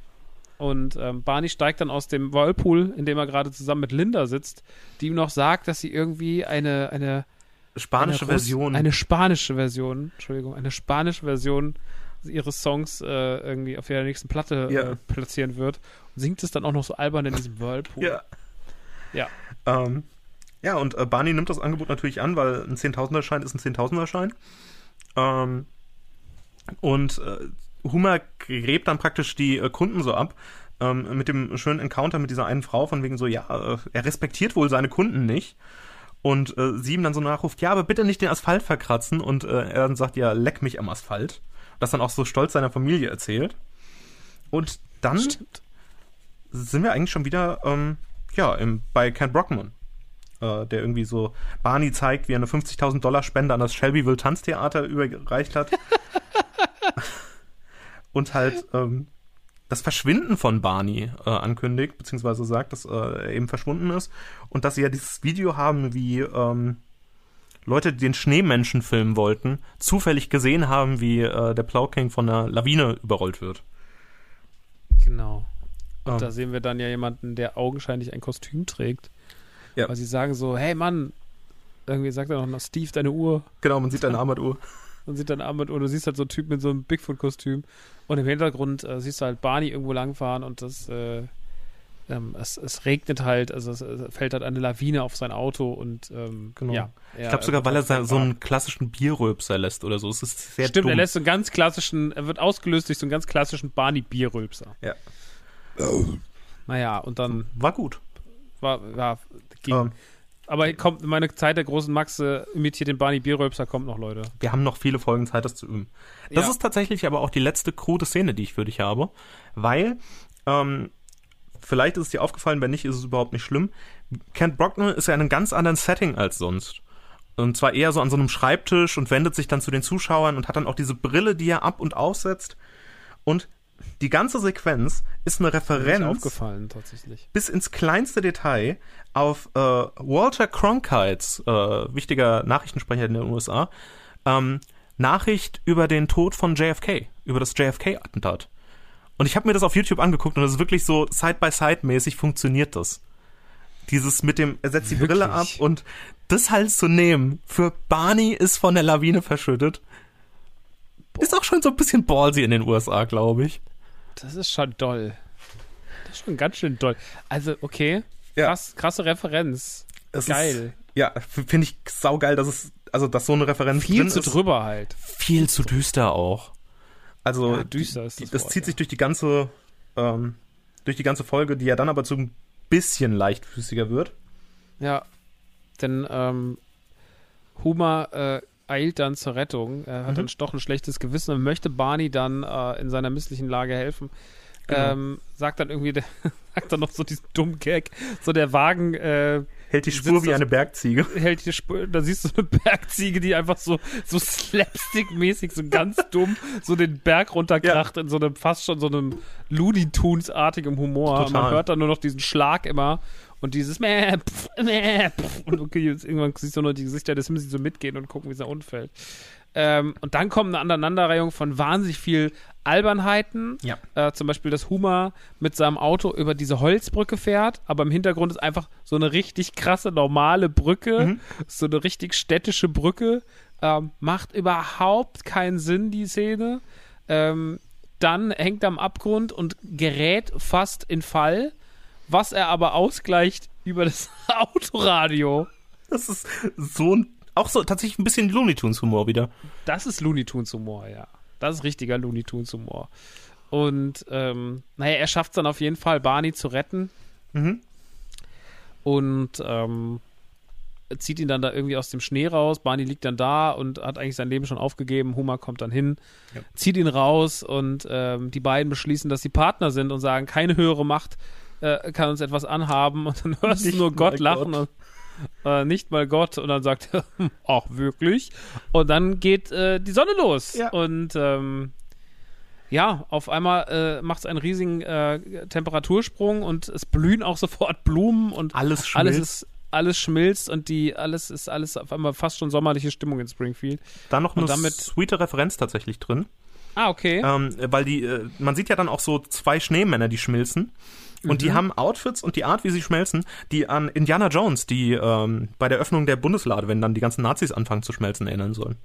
Und ähm, Barney steigt dann aus dem Whirlpool, in dem er gerade zusammen mit Linda sitzt, die ihm noch sagt, dass sie irgendwie eine, eine Spanische eine Russ- Version. Eine spanische Version, Entschuldigung, eine spanische Version ihres Songs äh, irgendwie auf ihrer nächsten Platte Ja. äh, platzieren wird. Und singt es dann auch noch so albern in diesem Whirlpool. Ja. Ja. Ähm, ja, und äh, Barney nimmt das Angebot natürlich an, weil ein Zehntausender-Schein ist ein Zehntausender-Schein. Ähm, und äh, Homer gräbt dann praktisch die äh, Kunden so ab, ähm, mit dem schönen Encounter mit dieser einen Frau, von wegen so, ja, äh, er respektiert wohl seine Kunden nicht. Und äh, sie ihm dann so nachruft, ja, aber bitte nicht den Asphalt verkratzen. Und äh, er dann sagt, ja, leck mich am Asphalt. Das dann auch so stolz seiner Familie erzählt. Und dann Stimmt. sind wir eigentlich schon wieder, ähm, ja, im, bei Kent Brockman. Äh, der irgendwie so Barney zeigt, wie er eine fünfzigtausend Dollar Spende an das Shelbyville Tanztheater überreicht hat. Und halt ähm, das Verschwinden von Barney äh, ankündigt, beziehungsweise sagt, dass äh, er eben verschwunden ist. Und dass sie ja dieses Video haben, wie ähm, Leute, die den Schneemenschen filmen wollten, zufällig gesehen haben, wie äh, der Plow King von einer Lawine überrollt wird. Genau. Und Ähm. da sehen wir dann ja jemanden, der augenscheinlich ein Kostüm trägt. Ja. Weil sie sagen so, hey Mann, irgendwie sagt er noch, na, Steve, deine Uhr. Genau, man sieht eine Armbanduhr. Und sieht dann Armband und du siehst halt so einen Typ mit so einem Bigfoot-Kostüm. Und im Hintergrund äh, siehst du halt Barney irgendwo langfahren und das, äh, ähm, es, es regnet halt, also es, es fällt halt eine Lawine auf sein Auto und ähm, Genau. ja. Ich glaube sogar, weil er so, so einen klassischen Bierrülpser lässt oder so. Es ist sehr Stimmt, dumm. er lässt so einen ganz klassischen, er wird ausgelöst durch so einen ganz klassischen Barney-Bierrülpser. Ja. Naja, und dann War gut. war, ja, ging. Ähm, Aber kommt meine Zeit der großen Maxe, imitiert den Barney Bierrülpser, kommt noch, Leute. wir haben noch viele Folgen Zeit, das zu üben. Das Ja. ist tatsächlich aber auch die letzte krude Szene, die ich für dich habe, weil, ähm, vielleicht ist es dir aufgefallen, wenn nicht, ist es überhaupt nicht schlimm. Kent Brockman ist ja in einem ganz anderen Setting als sonst. Und zwar eher so an so einem Schreibtisch und wendet sich dann zu den Zuschauern und hat dann auch diese Brille, die er ab- und aufsetzt. Und die ganze Sequenz ist eine Mir ist Referenz aufgefallen, tatsächlich. bis ins kleinste Detail auf äh, Walter Cronkites, äh, wichtiger Nachrichtensprecher in den U S A, ähm, Nachricht über den Tod von J F K, über das J F K-Attentat. Und ich habe mir das auf YouTube angeguckt und das ist wirklich so Side-by-Side-mäßig funktioniert das. Dieses mit dem, er setzt die Wirklich? Brille ab und das halt zu nehmen, für Barney ist von der Lawine verschüttet, ist auch schon so ein bisschen ballsy in den U S A, glaube ich. Das ist schon doll. Das ist schon ganz schön doll. Also, okay. Ja. Krass, krasse Referenz. Es Geil. Ist, ja, f- finde ich saugeil, dass es, also, dass so eine Referenz Viel drin zu ist. drüber halt. Viel zu düster auch. Also, Ja, düster ist die, das das Wort, zieht ja. sich durch die ganze, ähm, durch die ganze Folge, die ja dann aber so ein bisschen leichtfüßiger wird. Ja, denn ähm, Homer äh, eilt dann zur Rettung. Er hat Mhm. dann doch ein schlechtes Gewissen und möchte Barney dann äh, in seiner misslichen Lage helfen. Genau. Ähm, sagt dann irgendwie, der, sagt dann noch so diesen dummen Gag, so der Wagen äh, Hält die Spur sitzt wie das- eine Bergziege. hält die Spur, da siehst du eine Bergziege, die einfach so, so slapstick-mäßig, so ganz dumm, so den Berg runterkracht in so einem, fast schon so einem Looney Tunes-artigem Humor. Total. Man hört dann nur noch diesen Schlag immer und dieses Mäh, pff, Mäh, pff, und okay, jetzt irgendwann siehst du nur die Gesichter des Himmels, die so mitgehen und gucken, wie es da umfällt. Ähm, und dann kommt eine Aneinanderreihung von wahnsinnig viel Albernheiten. Ja. Äh, zum Beispiel, dass Homer mit seinem Auto über diese Holzbrücke fährt, aber im Hintergrund ist einfach so eine richtig krasse, normale Brücke, Mhm. so eine richtig städtische Brücke. Ähm, macht überhaupt keinen Sinn, die Szene. Ähm, dann hängt er am Abgrund und gerät fast in Fall, was er aber ausgleicht über das Autoradio. Das ist so ein, auch so tatsächlich ein bisschen Looney Tunes Humor wieder. Das ist Looney Tunes Humor, ja. Das ist richtiger Looney Tunes Humor. Und, ähm, naja, er schafft es dann auf jeden Fall, Barney zu retten. Mhm. Und, ähm, zieht ihn dann da irgendwie aus dem Schnee raus. Barney liegt dann da und hat eigentlich sein Leben schon aufgegeben. Homer kommt dann hin, Ja. zieht ihn raus und ähm, die beiden beschließen, dass sie Partner sind und sagen, keine höhere Macht äh, kann uns etwas anhaben. Und dann hörst Nicht du nur mal Gott lachen Gott. und äh, nicht mal Gott. Und dann sagt er, ach wirklich? Und dann geht äh, die Sonne los. Ja. Und ähm, ja, auf einmal äh, macht es einen riesigen äh, Temperatursprung und es blühen auch sofort Blumen und Alles schmilzt. alles ist alles schmilzt und die alles ist alles auf einmal fast schon sommerliche Stimmung in Springfield. Da noch Und eine damit- sweete Referenz tatsächlich drin. Ah, okay. Ähm, weil die, äh, man sieht ja dann auch so zwei Schneemänner, die schmilzen. Und die haben Outfits und die Art, wie sie schmelzen, die an Indiana Jones, die ähm, bei der Öffnung der Bundeslade, wenn dann die ganzen Nazis anfangen zu schmelzen, erinnern sollen.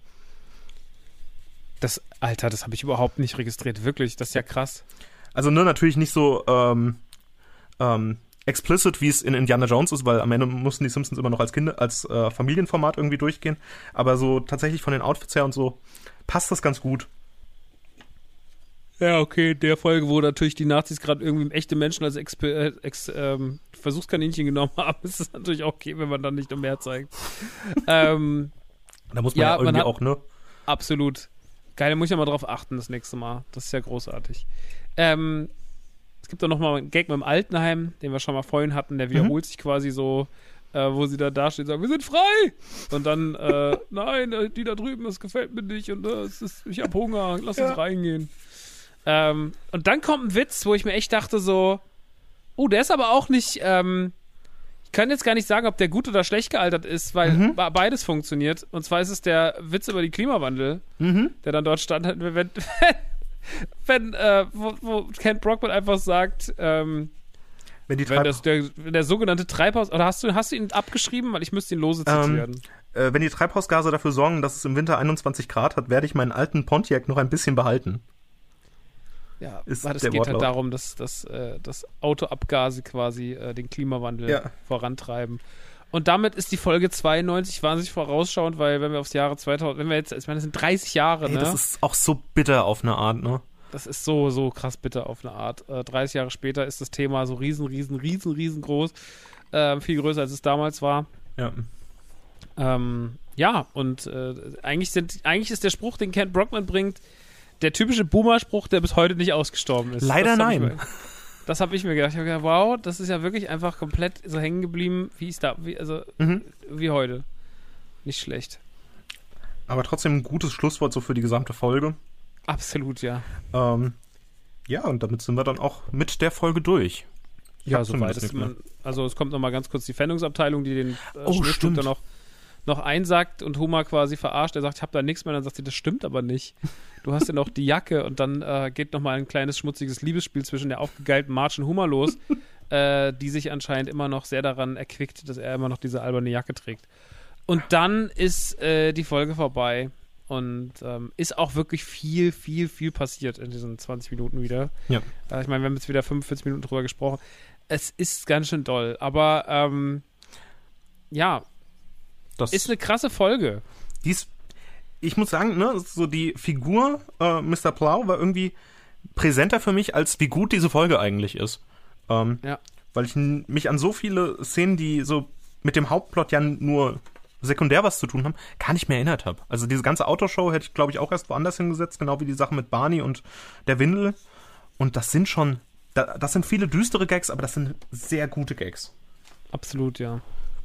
Das, Alter, das habe ich überhaupt nicht registriert. Wirklich, das ist ja krass. Also ne, natürlich nicht so ähm, ähm, explicit, wie es in Indiana Jones ist, weil am Ende mussten die Simpsons immer noch als Kinder, als äh, Familienformat irgendwie durchgehen. Aber so tatsächlich von den Outfits her und so passt das ganz gut. Ja, okay, in der Folge, wo natürlich die Nazis gerade irgendwie echte Menschen als Exper äh, Ex ähm, Versuchskaninchen genommen haben, ist es natürlich auch okay, wenn man dann nicht noch mehr zeigt. ähm, Da muss man Ja, ja, man irgendwie hat- auch, ne? absolut. Geil, da muss ich ja mal drauf achten das nächste Mal. Das ist ja großartig. Ähm, es gibt doch noch mal einen Gag mit dem Altenheim, den wir schon mal vorhin hatten, der wiederholt sich quasi so, äh, wo sie da dastehen und sagen, wir sind frei! Und dann, äh, nein, äh, die da drüben, das gefällt mir nicht und äh, es ist, ich hab Hunger, lass uns reingehen. Ähm, und dann kommt ein Witz, wo ich mir echt dachte so, oh, der ist aber auch nicht, ähm, ich kann jetzt gar nicht sagen, ob der gut oder schlecht gealtert ist, weil Mhm. be- beides funktioniert. Und zwar ist es der Witz über die Klimawandel, Mhm. der dann dort stand, wenn, wenn, wenn äh, wo, wo Kent Brockman einfach sagt, ähm, Wenn die wenn, Treib das, der, wenn der sogenannte Treibhaus, oder hast du, hast du ihn abgeschrieben? Weil ich müsste ihn lose zitieren. äh, wenn die Treibhausgase dafür sorgen, dass es im Winter einundzwanzig Grad hat, werde ich meinen alten Pontiac noch ein bisschen behalten. Ja, ist weil es der geht halt Wortlaut. darum, dass, dass, äh, dass Autoabgase quasi äh, den Klimawandel Ja. vorantreiben. Und damit ist die Folge zweiundneunzig wahnsinnig vorausschauend, weil wenn wir aufs Jahre zweitausend, wenn wir jetzt, ich meine, das sind dreißig Jahre, Ey, ne? das ist auch so bitter auf eine Art, ne? Das ist so, so krass bitter auf eine Art. Äh, dreißig Jahre später ist das Thema so riesen, riesen, riesen, riesengroß. Äh, viel größer, als es damals war. Ja. Ähm, ja, und äh, eigentlich, sind, eigentlich ist der Spruch, den Kent Brockman bringt, der typische Boomer-Spruch, der bis heute nicht ausgestorben ist. Leider Das hab ich nein. mir- Das habe ich mir gedacht. Ich habe gedacht, wow, das ist ja wirklich einfach komplett so hängen geblieben, wie es da, wie, also, Mhm. wie heute. Nicht schlecht. Aber trotzdem ein gutes Schlusswort so für die gesamte Folge. Absolut, ja. Ähm, ja, und damit sind wir dann auch mit der Folge durch. Ich Ja, hab soweit zumindest ist nichts man. Also es kommt noch mal ganz kurz die Fendungsabteilung, die den äh, Oh, Schnittflug stimmt. dann noch, noch einsackt und Homer quasi verarscht. Er sagt, ich habe da nichts mehr. Dann sagt sie, das stimmt aber nicht. Du hast ja noch die Jacke und dann äh, geht noch mal ein kleines schmutziges Liebesspiel zwischen der aufgegeilten Marge und Homer los, äh, die sich anscheinend immer noch sehr daran erquickt, dass er immer noch diese alberne Jacke trägt. Und dann ist äh, die Folge vorbei und ähm, ist auch wirklich viel, viel, viel passiert in diesen zwanzig Minuten wieder. Ja. Äh, ich meine, wir haben jetzt wieder fünfundvierzig Minuten drüber gesprochen. Es ist ganz schön doll, aber ähm, ja, Das ist eine krasse Folge. die ist, ich muss sagen, ne, so die Figur äh, Mister Plow war irgendwie präsenter für mich, als wie gut diese Folge eigentlich ist. Ähm, Ja. Weil ich n- mich an so viele Szenen, die so mit dem Hauptplot ja nur sekundär was zu tun haben, gar nicht mehr erinnert habe. Also diese ganze Autoshow hätte ich, glaube ich, auch erst woanders hingesetzt, genau wie die Sache mit Barney und der Windel. Und das sind schon, das sind viele düstere Gags, aber das sind sehr gute Gags. Absolut, ja.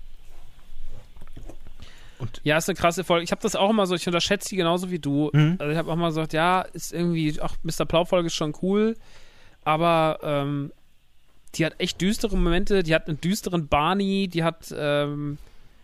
Und ja, ist eine krasse Folge. Ich habe das auch immer so, ich unterschätze die genauso wie du. Mhm. Also ich habe auch mal gesagt, ja, ist irgendwie, ach, Mister Plow-Folge ist schon cool, aber ähm, die hat echt düstere Momente, die hat einen düsteren Barney, die hat, ähm,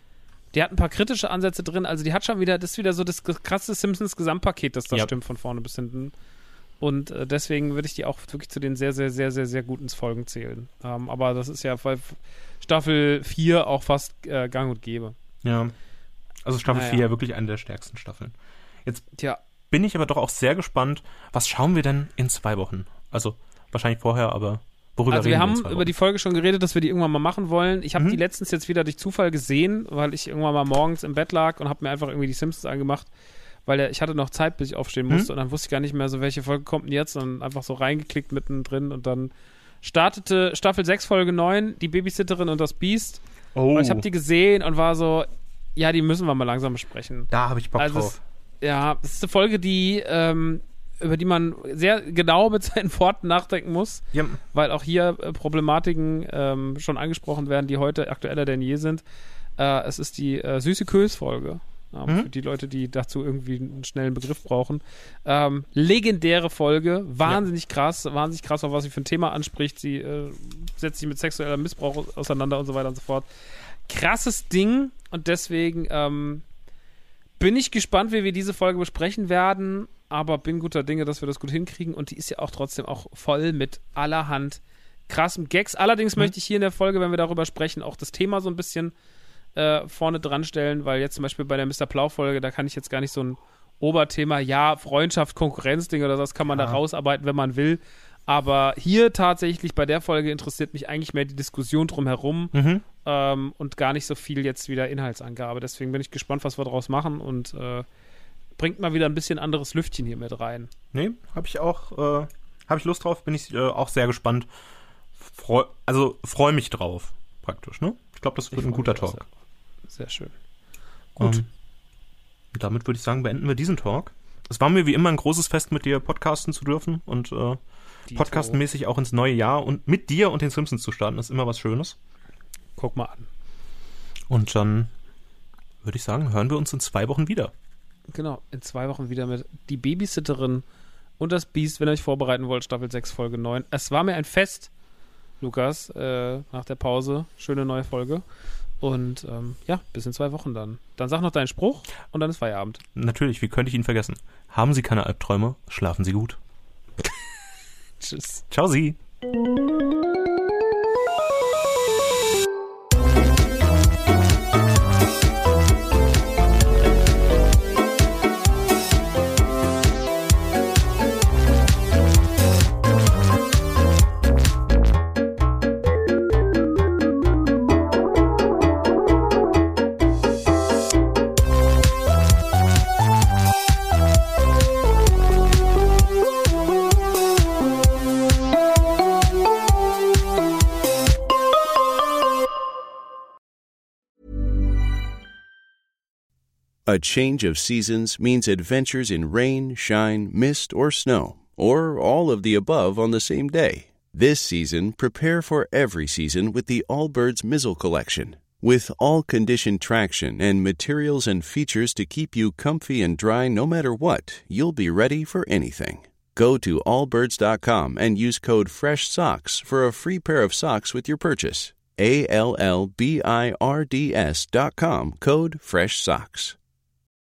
die hat ein paar kritische Ansätze drin, also die hat schon wieder, das ist wieder so das krasse Simpsons-Gesamtpaket, das da ja. stimmt von vorne bis hinten. Und äh, deswegen würde ich die auch wirklich zu den sehr, sehr, sehr, sehr, sehr guten Folgen zählen. Ähm, aber das ist ja bei Staffel vier auch fast äh, gang und gäbe. Ja, also Staffel naja. vier ja wirklich eine der stärksten Staffeln. Jetzt Tja. bin ich aber doch auch sehr gespannt, was schauen wir denn in zwei Wochen? Also wahrscheinlich vorher, aber worüber Also reden wir wir in haben zwei Wochen? über die Folge schon geredet, dass wir die irgendwann mal machen wollen. Ich habe Mhm. die letztens jetzt wieder durch Zufall gesehen, weil ich irgendwann mal morgens im Bett lag und habe mir einfach irgendwie die Simpsons angemacht, weil der, ich hatte noch Zeit, bis ich aufstehen musste Mhm. und dann wusste ich gar nicht mehr so, welche Folge kommt denn jetzt und einfach so reingeklickt mittendrin und dann startete Staffel sechs, Folge neun, die Babysitterin und das Biest. Oh, Und ich habe die gesehen und war so, ja, die müssen wir mal langsam besprechen. da habe ich Bock Also drauf. es, ja, es ist eine Folge, die ähm, über die man sehr genau mit seinen Worten nachdenken muss, Ja, weil auch hier äh, Problematiken ähm, schon angesprochen werden, die heute aktueller denn je sind. Äh, es ist die äh, süße Kös-Folge. Ähm, Mhm. Für die Leute, die dazu irgendwie einen schnellen Begriff brauchen. Ähm, legendäre Folge, wahnsinnig krass, wahnsinnig krass, auch was sie für ein Thema anspricht. Sie äh, setzt sich mit sexuellem Missbrauch auseinander und so weiter und so fort. Krasses Ding und deswegen ähm, bin ich gespannt, wie wir diese Folge besprechen werden, aber bin guter Dinge, dass wir das gut hinkriegen und die ist ja auch trotzdem auch voll mit allerhand krassem Gags. Allerdings Mhm. möchte ich hier in der Folge, wenn wir darüber sprechen, auch das Thema so ein bisschen äh, vorne dran stellen, weil jetzt zum Beispiel bei der Mister Plow-Folge, da kann ich jetzt gar nicht so ein Oberthema, ja, Freundschaft, Konkurrenzding oder das kann man Ja. da rausarbeiten, wenn man will. Aber hier tatsächlich bei der Folge interessiert mich eigentlich mehr die Diskussion drumherum mhm. ähm, und gar nicht so viel jetzt wieder Inhaltsangabe. Deswegen bin ich gespannt, was wir daraus machen und äh, bringt mal wieder ein bisschen anderes Lüftchen hier mit rein. Nee, habe ich auch, äh, habe ich Lust drauf, bin ich äh, auch sehr gespannt. Freu, also freue mich drauf, praktisch, ne? Ich glaube, das wird Ich ein freu guter mich auch Talk. Sehr, sehr schön. Gut. Ähm, damit würde ich sagen, beenden wir diesen Talk. Es war mir wie immer ein großes Fest, mit dir podcasten zu dürfen und äh, Dito. podcastenmäßig auch ins neue Jahr und mit dir und den Simpsons zu starten, ist immer was Schönes. Guck mal an. Und dann würde ich sagen, hören wir uns in zwei Wochen wieder. Genau, in zwei Wochen wieder mit Die Babysitterin und das Biest, wenn ihr euch vorbereiten wollt, Staffel sechs, Folge neun. Es war mir ein Fest, Lukas, äh, nach der Pause. Schöne neue Folge. Und ähm, ja, bis in zwei Wochen dann. Dann sag noch deinen Spruch und dann ist Feierabend. Natürlich, wie könnte ich ihn vergessen? Haben Sie keine Albträume, schlafen Sie gut. Tschüss. Ciao Sie. A change of seasons means adventures in rain, shine, mist, or snow, or all of the above on the same day. This season, prepare for every season with the Allbirds Mizzle Collection. With all-condition traction and materials and features to keep you comfy and dry no matter what, you'll be ready for anything. Go to allbirds dot com and use code FRESHSOCKS for a free pair of socks with your purchase. A L L B I R D S dot com, code FRESHSOCKS.